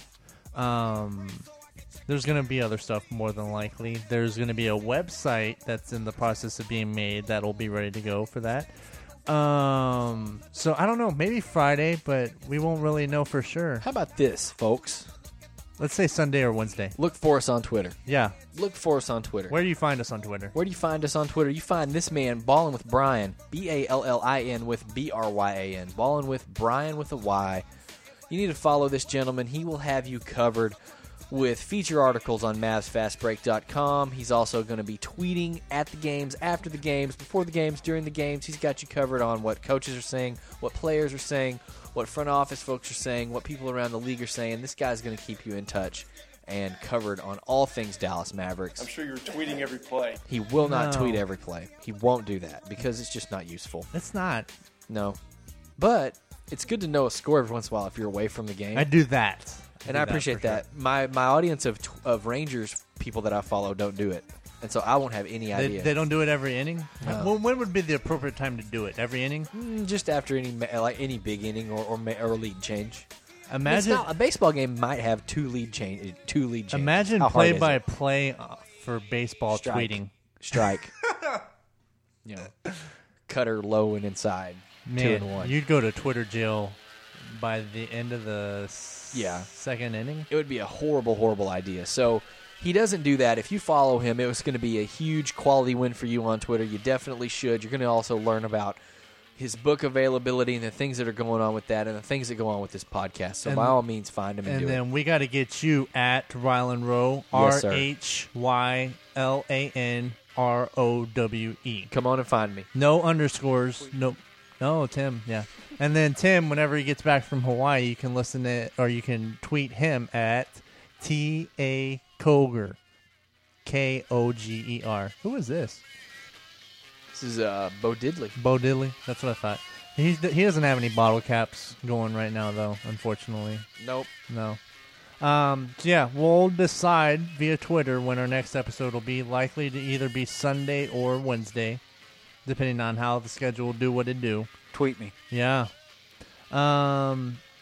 There's going to be other stuff more than likely. There's going to be a website that's in the process of being made that'll be ready to go for that. So I don't know, maybe Friday, but we won't really know for sure. How about this, folks? Let's say Sunday or Wednesday. Look for us on Twitter. Yeah. Look for us on Twitter. Where do you find us on Twitter? Where do you find us on Twitter? You find this man, Ballin' with Brian, Ballin with Bryan, Ballin' with Brian with a Y. You need to follow this gentleman. He will have you covered with feature articles on MavsFastBreak.com. He's also going to be tweeting at the games, after the games, before the games, during the games. He's got you covered on what coaches are saying, what players are saying, what front office folks are saying, what people around the league are saying. This guy's going to keep you in touch and covered on all things Dallas Mavericks. I'm sure you're tweeting every play. He will not tweet every play. He won't do that because it's just not useful. It's not. No. But it's good to know a score every once in a while if you're away from the game. I do that. And I appreciate that. Sure. My audience of Rangers people that I follow don't do it. And so I won't have any idea. They don't do it every inning? No. When would be the appropriate time to do it? Every inning? Just after any big inning or lead change. Imagine a baseball game might have two lead change. Imagine play-by-play for baseball tweeting. Strike. Cutter low and inside. Man, 2-1. You'd go to Twitter jail by the end of the second inning. It would be a horrible, horrible idea. So he doesn't do that. If you follow him, it was going to be a huge quality win for you on Twitter. You definitely should. You're going to also learn about his book availability and the things that are going on with that and the things that go on with this podcast. So by all means, find him and do it. And then we got to get you at Rylan Rowe, yes, RHYLANROWE. Come on and find me. No underscores. No, Tim, yeah. And then Tim, whenever he gets back from Hawaii, you can listen to or you can tweet him at T.A. Koger, Koger. Who is this? This is Bo Diddley. Bo Diddley. That's what I thought. He doesn't have any bottle caps going right now, though, unfortunately. Nope. No. So yeah, we'll decide via Twitter when our next episode will be. Likely to either be Sunday or Wednesday, depending on how the schedule will do what it do. Tweet me. Yeah. How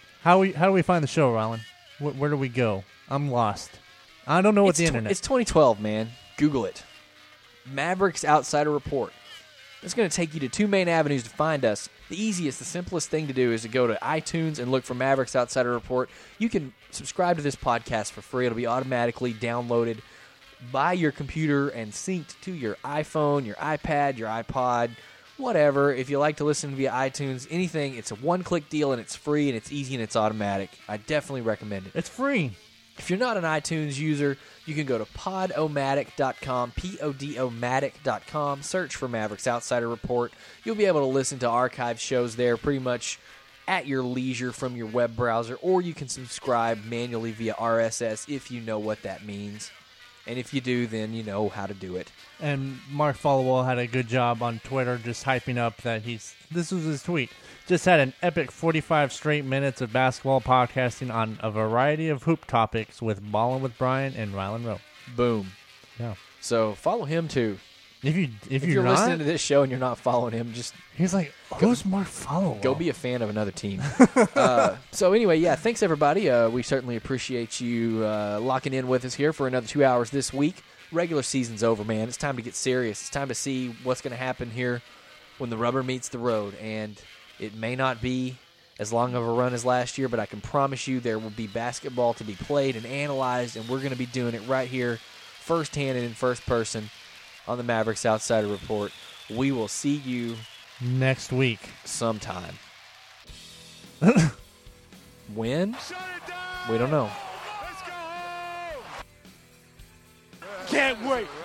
do we find the show, Rylan? Where do we go? I'm lost. I don't know what the internet. It's 2012, man. Google it. Mavericks Outsider Report. It's going to take you to two main avenues to find us. The easiest, the simplest thing to do is to go to iTunes and look for Mavericks Outsider Report. You can subscribe to this podcast for free. It'll be automatically downloaded by your computer and synced to your iPhone, your iPad, your iPod, whatever. If you like to listen via iTunes, anything, it's a one-click deal, and it's free, and it's easy, and it's automatic. I definitely recommend it. It's free. If you're not an iTunes user, you can go to podomatic.com, podomatic.com, search for Mavericks Outsider Report. You'll be able to listen to archived shows there pretty much at your leisure from your web browser, or you can subscribe manually via RSS if you know what that means. And if you do, then you know how to do it. And Mark Followell had a good job on Twitter just hyping up that this was his tweet. Just had an epic 45 straight minutes of basketball podcasting on a variety of hoop topics with Ballin' with Brian and Rylan Rowe. Boom. Yeah. So follow him too. If you're listening not, to this show and you're not following him, just he's like, who's Mark Followell? Go be a fan of another team. So anyway, yeah, thanks everybody. We certainly appreciate you locking in with us here for another 2 hours this week. Regular season's over, man. It's time to get serious. It's time to see what's going to happen here when the rubber meets the road. And it may not be as long of a run as last year, but I can promise you there will be basketball to be played and analyzed, and we're going to be doing it right here firsthand and in first person on the Mavericks Outsider Report. We will see you next week sometime. When? We don't know. Can't wait.